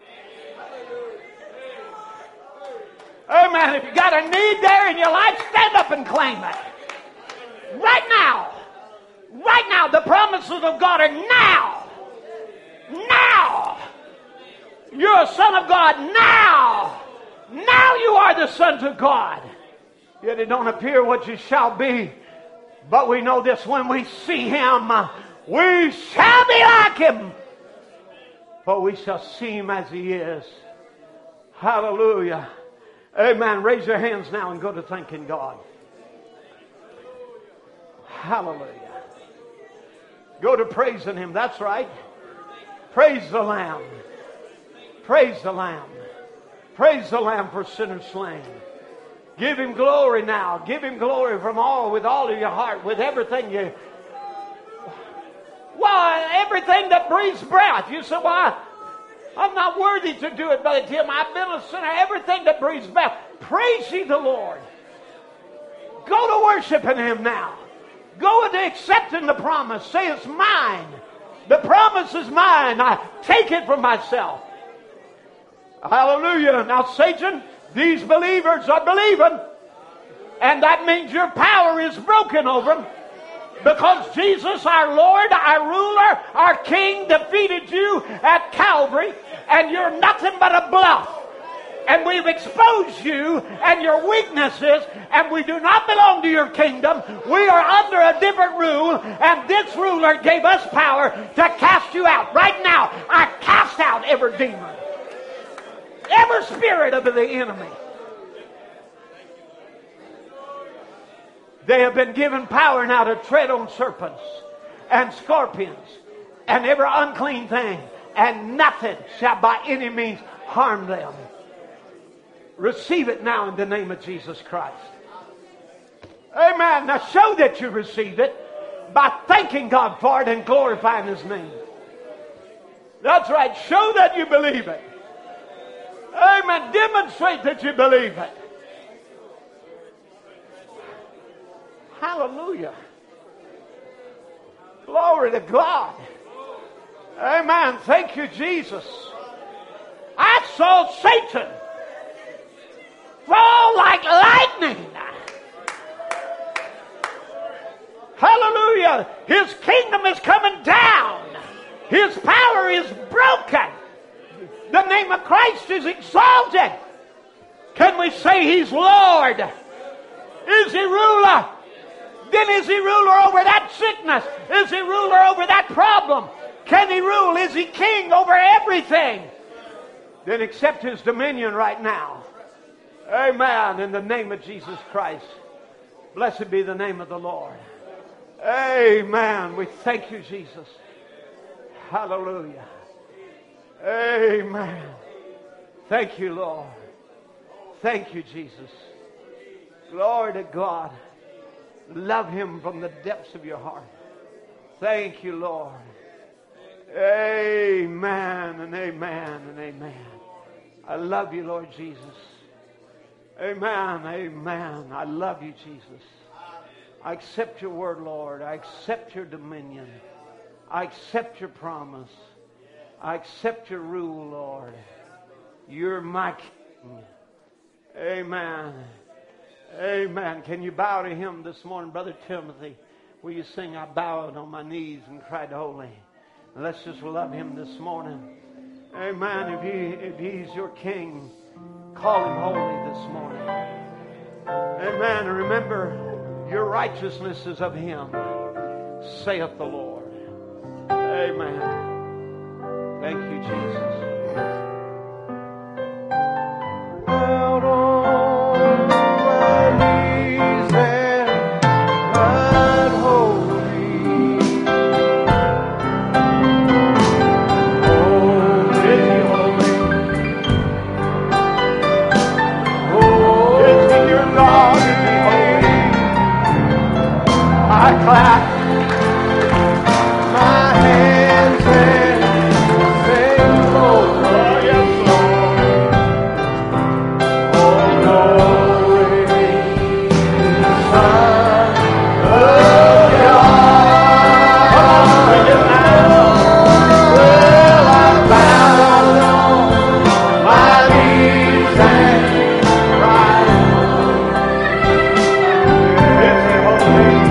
Amen. If you got a need there in your life, stand up and claim it. Right now. Right now. The promises of God are now. Now. You're a son of God now. Now you are the sons of God. Yet it don't appear what you shall be. But we know this: when we see Him, we shall be like Him. For we shall see Him as He is. Hallelujah. Amen. Raise your hands now and go to thanking God. Hallelujah. Go to praising Him. That's right. Praise the Lamb. Praise the Lamb. Praise the Lamb for sinners slain. Give Him glory now. Give Him glory with all of your heart, with everything you... Well, everything that breathes breath. You say, well, I'm not worthy to do it, Brother Tim. I've been a sinner. Everything that breathes breath. Praise ye the Lord. Go to worshiping Him now. Go to accepting the promise. Say, it's mine. The promise is mine. I take it from myself. Hallelujah. Now, Satan, these believers are believing. And that means your power is broken over them. Because Jesus, our Lord, our ruler, our King, defeated you at Calvary, and you're nothing but a bluff. And we've exposed you and your weaknesses, and we do not belong to your kingdom. We are under a different rule, and this ruler gave us power to cast you out. Right now, I cast out every demon, every spirit of the enemy. They have been given power now to tread on serpents and scorpions and every unclean thing, and nothing shall by any means harm them. Receive it now in the name of Jesus Christ. Amen. Now show that you received it by thanking God for it and glorifying His name. That's right. Show that you believe it. Amen. Demonstrate that you believe it. Hallelujah. Glory to God. Amen. Thank you, Jesus. I saw Satan fall like lightning. Hallelujah. His kingdom is coming down. His power is broken. The name of Christ is exalted. Can we say He's Lord? Is He ruler? Then is He ruler over that sickness? Is He ruler over that problem? Can He rule? Is He king over everything? Then accept His dominion right now. Amen. In the name of Jesus Christ. Blessed be the name of the Lord. Amen. We thank you, Jesus. Hallelujah. Amen. Thank you, Lord. Thank you, Jesus. Glory to God. Love Him from the depths of your heart. Thank you, Lord. Amen and amen and amen. I love you, Lord Jesus. Amen, amen. I love you, Jesus. I accept your word, Lord. I accept your dominion. I accept your promise. I accept your rule, Lord. You're my King. Amen. Amen. Can you bow to Him this morning? Brother Timothy, will you sing, I bowed on my knees and cried holy. And let's just love Him this morning. Amen. If He's your King, call Him holy this morning. Amen. And remember, your righteousness is of Him, saith the Lord. Amen. Thank you, Jesus. Out on my knees and cried holy. Oh, is He holy? Oh, is He your God? Is He holy? I clap my hands and sing, Lord. Oh, yes, Lord. Oh, glory to the Son of God. Sing it now. Well, I bowed on my knees and cried. Is He holy?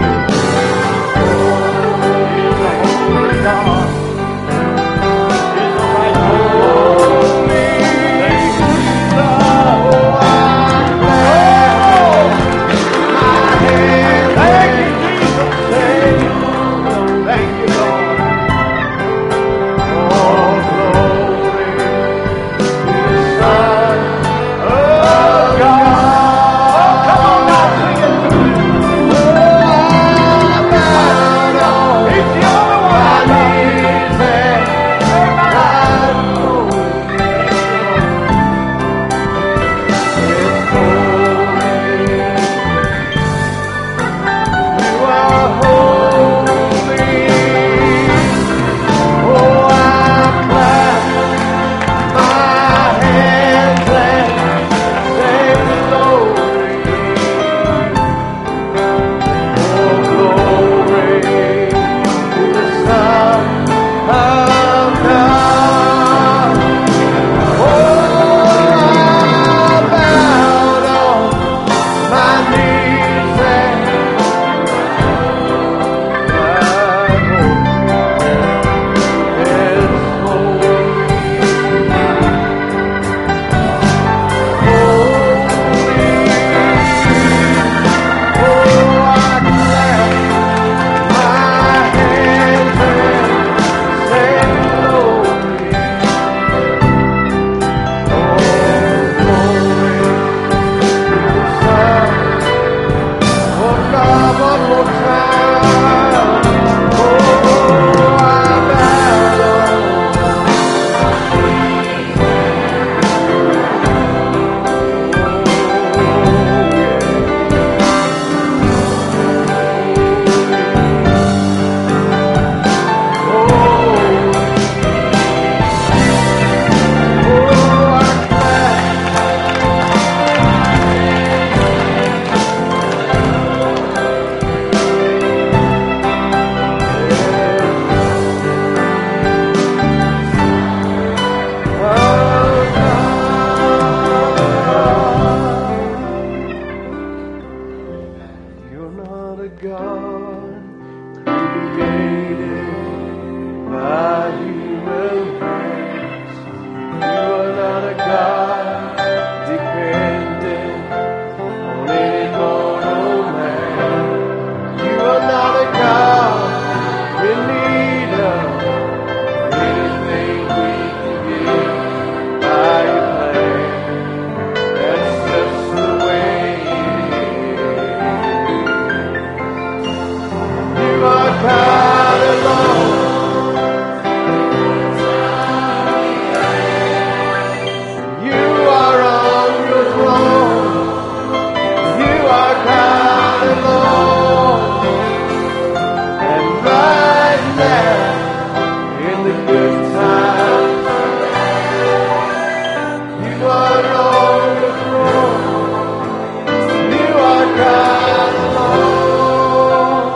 God alone.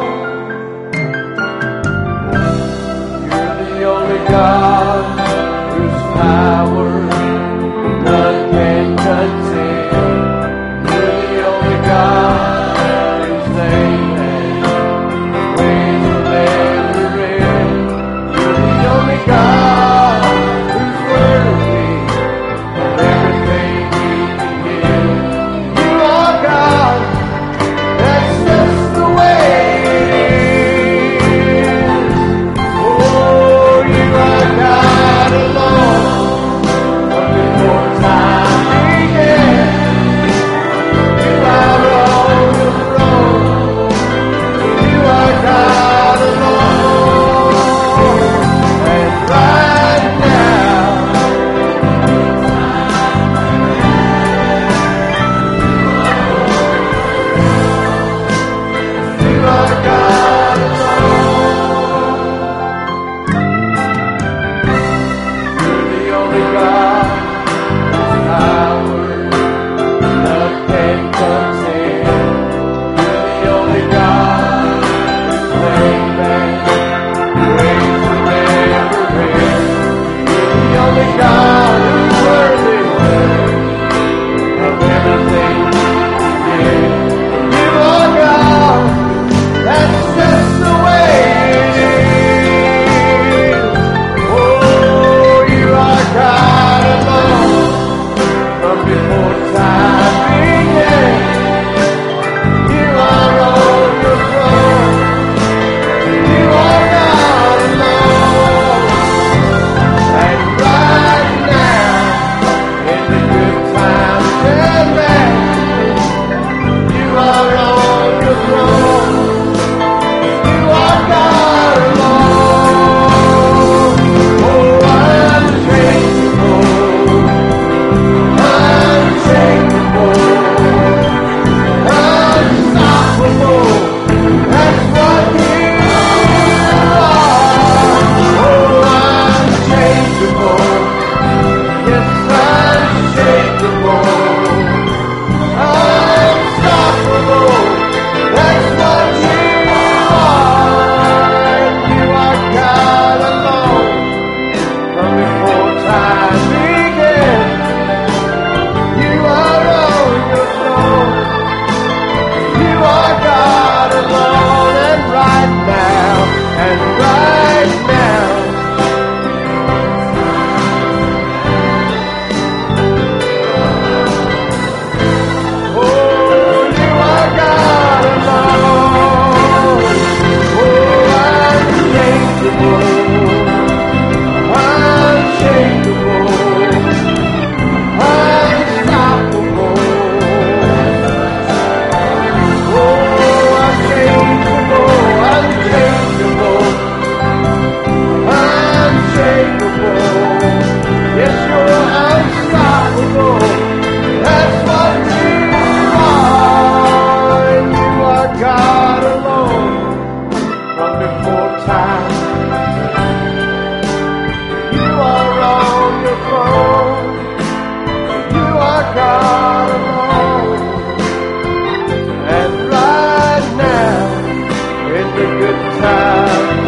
You're the only God whose power none can contain. You're the only God whose name and ways will never end. You're the only God who's worthy of everything we can give. You are God, that's just the way it is. Oh, you are God alone. From before time began, you are on the throne. You are God alone. And right now, you are God alone. You're the only God whose power none can contain. You're the only God whose name and ways will never end. You're the only God who's worthy of everything we give. You are God, that's just the way it is. Oh, you are God alone. From before time began, you are on your throne. You are God alone. And right now, in the good times and bad, you are on your throne. You are God alone. Oh, unchangeable, unshakable, unstoppable. That's what you are. Oh, unchangeable, yes, unshakable, unstoppable. That's what you are. You are God alone. From before time began, you are on your throne. You are God alone. And right now, oh, you are God alone. Oh, unchangeable, unshakable, unstoppable. Oh, unchangeable, unchangeable, unshakable. Yes, you're unstoppable. That's what you are. And you are God alone. From before time, you are on your throne. You are God alone. And right now, in the good times,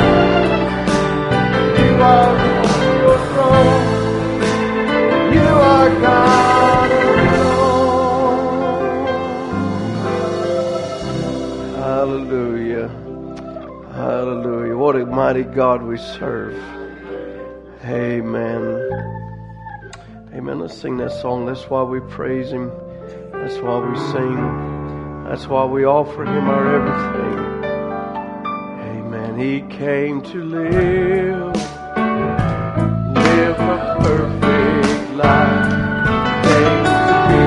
you are on your throne. You are God alone. Hallelujah. Hallelujah. What a mighty God we serve. Amen. Amen. Let's sing that song. That's why we praise Him. That's why we sing. That's why we offer Him our everything. Amen. He came to live a perfect life. Came to be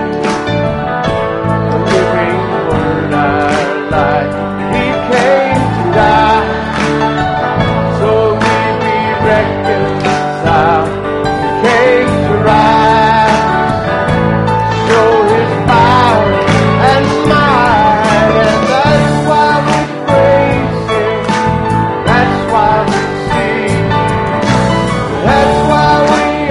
a living word, our life. He came to die, so we be reconciled. He came to rise, show His power and might, and that's why we praise Him. That's why we sing. That's why we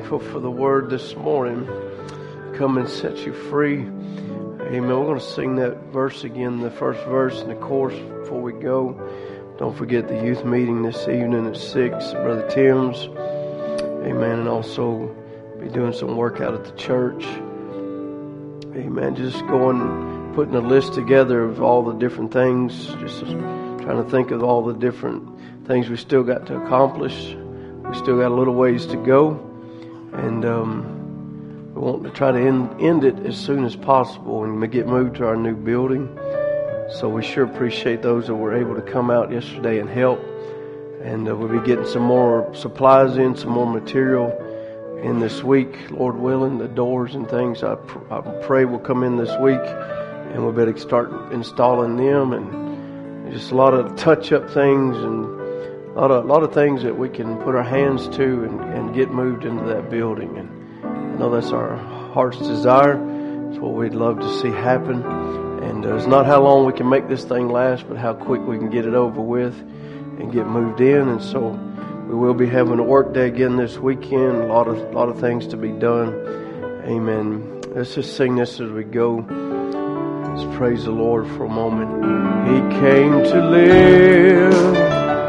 thankful for the word this morning. Come and set you free. Amen. We're going to sing that verse again, the first verse in the chorus before we go. Don't forget the youth meeting this evening at 6 at Brother Tim's. Amen. And also be doing some work out at the church. Amen. Just going, putting a list together of all the different things. Just trying to think of all the different things we still got to accomplish. We still got a little ways to go. And we want to try to end it as soon as possible and get moved to our new building. So we sure appreciate those that were able to come out yesterday and help. And we'll be getting some more supplies in, some more material in this week, Lord willing. The doors and things I pray will come in this week, and we'll better start installing them, and just a lot of touch-up things and a lot of things that we can put our hands to and get moved into that building. And I know that's our heart's desire. It's what we'd love to see happen. And it's not how long we can make this thing last, but how quick we can get it over with and get moved in. And so we will be having a work day again this weekend. A lot of things to be done. Amen. Let's just sing this as we go. Let's praise the Lord for a moment. He came to live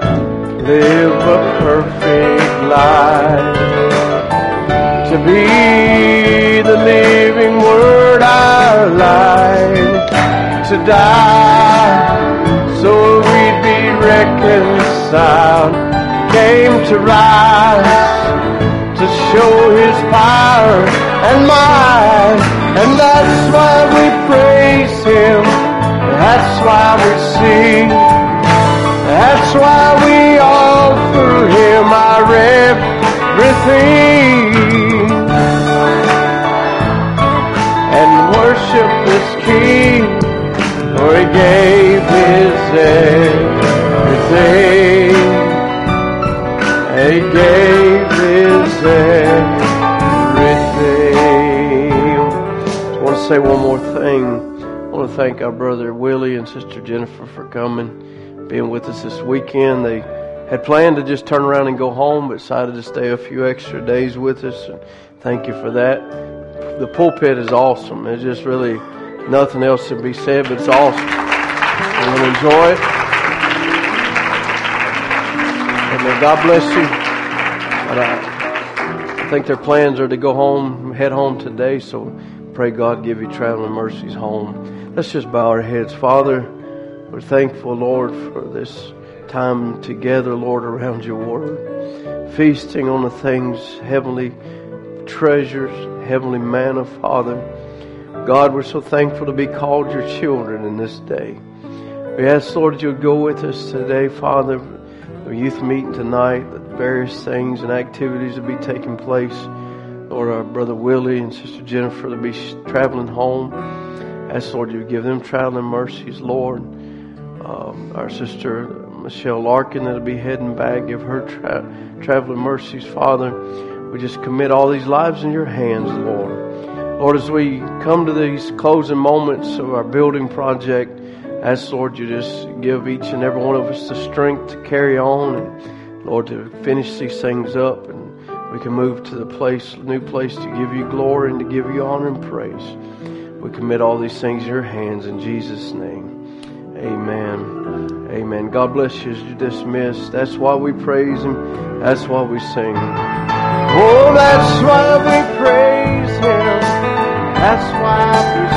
a perfect life, to be the living Word, our life, to die so we'd be reconciled. Came to rise to show His power and might, and that's why we praise Him. That's why we sing. That's why we offer Him our everything and worship this King, for He gave His everything. He gave His everything. I want to say one more thing. I want to thank our brother Willie and sister Jennifer for coming, being with us this weekend. They had planned to just turn around and go home, but decided to stay a few extra days with us. And thank you for that. The pulpit is awesome. There's just really nothing else to be said, but it's awesome. We're going to enjoy it. Amen. God bless you. But I think their plans are to go home, head home today, so pray God give you traveling mercies home. Let's just bow our heads. Father, we're thankful, Lord, for this time together, Lord, around your word. Feasting on the things, heavenly treasures, heavenly manna, Father. God, we're so thankful to be called your children in this day. We ask, Lord, that you would go with us today, Father. The youth meeting tonight, the various things and activities that be taking place. Lord, our brother Willie and sister Jennifer to be traveling home. Ask, Lord, you would give them traveling mercies, Lord. Our sister Michelle Larkin that'll be heading back, give her traveling mercies, Father. We just commit all these lives in your hands, Lord. Lord, as we come to these closing moments of our building project, ask, Lord, you just give each and every one of us the strength to carry on and, Lord, to finish these things up, and we can move to the new place to give you glory and to give you honor and praise. We commit all these things in your hands in Jesus' name. Amen. Amen. God bless you as you dismiss. That's why we praise Him. That's why we sing. Oh, that's why we praise Him. That's why we